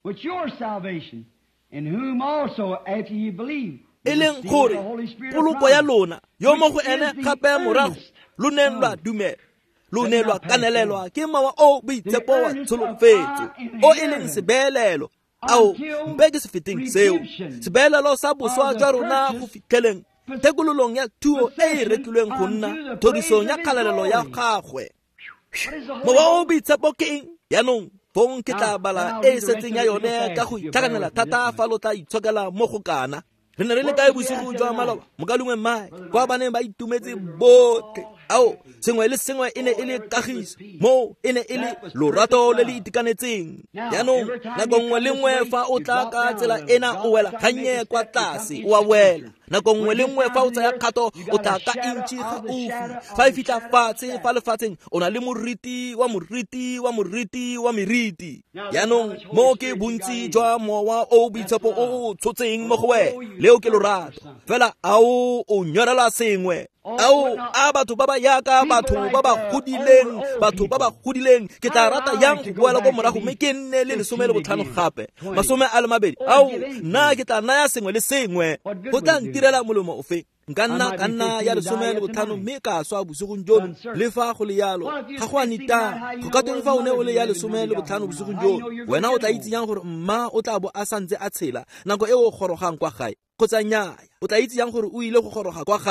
A: e leng gore poloko ya lona yo mo go ene gape morago lo neng lwa dumela lo ne lwa kanelelwa ke mawa o boitshepo wa tsholofetso o e leng sebeelelo ao mpe ke se feteng seo sebeelelo sa boswa jwa rona go fitlheleng thekololong ya thuo e e rekilweng go nna thodisong ya kgalalelo ya gagwe mowa o boitshepo ke eng yaanong fong ke tla bala e e setseng ya yone ka go itlhakanela thata fa lo tla itshokela mo go kana re ne re le kae bosigo jwa maloba mokalongwe mmae kwa ba neng ba itumetse botlhe ao sengwe le sengwe e ne e le kagiso mo e ne e le lorato le le itekanetseng yaanong nako nngwe le nngwe fa o tla ka tsela ena o wela gannye kwa tlase o a wela nako nngwe le nngwe fa o tsaya kgato o tla ka intši ga ufi fa e fitlha fatshe fa lefatsheng o na le moriti wa moriti wa moriti wa meriti yaanong mo ke bontsi jwa mowa o boitshepo o o tshotseng mo go wena leo ke lorato fela ao o nyorela sengwe ao a batho ba ba yaka batho ba ba godileng batho ba ba godileng ke tla rata yang go boela ko morago mme ke nne le lesome le botlhano gape masome a le mabedi ao nna ke tla naya sengwe le sengwe go tla ntirela molemo ofe nka nna ka nna ya lesome le botlhano mme ka swa bosigong jono le fa go le yalo ga go a nita go ka teng fa o ne o le ya lesome le botlhano bosigong jono wena o tla itse yang gore mma o tla bo a santse a tshela nako e o gorogang kwa gae kgotsa nnyaya o tla itse yang gore o ile go goroga kwa gae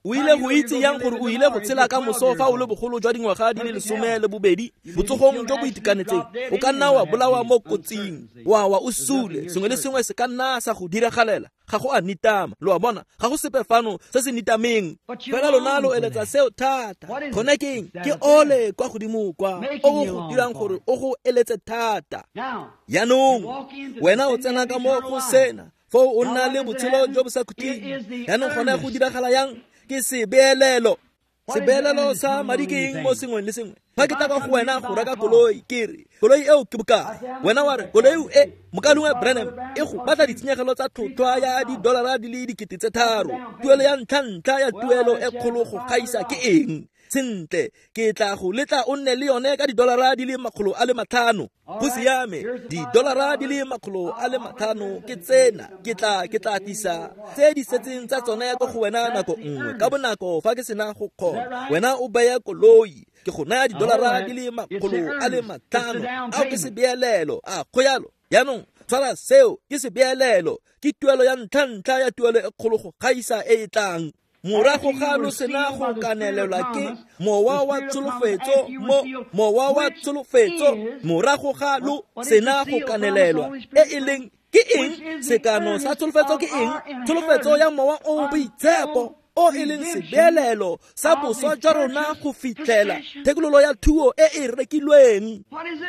A: o ile go itse yang gore o ile go tshela ka mosofa o le bogolo jwa dingwaga di le lesome le bobedi botsogong jo bo itekanetseng o ka nna wa bolawa mo kotsing wa wa o sule sengwe le sengwe se ka nna sa go diragalela ga go a nitama lo a bona ga go sepe fano se se nitameng fela lona lo eletsa seo thata connecting ke ole kwa godimo kwa o go dirang gore o go eletse thata yaanong wena o tsena ka mo go sena fo o nna le botshelo jo bo sa khuting yaanong gone go diragala yang ke sebeelelo sebeelelo sa madikeng mo sengwe le sengwe fa ke tla go wena go reka koloi kere koloi eo ke boka wena wa re koloi e mokalongwe Branham e go batla ditshenyegelo tsa tlhotlhwa ya didolara di le dikete tse tharo tuelo ya ntlha ya tuelo e kgolo go gaisa ke eng sentle ke tla go letla o nne le yone ka didolara di le makgolo a le matlhano go siame didolara di le makgolo a le matlhano ke tsena ke tla ke tla tisa tse di setseng tsa tsone go go wena nako nngwe ka bonako fa ke sena go kgona wena o baya koloi ke go naya didolara di le makgolo a le matlhano a ke se beelelo a go yalo yaanong tshwara seo ke se beelelo ke tuelo ya ntlha ya tuelo e kgolo go gaisa e tlang morago ga lo sena go kanelelwa ke mowa wa tsholofetso mo mowa wa tsholofetso morago ga lo sena go kanelelwa e e leng ke eng sekano sa tsholofetso ke eng tsholofetso ya mowa o boitshepo o e leng sebeelelo sa boswa jwa rona go fitlhela thekololo ya thuo e e rekilweng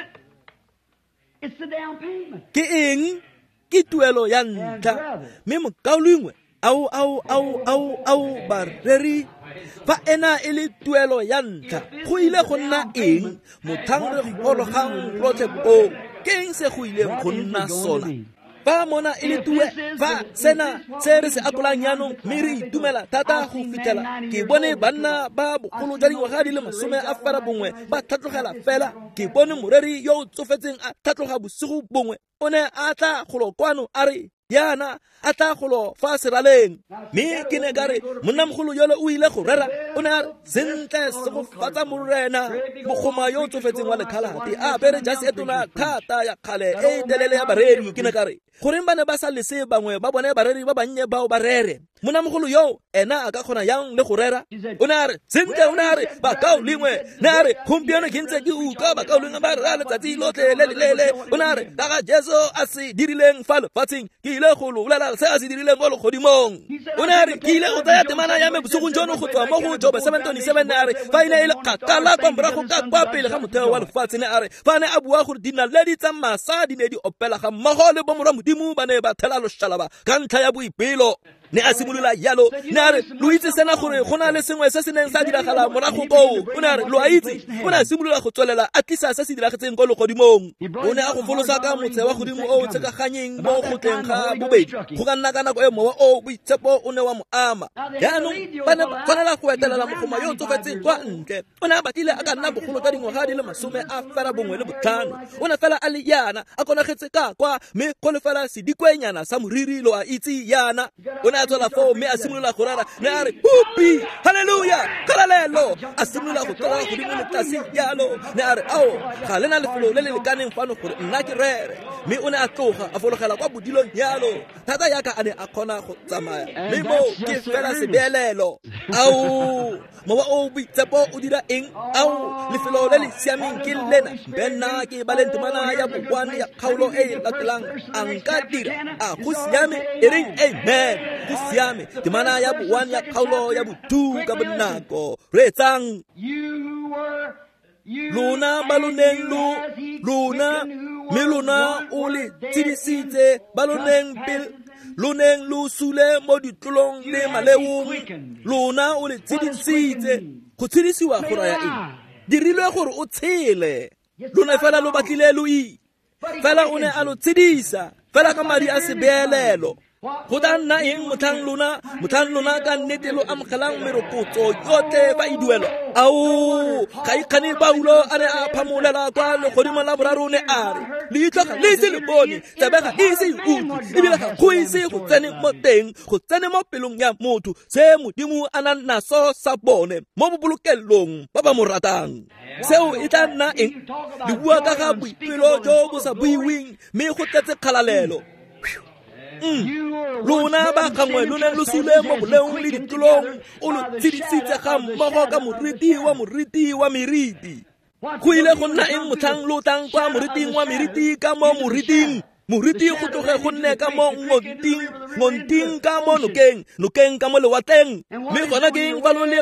A: ke eng ke tuelo ya ntlha mme mokaolengwe au au au au au bareri fa ena e le tuelo ya ntlha go ile go nna eng mothang re go gologang rotlhe o ke eng se go ile go nna sona fa mona e le tue fa sena se re se akolang yaanong mme re itumela thata go fitlhela ke bone banna ba bogolo jwa dingwaga di le masome a fara bongwe ba tlhatlogela fela ke bone moreri yo o tsofetseng a tlhatlhoga bosigo bongwe o ne a tla golo kwano a re yana a tla golo fa seraleng mme ke ne ka re monnamogolo yole o ile go rera o ne a re sentle se go fatsa morena bogoma yo o tsofetseng wa lekgalate a bere jase e tona thata ya kgale e telele ya bareri ke ne ka re goreng ba ne ba sa lese bangwe ba bone bareri ba bannye bao ba rere monnamogolo yo ena a ka kgona yang le go rera o ne a re sentle o ne a re bakaolengwe ne a re gompieno ke ntse ke utlwa bakaolengwe ba rera letsatsi lotlhe le lelele o ne a re ka ga jesu a se dirileng fa lefatsheng ke ile go lobolela se a se dirileng mo legodimong o ne a re ke ile go tsaya temana ya me bosogong jono go tswa mo go jobe seven twenty-seven ne a re fa ine e le kgakala kwa morago ka kwa pele ga motheo wa lefatshe ne a re fa ne a bua gore dinaledi tsa masa di ne di opela ga mmogo le bomora modimo ba ne ba thela loshalaba ka ntlha ya boipelo ne a simolola yalo ne a re lo itse sena gore go na le sengwe se se neng sa diragala morago koo o ne a re lo a itse o ne a simolola go tswelela a tlisa se se diragetseng ko legodimong o ne a go folosa ka motse wa godimo o o tsekaganyeng mo gotleng ga bobedi go ka nna ka nako e mowa o boitshepo o ne wa mo ama yaanong ba ne ba tshwanela go etelela mogoma yo o tsofetseng kwa ntle o ne a batlile a ka nna bogolo ka dingwaga di le masome a fela bongwe le botlhano o ne fela a le yana a konagetse ka kwa mme go le fela sedikwenyana sa moriri lo a itse yana o ne a tswela foo mme a simolola go rara ne a re hupi halleluja kalalelo a simolola go tswela godimo le tlase yalo ne a re ao ga lena lefelo le le lekaneng fano gore nna ke rere mme o ne a tloga a fologela kwa bodilong yalo thata yaka a ne a kgona go tsamaya mme mo ke fela sebeelelo ao mowa o boitshepo o dira eng ao lefelo le le siameng ke lena mpe nna ke baleng temana ya bokwane ya kgaolo e e latelang a nka dira a go siame e reng amen go siame temana ya bokwane ya kgaolo ya botu ka bonako re etsang lona ba loneng lo lona mme lona o le tshedisitse ba loneng pele loneng lo sule mo ditlolong le maleong lona o le tshedisitse go tshedisiwa go raya eng dirilwe gore o tshele lona fela lo batlile lo i fela o ne a lo tshedisa fela ka madi a sebeelelo go tla nna eng motlhang lona motlhang lona ka nnete lo amogelang merokotso yotlhe ba e duelwa ao ga ikgane paulo a ne a phamolela kwa legodimo la boraro o ne a re leitlho ga le ise le bone tsebe ga ise e utlwe ebile ga go ise go tsene mo teng go tsene mo pelong ya motho se modimo a nang naso sa bone mo bobolokelong ba ba mo ratang seo e tla nna eng le bua ka ga boipelo jo bo sa buiweng mme go tletse kgalalelo lona ba gangwe lo ne lo sule mo boleong le ditulong o lo tshedisitse ga mmogo ka moriti wa moriti wa meriti go ile go nna eng motlhang lo tlang kwa moriting wa meriti ka mo moriting moriti go tloge go nne ka mo ngonting ngonting ka mo nokeng nokeng ka mo lewatleng mme gona ke eng fa lo le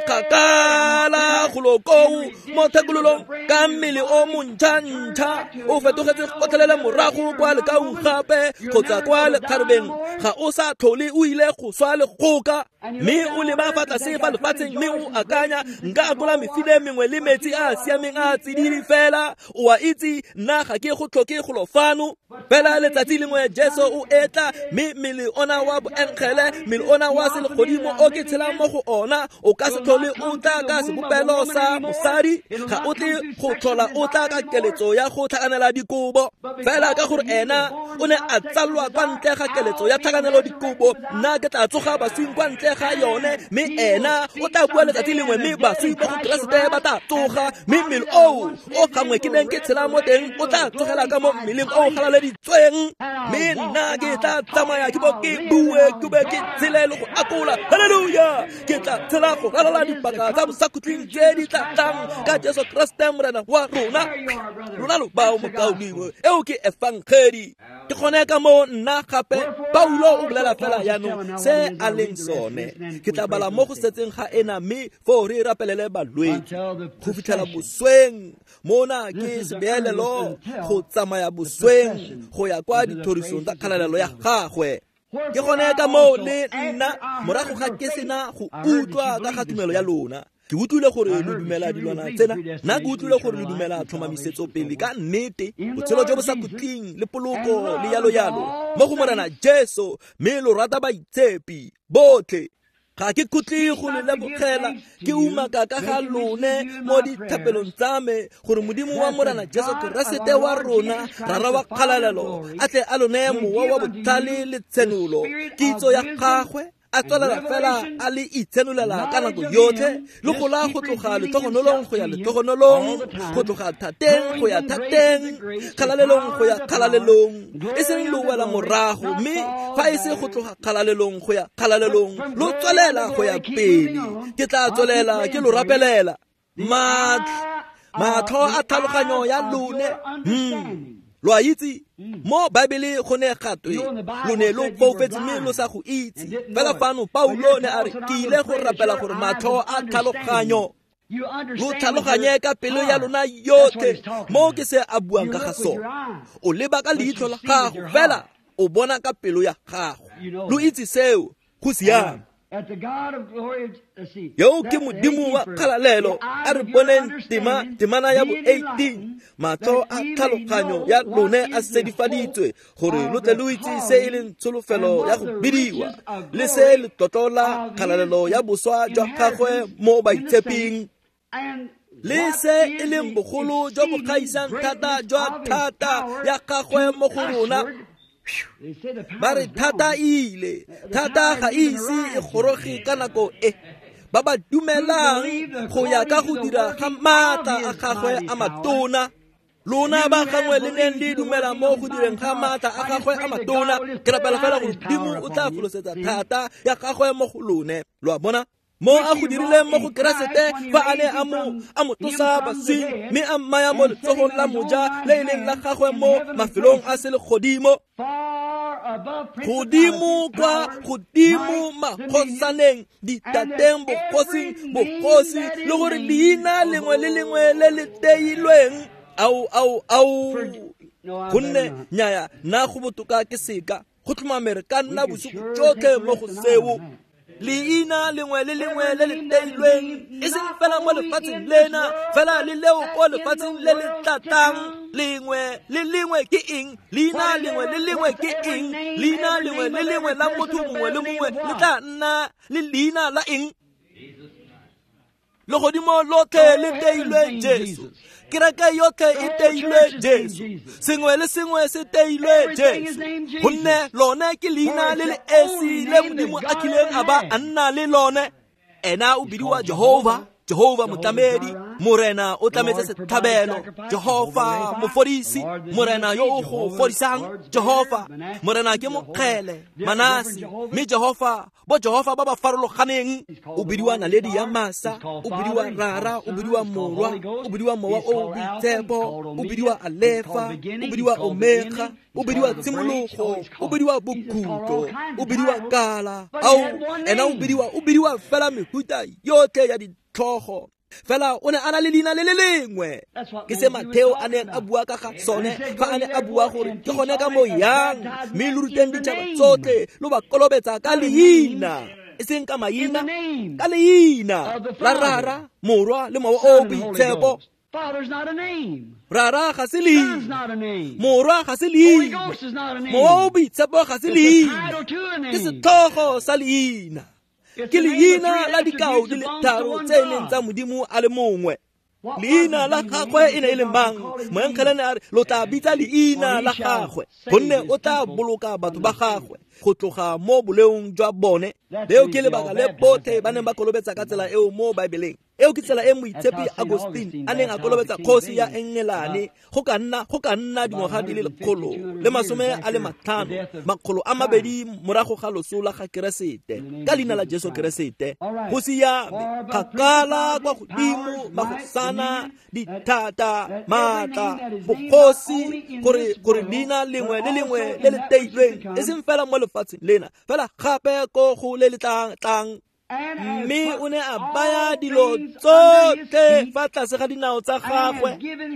A: kgakala go lokou mo thekololong ka mmele o montšha-ntšha o fetogetse kotlhelela morago kwa lekaong gape kgotsa kwa lekgarebeng ga o sa tlhole o ile go swa lekgoka mme o leba fa tlase fa lefatsheng mme o akanya nka akola mefile mengwe le metsi a siameng a tsididi fela o a itse nna ga ke go tlhoke golo fano fela letsatsi lengwe Jesu o etla mme mmele ona wa boenkgele mmele ona wa selegodimo o ke tshelang mo go ona o ka se tlhole o tla ka sebopelo sa mosadi ga o tle go tlhola o tla ka keletso ya go tlhakanela dikobo fela ka gore ena o ne a tsalwa kwa ntle ga keletso ya tlhakanelo dikobo nna ke tla tsoga baswing kwa ntle ga yone mme ena o tla bua letsatsi lengwe mme baswi ba go keresete ba tla tsoga mme mmele o o gangwe ke neng ke tshela mo teng o tla tsogela ka mo mmeleng o galaleditsweng mme nna ke tla tsamaya ke bo ke bue ke be ke tshele le go akola halleluja ke tla tshela go ralala dipaka tsa bosakhutleng tse di tla tlang ka Jesu Kriste morena wa rona rona lo bao mokaodingwe eo ke efangeli ke gone ka mo nna gape Paulo o bolela fela yaanong se a leng sone ke tla bala mo go setseng ga ena mme fo re rapelele balwetse go fitlhela bosweng mona ke sebeelelo go tsamaya bosweng go ya kwa dithorisong tsa kgalalelo ya gagwe ke gone ka mo le nna morago ga ke sena go utlwa ka ga tumelo ya lona ke utlwile gore le dumela dilwana tsena nna ke utlwile gore le dumela tlhomamisetso pele ka nnete botshelo jo bo sa khutleng le poloko le yalo-yalo mo go morena Jesu mme lo rata baitshepi botlhe ga ke khutle go le lebogela ke umaka ka ga lone mo dithapelong tsa me gore modimo wa morena Jesu Keresete wa rona rara wa kgalalelo a tle a lone mowa wa botlhale le tsenolo kitso ya gagwe a tswelela fela a le itsenolela ka nako yotlhe le go la go tloga letlogonolong go ya letlogonolong go tloga thateng go ya thateng kgalalelong go ya kgalalelong e seng lo wela morago mme fa e se go tloga kgalalelong go ya kgalalelong lo tswelela go ya pele ke tla tswelela ke lo rapelela matlho a tlhaloganyo ya lone lo a itse mo Bible go ne gatwe lo ne lo foufetse mme lo sa go itse fela fano Paulo ne a re ke ile go rapela gore matlho a tlhaloganyo lo tlhaloganye ka pelo ya lona yotlhe mo ke se a buang ka ga sona o leba ka leitlho la gago fela o bona ka pelo ya gago lo itse seo go siame yo ke modimo wa kgalalelo a re boneng tema temana ya bo eighteen matlho a tlhaloganyo ya lone a sedifaditswe gore lo tle lo itse se e leng tsholofelo ya go bidiwa le se le tlotlola kgalalelo ya boswa jwa gagwe mo baitsheping le se e leng bogolo jo bo gaisang thata jwa thata ya gagwe mo go rona ba re thata ile thata ga ise e goroge ka nako e ba ba dumelang go ya ka go dira ga maatla a gagwe a matona lona ba gangwe le neng le dumela mo go direng ga maatla a gagwe a matona ke rapela fela go dimo o tla folosetsa thata ya gagwe mo go lone lo a bona mo a go dirile mo go Keresete fa a ne a mo a mo tlosa baswing mme a mmaya mo letsogong la moja le e leng la gagwe mo mafelong a se le godimo godimo kwa godimo makgosaneng ditateng bokosing bokosi le gore leina lengwe le lengwe le le teilweng au au au gonne nyaya na go botoka ke seka go tlhomamere ka nna bosuku jotlhe mo go seo leina lengwe le lengwe le le teilweng e seng fela mo lefatsheng lena fela le leo ko lefatsheng le le tlatang lengwe le lengwe ke eng leina lengwe le lengwe ke eng leina lengwe le lengwe la motho mongwe le mongwe le tla nna le leina la eng le godimo lotlhe le teilwe Jesu kereke yotlhe e teilwe Jesu sengwe le sengwe se teilwe Jesu gonne lone ke leina le le esi le modimo a kileng a ba a nna le lone ena o bidiwa Jehova Jehova Motlamedi morena o tlametse setlhabelo, Jehova mofodisi, morena yo o go fodisang, Jehova morena ke mokgele Manase, mme Jehova bo Jehova ba ba farologaneng, o bidiwa naledi ya masa, o bidiwa rara, o bidiwa morwa, o bidiwa mowa o boitshepo, o bidiwa alefa, o bidiwa omega, o bidiwa tshimologo, o bidiwa bokhutlo, o bidiwa kala, au ena o bidiwa o bidiwa fela mehuta yotlhe ya ditlhogo. Fela o ne a na le leina le le lengwe, ke se Matheo a neng a bua ka ga sone fa a ne a bua gore ke gone ka mo yang, mme le ruteng ditšhaba tsotlhe lo ba kolobetsa ka leina, e seng ka maina, ka leina la rara, morwa le mowa o boitshepo. Rara ga se leina, morwa ga se leina, mowa o boitshepo ga se leina, ke setlhogo sa leina. Ke leina la dikao di le tharo tse leng tsa Modimo a le mongwe. Leina la gagwe e ne e le mang? Moenkgelane a re lo tla bitsa leina la gagwe, gonne o tla boloka batho ba gagwe go tloga mo boleong jwa bone. Leo ke lebaka le botlhe ba neng ba kolobetsa ka tsela eo mo Baebeleng. Eo ke tsela e moitshepi Augustine a neng a kolobetsa kgosi ya Engelane go ka nna go ka nna dingwaga di le lekgolo le masome a le matlhano makgolo a mabedi morago ga loso la ga Keresete ka leina la Jesu Keresete. Go siame kgakala kwa godimo magosana dithata maatla bokgosi gore gore leina lengwe le lengwe le le teilweng e seng fela mo lefatsheng lena fela gape ko go le letlang tlang. Mme o ne a baya dilo tsotlhe fa tlase ga dinao tsa gagwe,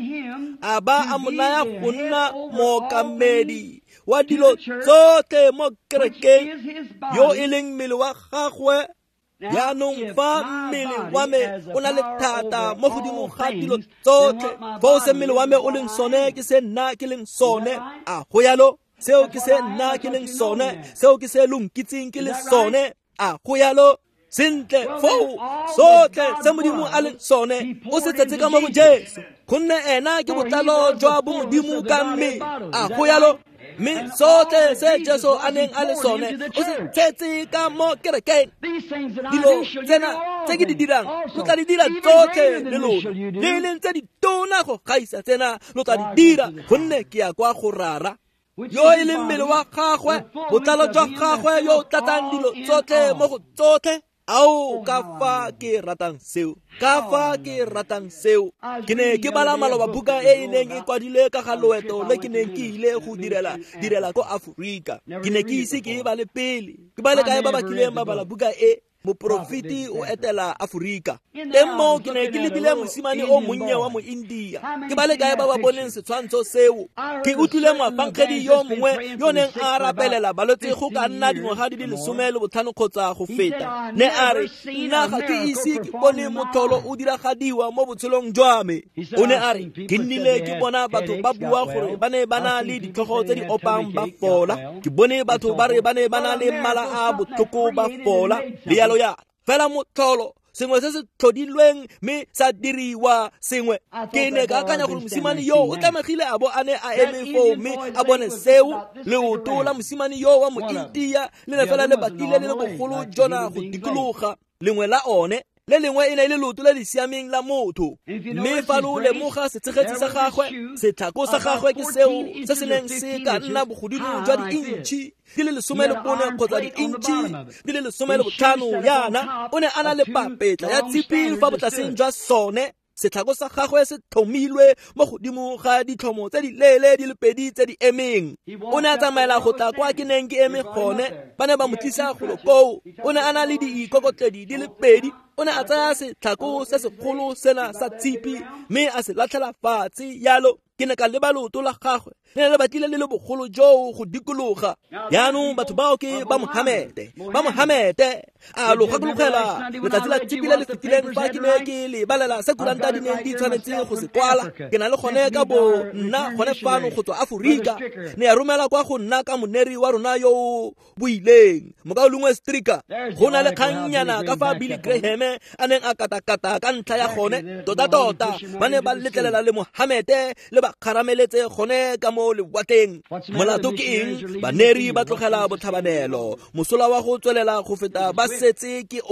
A: a ba a mo naya go nna mookamedi wa dilo tsotlhe mo kerekeng yo e leng mmele wa gagwe. Yaanong fa mmele wa me o na le thata mo godimo ga dilo tsotlhe, fa o se mmele wa me o leng sone ke se nna ke leng sone, a go yalo seo ke se nna ke leng sone, seo ke se lonkitseng ke le sone, a go yalo sentle foo sotlhe se Modimo a leng sone o se tsetse ka mo go Jesu, gonne ena ke botlalo jwa bo Modimo ka mme, a go yalo. Mme sotlhe se Jesu a neng a le sone o se tsetse ka mo kerekeng. Dilo tsena tse ke di dirang lo tla di dira tsotlhe le lona, le leng tse di tona go gaisa tsena lo tla di dira, gonne ke ya kwa go rara yo e leng mmele wa gagwe, botlalo jwa gagwe yo o tlatsang dilo tsotlhe mo go tsotlhe. Ao ka fa ke ratang seo, ka fa ke ratang seo. Ke ne ke bala maloba buka e e neng e kwadile ka ga loeto le ke neng ke ile go direla direla ko Aforika. Ke ne ke ise ke e bale pele, ke bale kae ba ba kileng ba bala buka e moprofiti o etela Aforika. Teng mo ke ne ke lebile mosimane o monnye wa mo India, ke bale kae ba ba boneng setshwantsho seo. Ke utlwile moapankgedi yo mongwe yo neng a rapelela balwetse go ka nna dingwaga di le lesome le botlhano kgotsa go feta. Ne a re nna ga ke ise ke bone motlholo o diragadiwa mo botshelong jwa me. O ne a re ke nnile ke bona batho ba bua gore ba ne ba na le ditlhogo tse di opang ba fola, ke bone batho ba re ba ne ba na le mala a botlhoko ba fola le yalo ya fela motlholo sengwe se se tlhodilweng mme sa diriwa sengwe. Ke ne ka akanya gore mosimane yo o tlamegile a bo a ne a eme foo mme a bone seo. Leoto la mosimane yo wa mo India le ne fela le batile le le bogolo jona go dikologa, lengwe la one le lengwe e ne le leoto le le siameng la motho. Mme fa lo lemoga setshegetsi sa gagwe, setlhako sa gagwe ke seo se se neng se ka nna bogodimo jwa diintšhi di le lesome le bone kgotsa diintšhi di le lesome le botlhano. Yana o ne a na le papetla ya tshipi fa botlaseng jwa sone. Setlhako sa gagwe se tlhomilwe mo godimo ga ditlhomo tse di leele di le pedi tse di emeng. O ne a tsamaela go tla kwa ke neng ke eme gone, ba ne ba mo tlisa golo koo. O ne a na le diikokotledi di le pedi. O ne a tsaya setlhako se segolo sena sa tshipi mme a se latlhela fatshe yalo. Ke ne ka leba leoto la gagwe le ne le batlile le le bogolo joo go dikologa. Yaanong batho bao ke ba Mohamete, ba Mohamete a lo gakologela letsatsi la tshipi le le fetileng fa ke ne ke le balela se kuranta di neng di tshwanetse go se kwala. Ke na le gone ka bo nna gone fano go tswa Aforika, ne ya romela kwa go nna ka moneri wa rona yo buileng mokaolongwe Strika. Go na le kgannyana ka fa Billy Graham a neng a katakata ka ntlha ya gone tota-tota ba ne ba letlelela le Mohamete le ba kgarameletse gone ka mo lewatleng. Molato ke eng? Baneri ba tlogela botlhabanelo. Mosola wa go tswelela go feta ba setse ke ofe?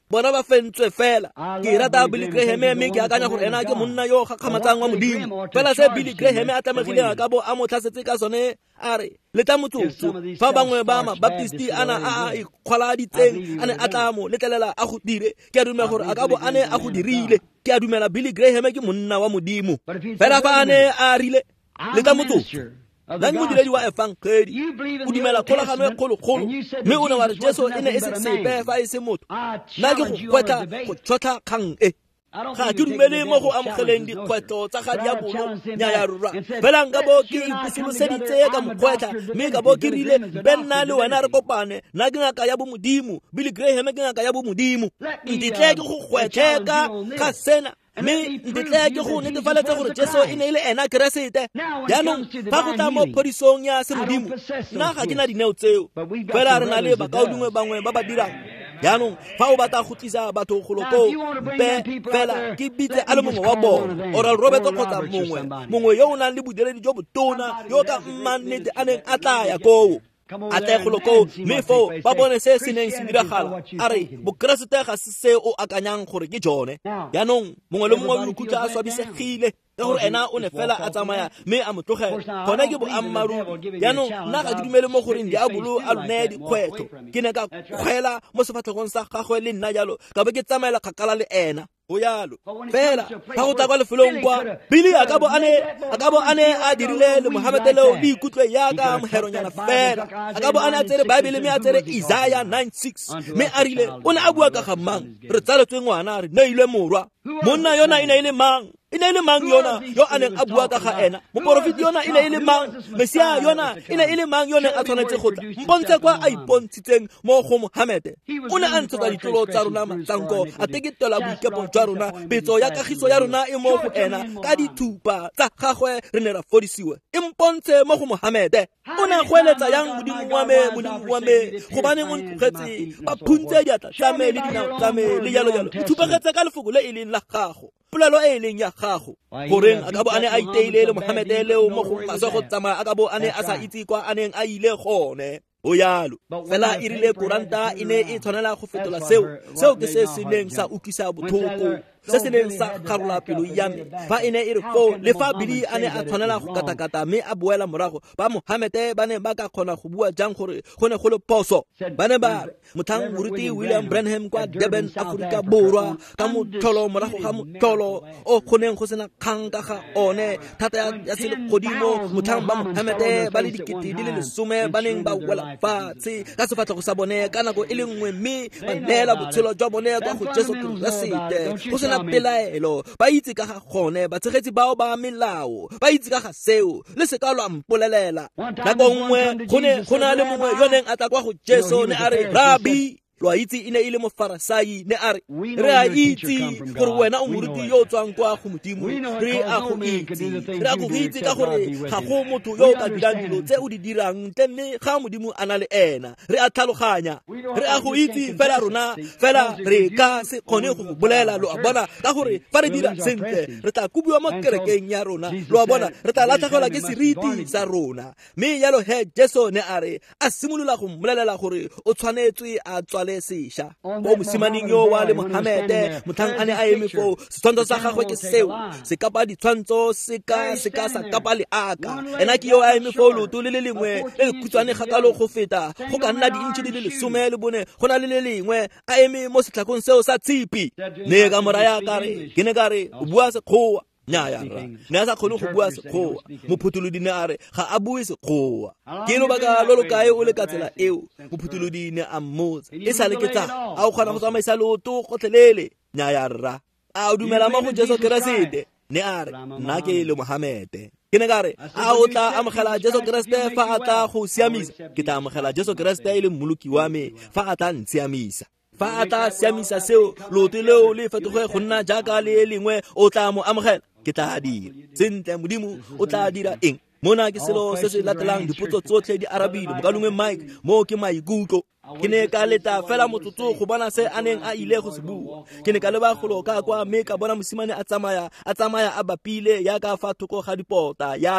A: bona ba fentswe fela. Ke rata Billy Graham mme ke akanya gore ena ke monna yo gakgamatsang wa modimo. Fela se Billy Graham a tamegile ka bo a motlhasetse ka sone a re le tla motsotso fa bangwe ba mabaptisti ana a ikgwaladitseng a ne a tla mo letlelela a go dire. Ke a dumela gore a ka bo a ne a go dirile. Ke a dumela Billy Graham ke monna wa modimo. Fela fa a ne a rile le tla motsotso nna ke modiledi wa evankhedi o dumela kgolagano e kgolokgolo mme o ne wa re Jesu e ne e se sepe fa e se motho. Nna ke go kweta go tšhotlha kgang e ga ke dumele mo go amogeleng dikgwetlo tsa ga diabolo nyaya rura. Fela nka bo ke ipusoloseditse ka mokgwetla mme ka bo ke rile be nna le wena re kopane. Nna ke ngaka ya bomodimo, Billy Graham ke ngaka ya bomodimo. Ntitle ke go gwetlheka ka sena mme ntitle ke go netefaletsa gore Jesu e ne e le ena Keresete. Yaanong fa go tla mo phodisong ya semodimo nna ga ke na dineo tseo. Fela re na le bakaodingwe bangwe ba ba dirang. Yaanong fa o batla go tlisa batho goloko mpe fela ke bitse a le mongwe wa bona Oral Roberts kgotsa mongwe mongwe yo o nang le bodiredi jo botona yo ka mmannete a neng a tla ya koo a tla goloko mme fo ba bone se se neng se diragala a re bokeresete ga se se o akanyang gore ke jone. Yaanong mongwe le mongwe o ikutlwa a swabisegile ka gore ena o ne fela a tsamaya mme a motlogela gona ke boammaruri. Yaanong nna ga ke dumele mo goreng diabolo a lone dikgwetlho. Ke ne ka kgwela mo sefatlhegong sa gagwe le nna jalo ka be ke tsamaela kgakala le ena o yalo. Fela fa go tla kwa lefelong kwa Billy a ka bo a ne a dirile le Mohammed leo le ikutlwe yaka moheronyana fela. A ka bo a ne a tsere Bible mme a tsere Isaiah nine six mme a rile o ne a bua ka ga mang re tsaletswe ngwana re neilwe morwa. Monna yona e ne e le mang? E ne e le mang yona yo a neng a bua ka ga ena? Moporofiti yona e ne e le mang? Mesia yona e ne e le mang yo neng a tshwanetse go tla? Mpontshe kwa a ipontshitseng mo go Mohammed. O ne a ntshetsa ditlolo tsa rona matsanko a teketela boikepo jwa rona. Petso ya kagiso ya rona e mo go ena ka dithupa tsa gagwe re ne ra fodisiwe. E mpontshe mo go Mohammed. O ne a goeletsa yang modimo wa me modimo wa me gobane o ntlogetse ba phuntse diatla tsa me le dinao tsa me le jalo jalo. Thupagetse ka lefoko le e leng la gago polelo e leng ya gago goreng a ka bo a ne a iteile le Mohammed leo mo go maswa go tsamaya a ka bo a ne a sa itse kwa a neng a ile gone o yalo. Fela e rile kuranta e ne e tshwanela go fetola seo seo ke se se neng sa utlwisa botlhoko se se neng sa kgarola pelo ya me fa e ne e re fo le fa Billy a ne a tshwanela go katakata mme a boela morago ba Mohammed ba ne ba ka kgona go bua jang gore go ne go le poso. Ba ne ba mothang moruti William Branham kwa Durban Aforika Borwa ka motlholo morago ga motlholo o kgoneng go sena kgang ka ga one thata ya se le godimo mothang ba Mohammed ba le dikete di le lesome ba neng ba wela fatshe ka sefatlhego sa bone ka nako e le nngwe mme ba neela botshelo jwa bone kwa go Jesu Keresete go sena pelaelo. Ba itse ka ga gone batshegetsi bao ba melao ba itse ka ga seo le se ka lwa mpolelela. Nako nngwe go na le mongwe yo neng a tla kwa go Jesu ne a re Rabi lo itse e ne e le Mofarisai ne a re re a itse gore wena o moruti yo o tswang kwa go modimo re a go itse re a go itse ka gore ga go motho yo o ka dirang dilo tse o di dirang ntle mme ga modimo a na le ena re a tlhaloganya re a go itse fela rona fela re ka se kgone go go bolela lo a bona ka gore fa re dira sentle re tla kubiwa mo kerekeng ya rona lo a bona re tla latlhegelwa ke seriti sa rona mme yalo he Jesu ne a re a simolola go mmolelela gore o tshwanetswe a tswa sesha o mosimaneng yo wa le Mohammed mothang a ne a eme fo setshwantsho sa gagwe ke seo se kapa ditshwantsho se ka se ka sa kapa le aka ena ke yo a eme fo loto le le lengwe le le khutswane gakalo go feta go ka nna diintshi di le lesome le bone go na le le lengwe a eme mo setlhakong seo sa tshipi ne ka moraya ka re ke ne ka re o bua sekgowa nyaya ne a sa kgone go bua sekgowa mophutolodi ne a re ga a bue sekgowa ke no baka lo lo kae o le ka tsela eo mophutolodi ne a mmotsa e sa le ke tsa a o kgona go tsamaisa loto gotlhelele nyaya rra a o dumela mo go Jesu Keresete ne a re nna ke le Mohammed ke ne ka re a o tla amogela Jesu Keresete fa a tla go siamisa ke tla amogela Jesu Keresete e le mmoloki wa me fa a tla ntsiamisa fa a tla siamisa seo loto leo le fetoge go nna jaaka le lengwe o tla mo amogela ke tla dira sentle modimo o tla dira eng mona ke selo se se latelang dipotso tsotlhe di arabile mo kalungwe Mike mo ke maikutlo ke ne ka leta fela motsotso go bona se a neng a ile go se bua ke ne ka leba golo ka kwa mme ka bona mosimane a tsamaya a tsamaya a bapile ya ka fa thoko ga dipota yalo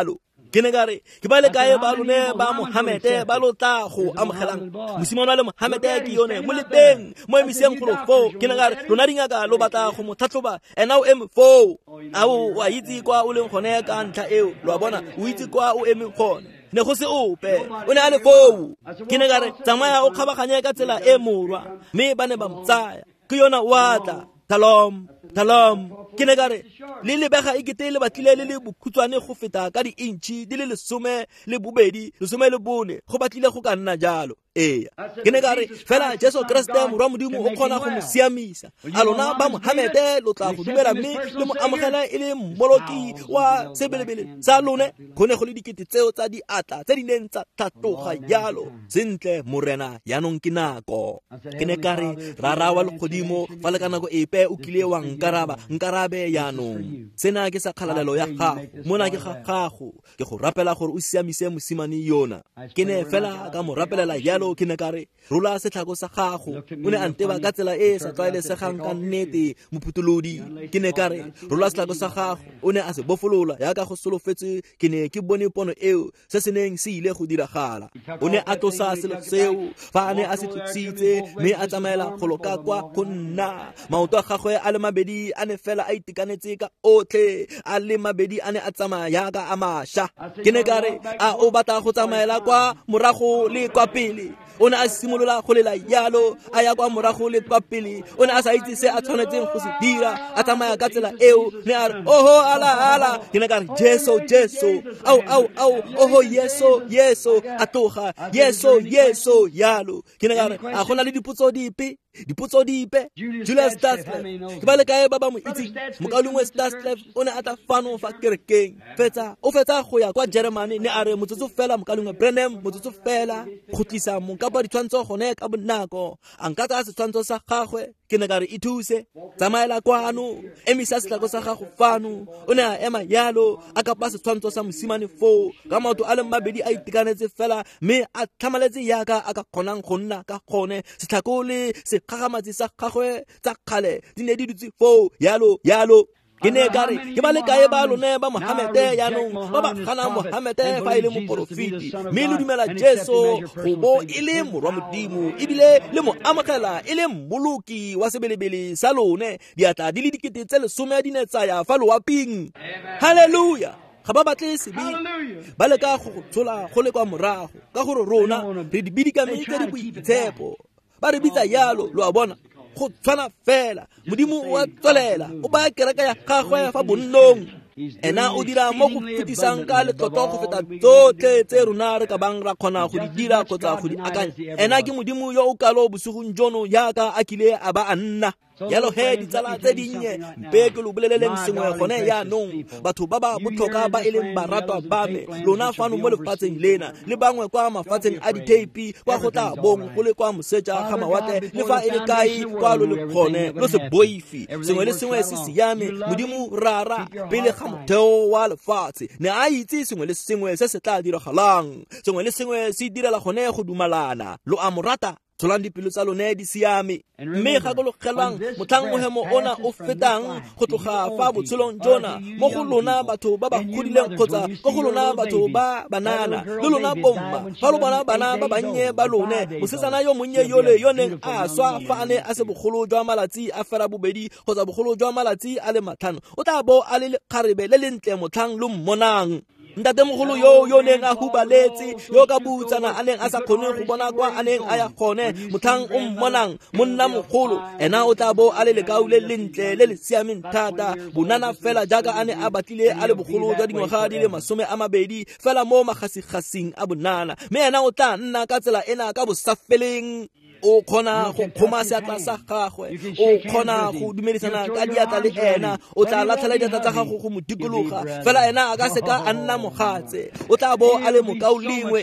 A: ke ne gare ke ba le kae ba lone ba Mohammed ba lo tla go amogelang mosimane le Mohammed ke yone mo le teng mo emiseng go lo fo ke ne gare lona dingaka lo batla go mo tlhatlhoba ena o eme fo a o wa itse kwa o leng gone ka ntlha eo lo bona o itse kwa o eme gone ne go se ope o ne a le fo ke ne gare tsamaya o kgabaganye ka tsela e morwa mme ba ne ba mtsaya ke yona watla talom talom ke ne gare le lebega e kete le batlile le le bokhutswane go feta ka di-inchi di le lesome le bobedi lesome le bone go batlile go ka nna jalo eya ke ne gare fela Jesu Kriste morwa modimo o kgona go mo siamisa a lona ba Mohammed lo tla go dumela mme le mo amogela e le mmoloki wa sebelebele sa lone go ne go le dikete tseo tsa diatla tse di neng tsa thatoga jalo sentle morena yanong ke nako ke ne gare rara wa legodimo fa le ka nako epe o kile wa nkaraba nkarabe yanong sena ke sa kgalalelo ya gago mona ke ga gago ke go rapela gore o siamise mosimane yona ke ne fela ka mo rapelela yalo ke ne kare rola setlhako sa gago o ne a nteba ka tsela e sa tlwaelesegang ka nnete mophutolodi ke ne kare rola setlhako sa gago o ne a se bofolola yaka go solofetse ke ne ke bone pono eo se se neng se ile go diragala o ne a tlosa selo seo fa a ne a se tlotsitse mme a tsamaela go loka kwa go nna maoto a gagwe a le mabedi a ne fela a itekanetse ka otlhe a le mabedi a ne a tsamaya yaka a mašwa ke ne kare a o batla go tsamaela kwa morago le kwa pele o ne a simolola go lela yalo a ya kwa morago le kwa pele o ne a sa itse se a tshwanetseng go se dira a tsamaya ka tsela eo ne a re oho ala ala ke ne kare Jesu Jesu au au au oho Yesu Yesu a tloga Yesu Yesu yalo ke ne kare a gona le dipotso dipe dipotso dipe Julius Stanslev ke ba le kae ba ba mo itse mokaulungwe Stanslev o ne a tla fano fa kerekeng fetsa o fetsa go ya kwa Germany ne a re motsotso fela mokaulungwe Branham motsotso fela go tlisa monkapa ditshwantsho gone ka bonako a nka tsa setshwantsho sa gagwe ke ne ka re ithuse tsamaela kwano emisa setlako sa gago fano o ne a ema yalo a ka pa setshwantsho sa mosimane fo ka maoto a le mabedi a itekanetse fela mme a tlhamaletse yaka a ka kgonang go nna ka gone setlhako le se gagamatsi sa gagwe tsa kgale di ne di dutse fo yalo yalo ke ne kare ke ba le kae ba lone ba Mohammed yanong ba ba gana Mohammed fa ile mo profeti mme le dumela Jesu go bo ile morwa modimo ebile le mo amogela ile mboloki wa sebelebele sa lone diatla di le dikete tse lesome di ne tsaya fa loaping haleluya ga ba batle sebi ba le ka go tshola go le kwa morago ka gore rona re di bidikame tse di boitshepo ba re bitsa yalo lo a bona go tshwana fela modimo wa tswelela o ba kereka ya gagwe fa bonnong ena o dira mo go fetisang ka letlotlo go feta tsotlhe tse rona re ka bang ra kgona go di dira kgotsa go di akanya ena ke modimo yo o kalo bosigong jono yaka a kile a ba a nna yalo he ditsala tse dinnye mpe ke lo boleleleng sengwe gone yaanong batho ba ba botlhoka ba e leng baratwa ba me lona fano mo lefatsheng lena le bangwe kwa mafatsheng a diteipi kwa go tla bong go le kwa moseja ga mawatle le fa e le kae kwa lo le kgone lo se boifi sengwe le sengwe se siame modimo rara pele ga motheo wa lefatshe ne a itse sengwe le sengwe se se tla diragalang sengwe le sengwe se direla gone go dumalana lo a morata tsholang dipelo tsa lone di siame mme ga go logelang motlhang mohemo ona o fetang go tloga fa botshelong jona mo go lona batho ba ba godileng kgotsa go go lona batho ba banana le lona bomma fa lo bona bana ba bannye ba lone mosetsana yo monnye yole yo neng a swa fa a ne a se bogolo jwa malatsi a fela bobedi kgotsa bogolo jwa malatsi a le matlhano o tla bo a le kgarebe le lentle motlhang lo mmonang ntate mogolo yo yo neng a hubaletse yo ka butsana a neng a sa kgone go bona kwa a neng a ya gone motlhang o mmonang monna mogolo ena o tla bo a le lekau le lentle le le siameng thata bonana fela jaaka a ne a batlile a le bogolo jwa dingwaga di le masome a mabedi fela mo magasigasing a bonana mme ena o tla nna ka tsela ena ka bosafeleng o khona go khoma seatla sa gagwe o khona go dumedisana ka diatla le ena o tla latlhela diatla tsa gago go mo dikologa fela ena a ka se ka a nna mogatse o tla bo a le mokaulingwe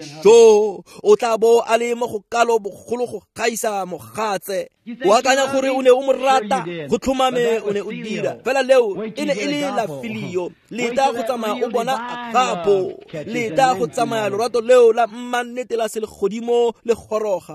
A: isho o tla bo a le mo go kalo bogolo go gaisa mogatse o akanya gore o ne o mo rata go tlhomame o ne o dira fela leo e ne e le la filio le ta go tsamaya o bona agapo le ta go tsamaya lorato leo la mmannete la se le godimo le goroga mme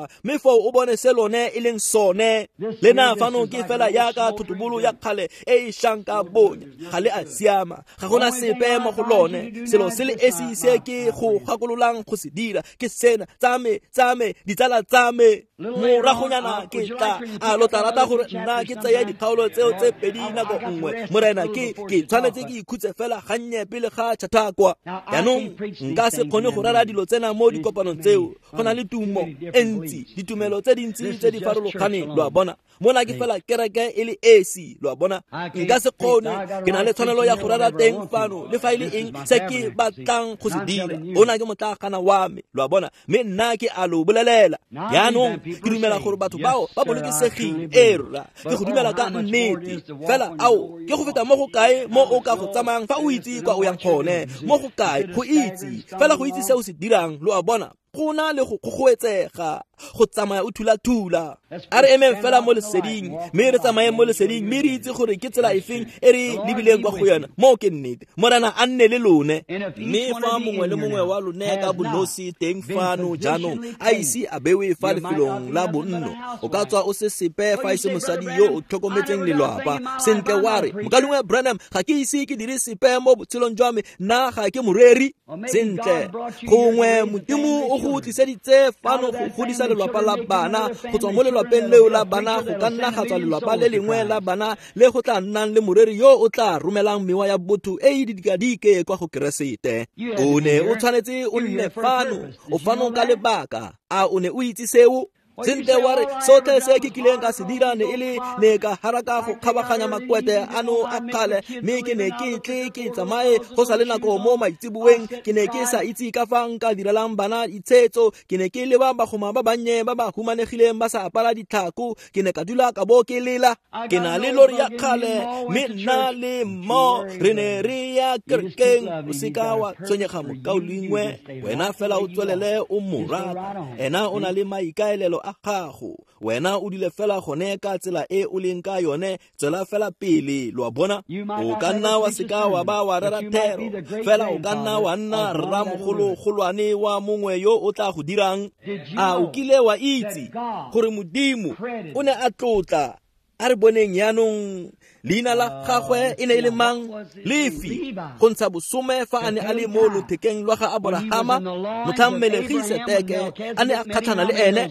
A: before o bone se lone e leng sone le na fano ke fela ya ka thutubulu ya kgale e e shanka bonya ga le a siama ga gona sepe mo go lone selo se le esi se ke go gakololang go se dira ke sena tsame tsame ditsala tsame moragonyana ke tla a lo tla rata gore nna ke tsaya dikgaolo tseo tse pedi nako nngwe morena ke ke tshwanetse ke ikhutse fela gannye pele ga chathakwa yanong nka se kgone go rara dilo tsena mo dikopanong tseo go na le tumo e ntsi ditumelo tse dintsi tse di farologaneng lo a bona mona ke fela kereke e le esi lo a bona nka se kgone ke na le tshwanelo ya go rara teng fano le fa ile eng se ke batlang go se dira ona ke motlagana wa me lo a bona mme nna ke a lo bolelela yanong ke dumela gore batho bao ba bolokesegile era ke go dumela ka nnete fela ao ke go feta mo go kae mo o ka go tsamayang fa o itse kwa o yang gone mo go kae go itse fela go itse se o se dirang lo a bona go na le go gogoetsega go tsamaya o thula-thula a re emeng fela mo leseding mme re tsamaye mo leseding mme re itse gore ke tsela efeng e re lebileng kwa go yona mo ke nnete morana a nne le lone mme fa mongwe le mongwe wa lone ka bonosi teng fano jaanong a ise a bewe fa lefelong la bonno o ka tswa o se sepe fa ise mosadi yo o tlhokometseng lelapa sentle wa re mokalongwe Branham ga ke ise ke dire sepe mo botshelong jwa me nna ga ke moreri sentle gongwe modimo o go tliseditse fano go godisa lelapa la bana go tswa mo lelapeng leo la bana go ka nna ga tswa lelapa le lengwe la bana le go tla nnang le moreri yo o tla romelang mewa ya botho e e dikadike kwa go keresete o ne o tshwanetse o nne fano o fano ka lebaka a o ne o itse seo sentle wa re sotlhe se ke kileng ka se dira ne ele ne ka haraka go kgabaganya makwete ano a kgale mme ke ne ke tle ke tsamaye go sa le nako mo maitsibueng ke ne ke sa itse ka fa nka direlang bana itshetso ke ne ke leba bagoma ba bannye ba ba humanegileng ba sa apara ditlhako ke ne ka dula ka bo ke lela ke na le lori ya kgale mme nna le mo re ne re ya kerekeng o seka wa tshwenyega mokaolingwe wena fela o tswelele o morata ena o na le maikaelelo a gago wena o dile fela gone ka tsela e o leng ka yone tsela fela pele lo bona o ka nna wa seka wa ba wa rara thero fela o ka nna wa nna ramogolo golwane wa mongwe yo o tla go dirang a o kile wa itse gore modimo o ne a tlotla a re boneng yanong leina la gagwe e ne e le mang lefi go ntsha bosome fa a ne a le mo lothekeng lwa ga Abrahama Melkisedeke a ne a kgatlhana le ene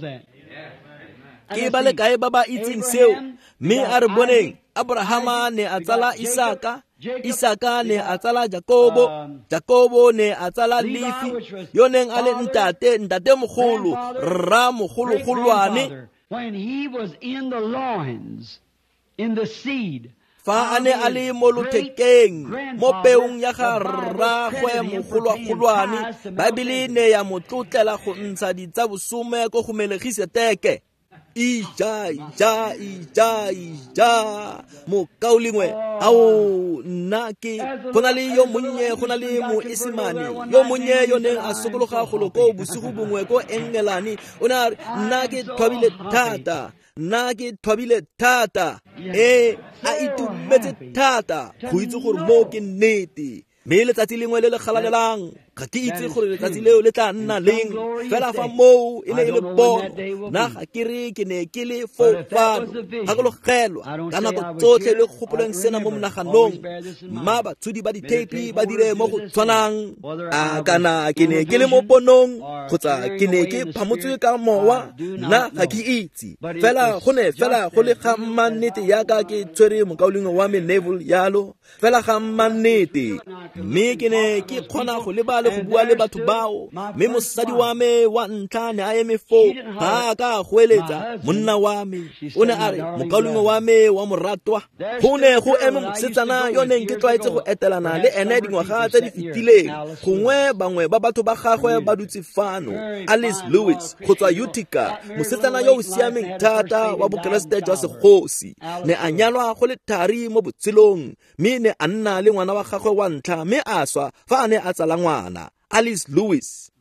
A: ke ba le kae ba ba itseng seo mme a re boneng Abrahama ne a tsala Isaka Isaka ne a tsala Jakobo Jakobo ne a tsala Lefi yo neng a le ntate ntate mogolo rra mogolo golwane
B: when he was in the loins in the seed
A: fa a ne a le mo lothekeng mo peong ya ga rragwe mogolwagolwane Baebile ne ya mo tlotlela go ntsha ditsa bosome ko go Melkisedeke ija ija ija ija mokaolingwe ao nna ke go na le yo monnye go na le mo esimane yo monnye yo neng a sokologa go loko bosigo bongwe ko Engelane o na nna ke thwabile thata nna ke thwabile thata e a itumetse thata go itse gore mo ke nnete mme letsatsi lengwe le le galalelang ga ke itse gore letsatsi leo le tla nna leng fela fa moo e ne e le pono na ga ke re ke ne ke le fofano ga ke logelwa ka nako tsotlhe le gopoleng sena mo monaganong mma batshodi ba diteipi ba dire mo go tshwanang a kana ke ne ke le mo ponong kgotsa ke ne ke phamotswe ka mowa nna ga ke itse fela go ne fela go le ga mmannete yaka ke tshwere mokaolingwe wa me Neville yalo fela ga mmannete mme ke ne ke kgona go leba le go bua le batho bao mme mosadi wa me wa ntlha ne a eme fo ga ka goeletsa monna wa me o ne a re mokaolingwe wa me wa moratwa go ne go eme mosetsana yo neng ke tlwaetse go etelana le ene dingwaga tse di fetileng gongwe bangwe ba batho ba gagwe ba dutse fano Alice Lewis go tswa Utica mosetsana yo o siameng thata wa bokeresete jwa segosi ne a nyalwa go le thari mo botshelong mme ne a nna le ngwana wa gagwe wa ntlha mme a swa fa a ne a tsala ngwana Alice Lewis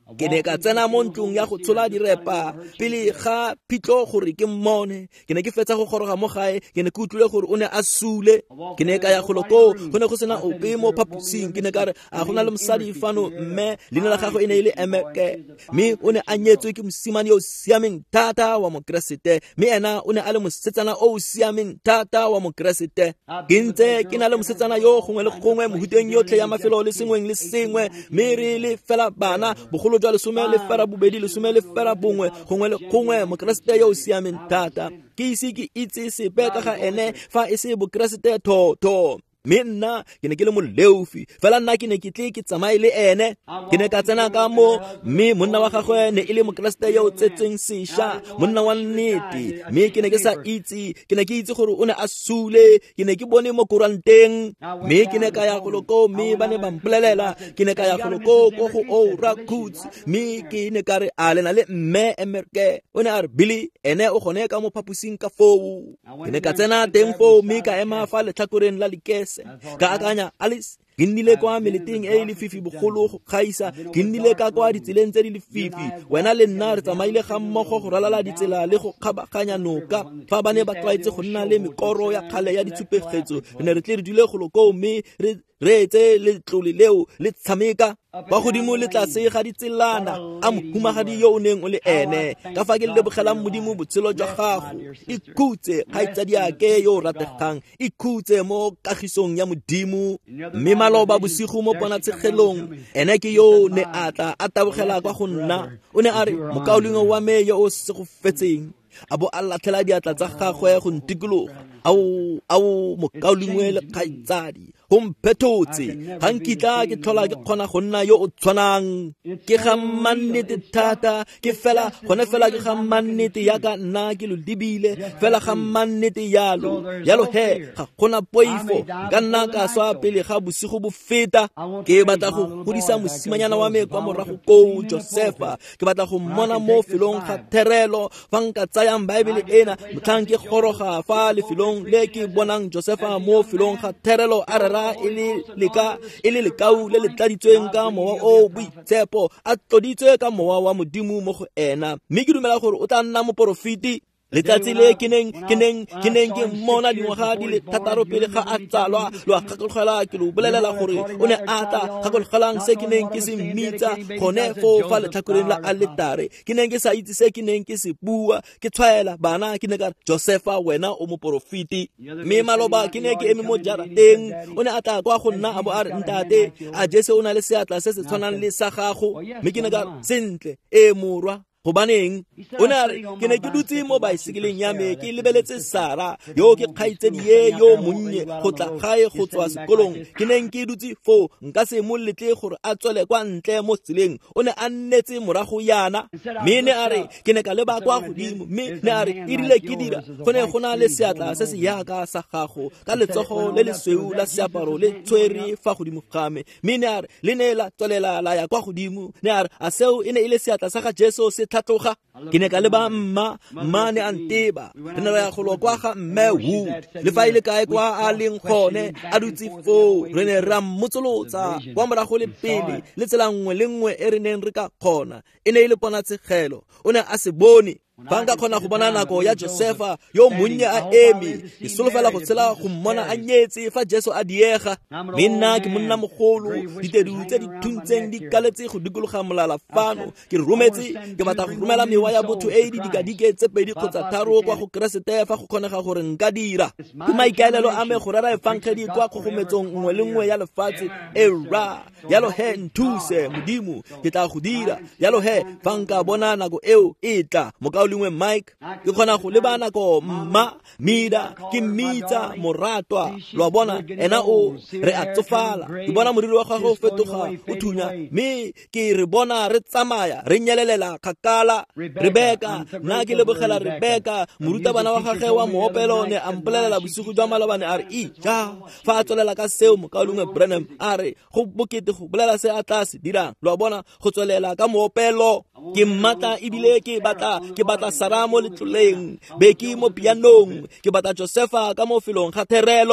A: ke ne ka tsena mo ntlong ya go tshola direpa pele ga Phitlo gore ke mmone. Ke ne ke fetsa go goroga mo gae, ke ne ke utlwile gore o ne a sule. Ke ne ka ya goloko go ne go sena ope mo phaposing. Ke ne ka re a gona le mosadi fano mme leina la gagwe e ne ile Emeke, mme o ne a nyetswe ke mosimane yo o siameng thata wa Mokeresete, mme ena o ne a le mosetsana o o siameng thata wa Mokeresete. Ke ntse ke na le mosetsana yo gongwe le gongwe mohuteng yotlhe ya mafelo le sengweng le sengwe, mme re le fela bana bogolo jwa lesome le fela bobedi lesome le fela bongwe gongwe le gongwe Mokeresete yo o siameng thata. Ke ise ke itse sepe ka ga ene fa e se Bokeresete thotho. Mme nna ke ne ke le moleufi fela, nna ke ne ke tle ke tsamaye le ene. Ke ne ka tsena ka mo, mme monna wa gagwe ne e le Mokeresete yo o tsetseng sešwa, monna wa nnete. Mme ke ne ke sa itse, ke ne ke itse gore o ne a sule. Ke ne ke bone mo koranteng, mme ke ne ka ya goloko, mme ba ne ba mpolelela. Ke ne ka ya goloko ko go Ora Coots, mme ke ne ka re a lena le mme Emeke. O ne a re Billy ene o gone ka mo phaposing ka foo. Ke ne ka tsena teng foo, mme ka ema fa letlhakoreng la Lekese ka akanya Alice. Ke nnile kwa meleteng e le fifi bogolo go gaisa, ke nnile ka kwa ditseleng tse di le fifi. Wena le nna re tsamaile ga mmogo go ralala ditsela le go kgabaganya noka fa ba ne ba tlwaetse go nna le mekoro ya kgale ya ditshupegetso. Re ne re tle re dule goloko, mme re re etse letlole leo le tshameka kwa godimo le tlase ga ditselana a mohumagadi yo o neng o le ene. Ka fa ke le bogelang Modimo botshelo jwa gago, ikhutse kgaitsadi ake yo o rategang, ikhutse mo kagisong ya Modimo. Mme maloba bosigo mo pona tshegelong, ene ke yo ne a tla a tabogela kwa go nna. O ne a re mokaolingo wa me yo o segofetseng a bo a latlhela diatla tsa gagwe go ntikologa. Ao ao mokaolingwe le kgaitsadi go mphetotse, ga nkitla ke tlhola ke kgona go nna yo o tshwanang. Ke ga mannete thata, ke fela gone fela ke ga mannete yaka nna ke lo dibile fela ga mannete yalo yalo he ga gona poifo ka nna ka swa pele ga bosigo bo feta. Ke batla go godisa mosimanyana wa me kwa morago ko Josefa, ke batla go mmona mo filong ga therelo fa nka tsayang Bible ena motlhang ke goroga fa le filong le ke bonang Josefa mo filong ga therelo a rera ele leka ele lekau le le tladitsweng ka mowa o boitshepo, a tloditswe ka mowa wa Modimo mo go ena. Mme ke dumela gore o tla nna moporofiti. Letsatsi le ke neng ke neng ke neng ke mmona dingwaga di le thataro pele ga a tsalwa lo a gakologelwa ke lo bolelela gore o ne a tla gakologelang se ke neng ke se mmitsa gone fo fa letlhakoreng la aletare. Ke neng ke sa itse se ke neng ke se bua, ke tshwaela bana ke ne ka Josefa wena o moporofiti. Mme maloba ke ne ke eme mo jarateng, o ne a tla kwa go nna a bo a re ntate a Jese o na le seatla se se tshwanang le sa gago. Mme ke ne ka sentle e morwa gobaneng o ne a re ke ne ke dutse mo baesekeleng ya me ke lebeletse Sara yo ke kgaitsedi ye yo monnye go tla gae go tswa sekolong. Ke neng ke dutse fo nka se mo letle gore a tswele kwa ntle mo tseleng, o ne a nnetse morago yana. Mme ne a re ke ne ka leba kwa godimo, mme ne a re e rile ke dira go ne go na le seatla se se yaka sa gago ka letsogo le le sweu la seaparo le tshwere fa godimo ga me. Mme ne a re le ne la tswelela la ya kwa godimo. Ne a re a seo e ne ile seatla sa ga Jesu se tlhatloga. Ke ne ka leba mma mma ne a nteba, re ne re ya go kwa ga mme Wood le fa ile kae kwa a leng gone a dutse fo. Re ne ra mmotsolotsa kwa morago le pele le tsela nngwe le nngwe e re neng re ka kgona. E ne ile pona tshegelo, o ne a se bone fa nka kgona go bona nako ya Josefa yo monnye a eme. Ke solofela go tshela go mmona a nyetse fa Jesu a diega. Mme nna ke monna mogolo, ditedu tse di thuntseng di kaletse go dikologa molala fano. Ke rometse ke batla go romela mewa ya botho e di dikadike tse pedi kgotsa tharo kwa go Keresete fa go kgonega gore nka dira. Ke maikaelelo a me go rera efangedi kwa kgogometsong nngwe le nngwe ya lefatshe e ra yalo he nthuse Modimo ke tla go dira yalo he fa nka bona nako eo e tla. Mokaolingwe Mike ke kgona go leba nako mma Mida ke mmitsa moratwa lo bona ena o re a tsofala. Ke bona moriri wa gagwe o fetoga o thunya, mme ke re bona re tsamaya re nyelelela kgakala. Rebeka nna ke lebogela Rebeka morutabana wa gagwe wa moopelo ne a mpolelela bosigo jwa malobane a re e ja fa a tswelela ka seo Mokaolingwe Branham a re go bokete go bolela se a tla se dirang. Lo bona go tswelela ka moopelo ke mmata ebile ke batla ke batla Sara mo letloleng, Beki mo pianong, ke batla Josefa ka mo filong ga therelo.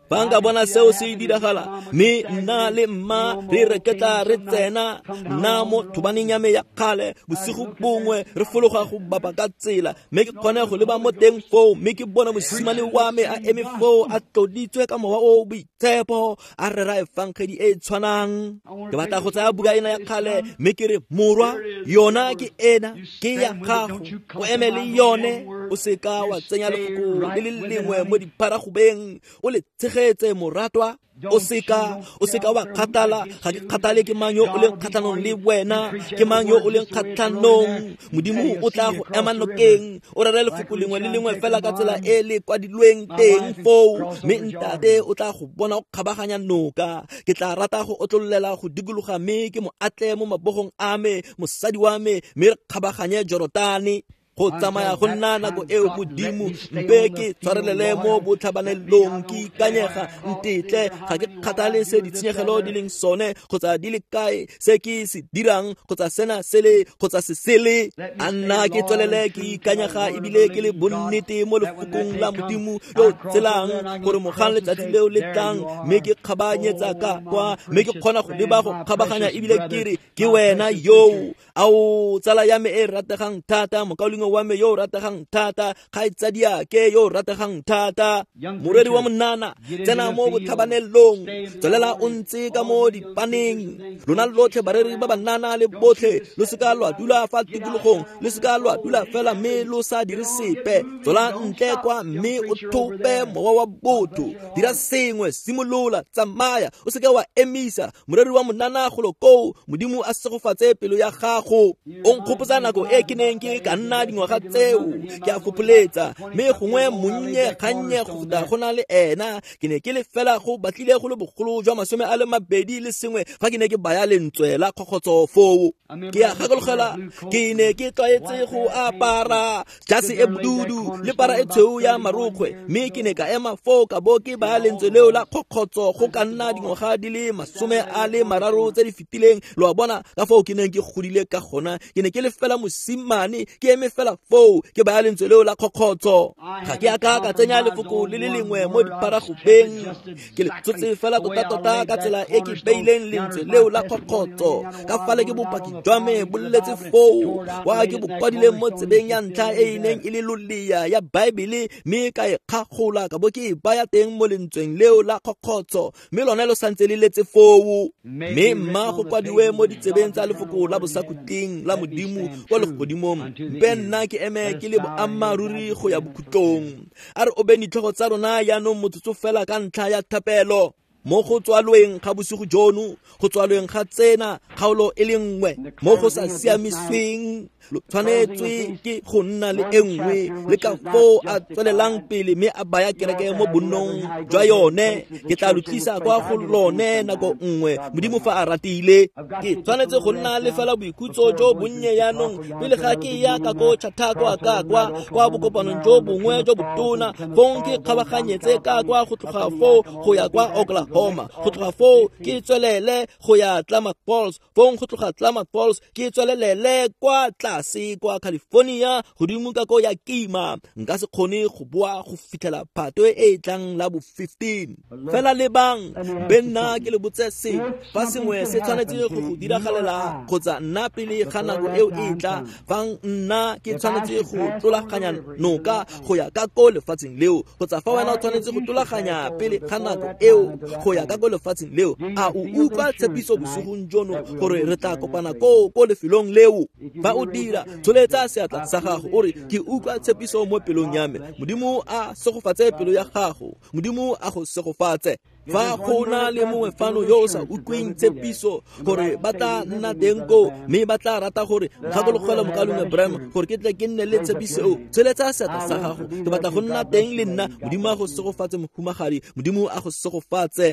A: fa nka bona seo se diragala mme nna le mma re reketa re tsena nna mo thubaneng ya me ya kgale bosigo bongwe re fologa go bapa ka tsela mme ke kgone go leba mo teng foo mme ke bona mosimane wa me a eme foo a tloditswe ka mowa o boitshepo a rera efangedi e tshwanang ke batla go tsaya buka ena ya kgale mme ke re morwa yona ke ena ke ya gago o eme le yone o seka wa tsenya lefoko le le lengwe mo diparagobeng o le tshegetse moratwa o seka o seka wa kgatala ga ke kgatale ke mang yo o leng kgatlanong le wena ke mang yo o leng kgatlanong modimo o tla go ema nokeng o rere lefoko lengwe le lengwe fela ka tsela e le kwadilweng teng foo mme ntate o tla go bona go kgabaganya noka ke tla rata go otlololela go dikologa mme ke mo atle mo mabogong a me mosadi wa me mme re kgabaganye Jorodane go tsamaya go nna nako eo modimo mpe ke tshwarelele mo botlhabanelong ke ikanyega ntetle ga ke kgathale se ditshenyegelo di leng sone kgotsa di le kae se ke se dirang kgotsa sena sele kgotsa se sele a nna ke tswelele ke ikanyega ebile ke le bonnete mo lefokong la modimo yo tselang gore mogang letsatsi leo le tlang mme ke kgabanyetsa ka kwa mme ke kgona go leba go kgabaganya ebile ke re ke wena yo ao tsala ya me e rategang thata mokaolingo wa me yo rategang thata kgaitsadia ke yo rategang thata moredi wa monana tsena mo botlhabanelong tswelela o ntse ka mo dipaneng lona lotlhe bareri ba banana le botlhe lo seka lwa dula fa tikologong le seka lwa dula fela mme lo sa dire sepe tswela ntle kwa mme o thope mowa wa botho dira sengwe simolola tsamaya o seka wa emisa moredi wa monana goloko modimo a segofatse pelo ya gago o nkgopotsa nako e ke neng ke ka nna dingwaga tseo ke a fopoletsa mme gongwe monnye kgannye go feta go na le ena ke ne ke le fela go batlile go le bogolo jwa masome a le mabedi le sengwe fa ke ne ke baya lentswe la kgokgotso foo ke a gakologela ke ne ke tlwaetse go apara jase e bodudu le para e tshweu ya marokgwe mme ke ne ka ema foo ka bo ke baya lentswe leo la kgokgotso go ka nna dingwaga di le masome a le mararo tse di fetileng lo a bona ka foo ke neng ke godile ka gona ke ne ke le fela mosimane ke eme fela foo ke baya lentswe leo la kgokgotso ga ke aka ka tsenya lefoko le le lengwe mo diparagobeng ke le tsotse fela tota-tota ka tsela e ke beileng lentswe leo la kgokgotso ka fale ke bopaki jwa me boleletse foo wa ke bokwadile mo tsebeng ya ntlha e e neng e le loleya ya baebele mme ka e kgagola ka bo ke e baya teng mo lentsweng leo la kgokgotso mme lone lo santse le letse foo mme mma go kwadiwe mo ditsebeng tsa lefoko la bosakuting la modimo kwa legodimong mpe nna ke eme ke le boammaruri go ya bokhutlong a re obeng ditlhogo tsa rona yaanong motsotso fela ka ntlha ya thapelo mo go tswalweng ga bosigo jono go tswalweng ga tsena kgaolo e le nngwe mo go sa siamisweng lo tshwanetswe ke go nna le e nngwe le ka foo a tswelelang pele mme a baya kereke mo bonnong jwa yone ke tla lo tlisa kwa go lone nako nngwe modimo fa a ratile ke tshwanetse go nna le fela boikhutso jo bonnye yaanong pele ga ke ya ka ko chathako a ka kwa kwa bokopanong jo bongwe jo botona fong ke kgabaganyetse ka kwa go tloga foo go ya kwa Oklahoma go tloga foo ke tswelele go ya Klamath Falls fong go tloga Klamath Falls ke tswelelele kwa tlase kwa California godimo ka ko ya kima nka se kgone go boa go fitlhela phatwe e tlang la bo fifteen fela le bang benna ke le botse se fa sengwe se tshwanetse go go diragalela kgotsa nna pele ga nako eo e tla fa nna ke tshwanetse go tlolaganya noka go ya ka ko lefatsheng leo kgotsa fa wena o tshwanetse go tlolaganya pele ga nako eo go ya ka ko lefatsheng leo a o utlwa tshepiso bosigong jono gore re tla kopana ko ko lefelong leo fa o dira tsholetsa seatla sa gago o re ke utlwa tshepiso mo pelong ya me modimo a segofatse pelo ya gago modimo a go segofatse fa go na le mongwe fano yo o sa utlweng tshepiso gore ba tla nna teng ko mme ba tla rata gore gakologela mokalong Abraham gore ke tle ke nne le tshepiso tsholetsa seatla sa gago ke batla go nna teng le nna modimo a go segofatse mohumagadi modimo a go segofatse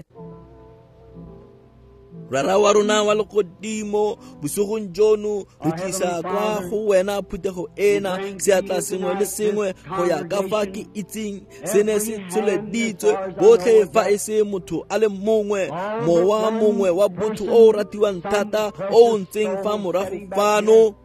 A: rara wa rona wa legodimo bosogong jono re tlisa kwa go wena phuthego ena seatla sengwe le sengwe go ya ka fa ke itseng se ne se tsholeditswe botlhe fa e se motho a le mongwe mowa mongwe wa botho o ratiwang thata o ntseng fa morago fano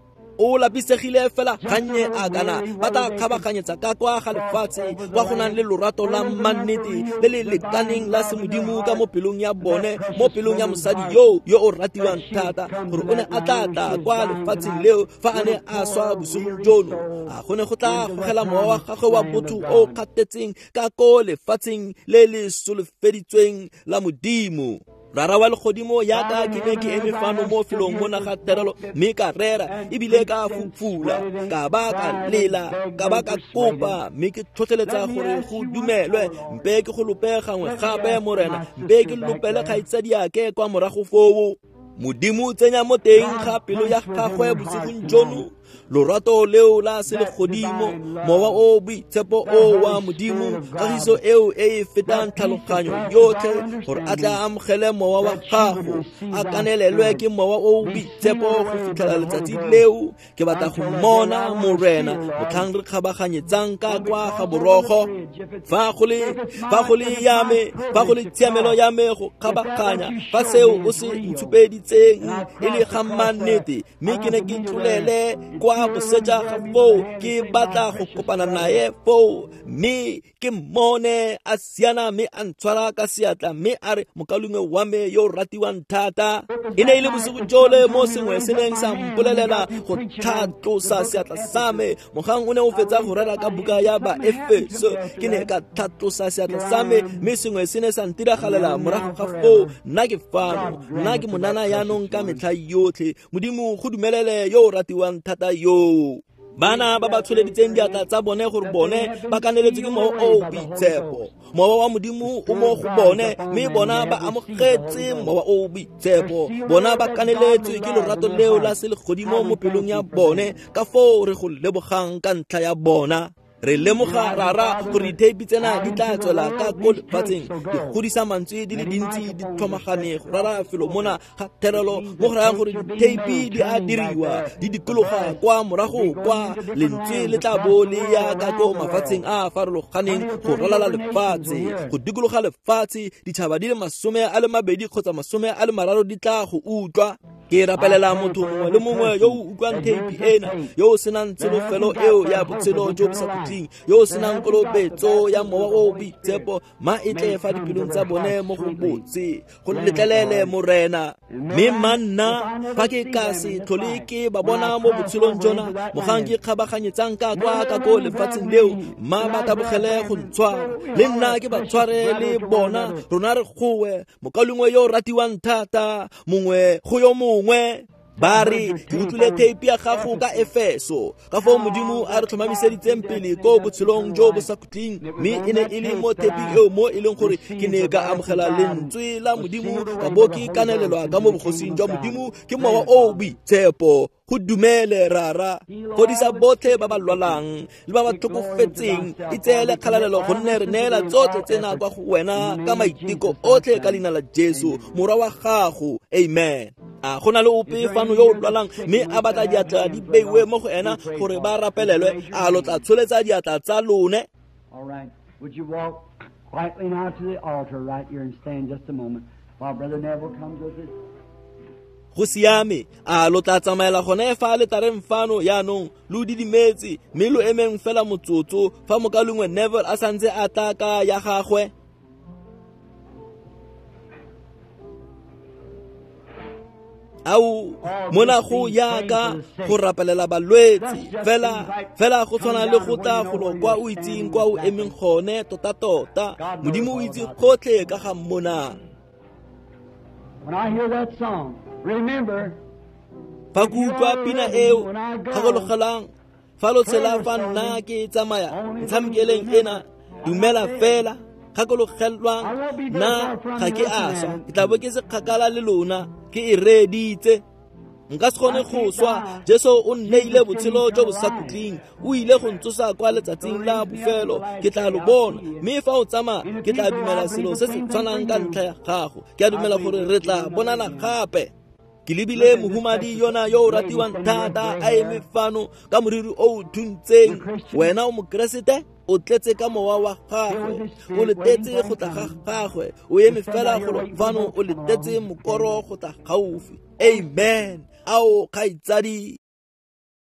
A: o lapisegile fela gannye a kana ba tla kgabaganyetsa ka kwa ga lefatshe kwa go nang le lorato la mannete le le lekaneng la semodimo ka mo pelong ya bone mo pelong ya mosadi yo yo o ratiwang thata gore o ne a tla tla kwa lefatsheng leo fa a ne a swa bosigo jono a gone go tla gogela mowa wa gagwe wa botho o kgatetseng ka ko lefatsheng le le solofeditsweng la modimo. Rara wa legodimo yaka ke ne ke eme fano mo felong mo naga terelo mme ka rera ebile ka fufula ka ba ka lela ka ba ka kopa mme ke tlhotlheletsa gore go dumelwe mpe ke go lopega ngwe gape morena mpe ke lopele kgaitsadi yake kwa morago foo modimo tsenya mo teng ga pelo ya gagwe bosigong jono lorato leo la se le godimo mowa o boitshepo o wa modimo kagiso eo e fetang tlhaloganyo yotlhe gore a tla amogele mowa wa gago a kanelelwe ke mowa o boitshepo go fitlhela letsatsi leo ke batla go mmona morena motlhang re kgabaganyetsang ka kwa ga borogo fa go le fa go le yame fa go le tshiamelo ya me go kgabaganya fa seo o se ntshupeditseng e le ga mannete mme ke ne ke tlolele kwa boseja ga foo ke batla go kopana naye foo mme ke mmone a siana mme a ntshwara ka seatla mme a re mokalungwe wa me yo ratiwang thata e ne e le bosigo jole mo sengwe se neng sa mpolelela go tlhatlosa seatla sa me mogang o ne o fetsa go rera ka buka ya ba Efeso ke ne ka tlhatlosa seatla sa me mme sengwe se ne sa ntiragalela morago ga foo nna ke fano nna ke monana yaanong ka metlha yotlhe modimo go dumelele yo ratiwang thata yo bana ba ba tsholeditseng diatla tsa bone gore bone ba kaneletse ke mowa o boitshepo mowa wa modimo o mo go bone mme bona ba amogetse mowa o boitshepo bona ba kaneletswe ke lorato leo la se le godimo mo pelong ya bone ka foo re go lebogang ka ntlha ya bona re lemoga rara gore diteipi tsena di tla tswela ka ko lefatsheng di godisa mantswe di le dintsi di tlhomagane go rara felo mona ga terelo mo go rayang gore diteipi di a diriwa di dikologa kwa morago kwa lentswe le tla bo le ya ka ko mafatsheng a farologaneng go ralala lefatshe go dikologa lefatshe ditšhaba di le masome a le mabedi kgotsa masome a le mararo di tla go utlwa ke rapelela motho mongwe le mongwe yo o utlwang teipi ena yo o senang tsolofelo eo ya botshelo jo bo sa khutleng yo o senang kolobetso ya mowa o boitshepo ma e tle fa dipelong tsa bone mo go botse go letlelele morena mme manna fa ke ka se tlhole ke ba bona mo botshelong jona mogang ke kgabaganyetsang ka kwa ka ko lefatsheng leo ma ba ka bogele go ntshwara le nna ke ba tshware le bona rona re gowe mokalungwe yo ratiwang thata mongwe go yo mongwe ba re ke utlwile teipi ya gago ka Efeso ka foo modimo a re tlhomamiseditseng pele ko botshelong jo bo sa khutleng mme e ne e le mo teipi eo mo e leng gore ke ne ka amogela lentswe la modimo ka bo ke kanelelwa ka mo bogosing jwa modimo ke mowa o boitshepo go dumele rara fodisa botlhe ba ba lwalang le ba ba tlhokofetseng e tseele kgalalelo gonne re neela tsotlhe tsena kwa go wena ka maiteko otlhe ka leina la Jesu morwa wa gago amen. a gona le ope fano yo o lwalang mme a batla diatla di beiwe mo go ena gore ba rapelelwe a lo tla tsholetsa diatla tsa lone.
B: All right. Would you walk quietly now to the altar right here and stand just a moment while Brother Neville comes with us?
A: Go siame a lo tla tsamaela gone fa le tareng fano yaanong lo didimetse mme lo emeng fela motsotso fa mokalungwe Neville a santse a tla ka ya gagwe. au mona go yaka go rapelela balwetsi fela fela go tshwana le go tla go lo kwa o itseng kwa o emeng gone tota tota modimo o itse gotlhe ka ga mona.
B: When I hear that song, remember,
A: fa ku utlwa pina eo gagologelang fa lo tshela fa nna ke tsamaya ntshamekeleng ena dumela fela gakologelwang na ga ke aswa ke tla bo ke se kgakala le lona ke e reditse nka se kgone go swa. Jesu o nneile botshelo jo bo sa khutleng o ile go ntsosa kwa letsatsing la bofelo ke tla lo bona mme fa o tsama ke tla dumela selo se se tshwanang ka ntlha ya gago ke a dumela gore re tla bonana gape. Ke lebile mohumadi yona yo o ratiwang thata a eme fano ka moriri o o thuntseng wena o mokeresete o tletse ka mowa wa gagwe o letetse go tla ga gagwe o eme fela go fano o letetse mokoro go tla gaufi. Amen. Ao khaitsadi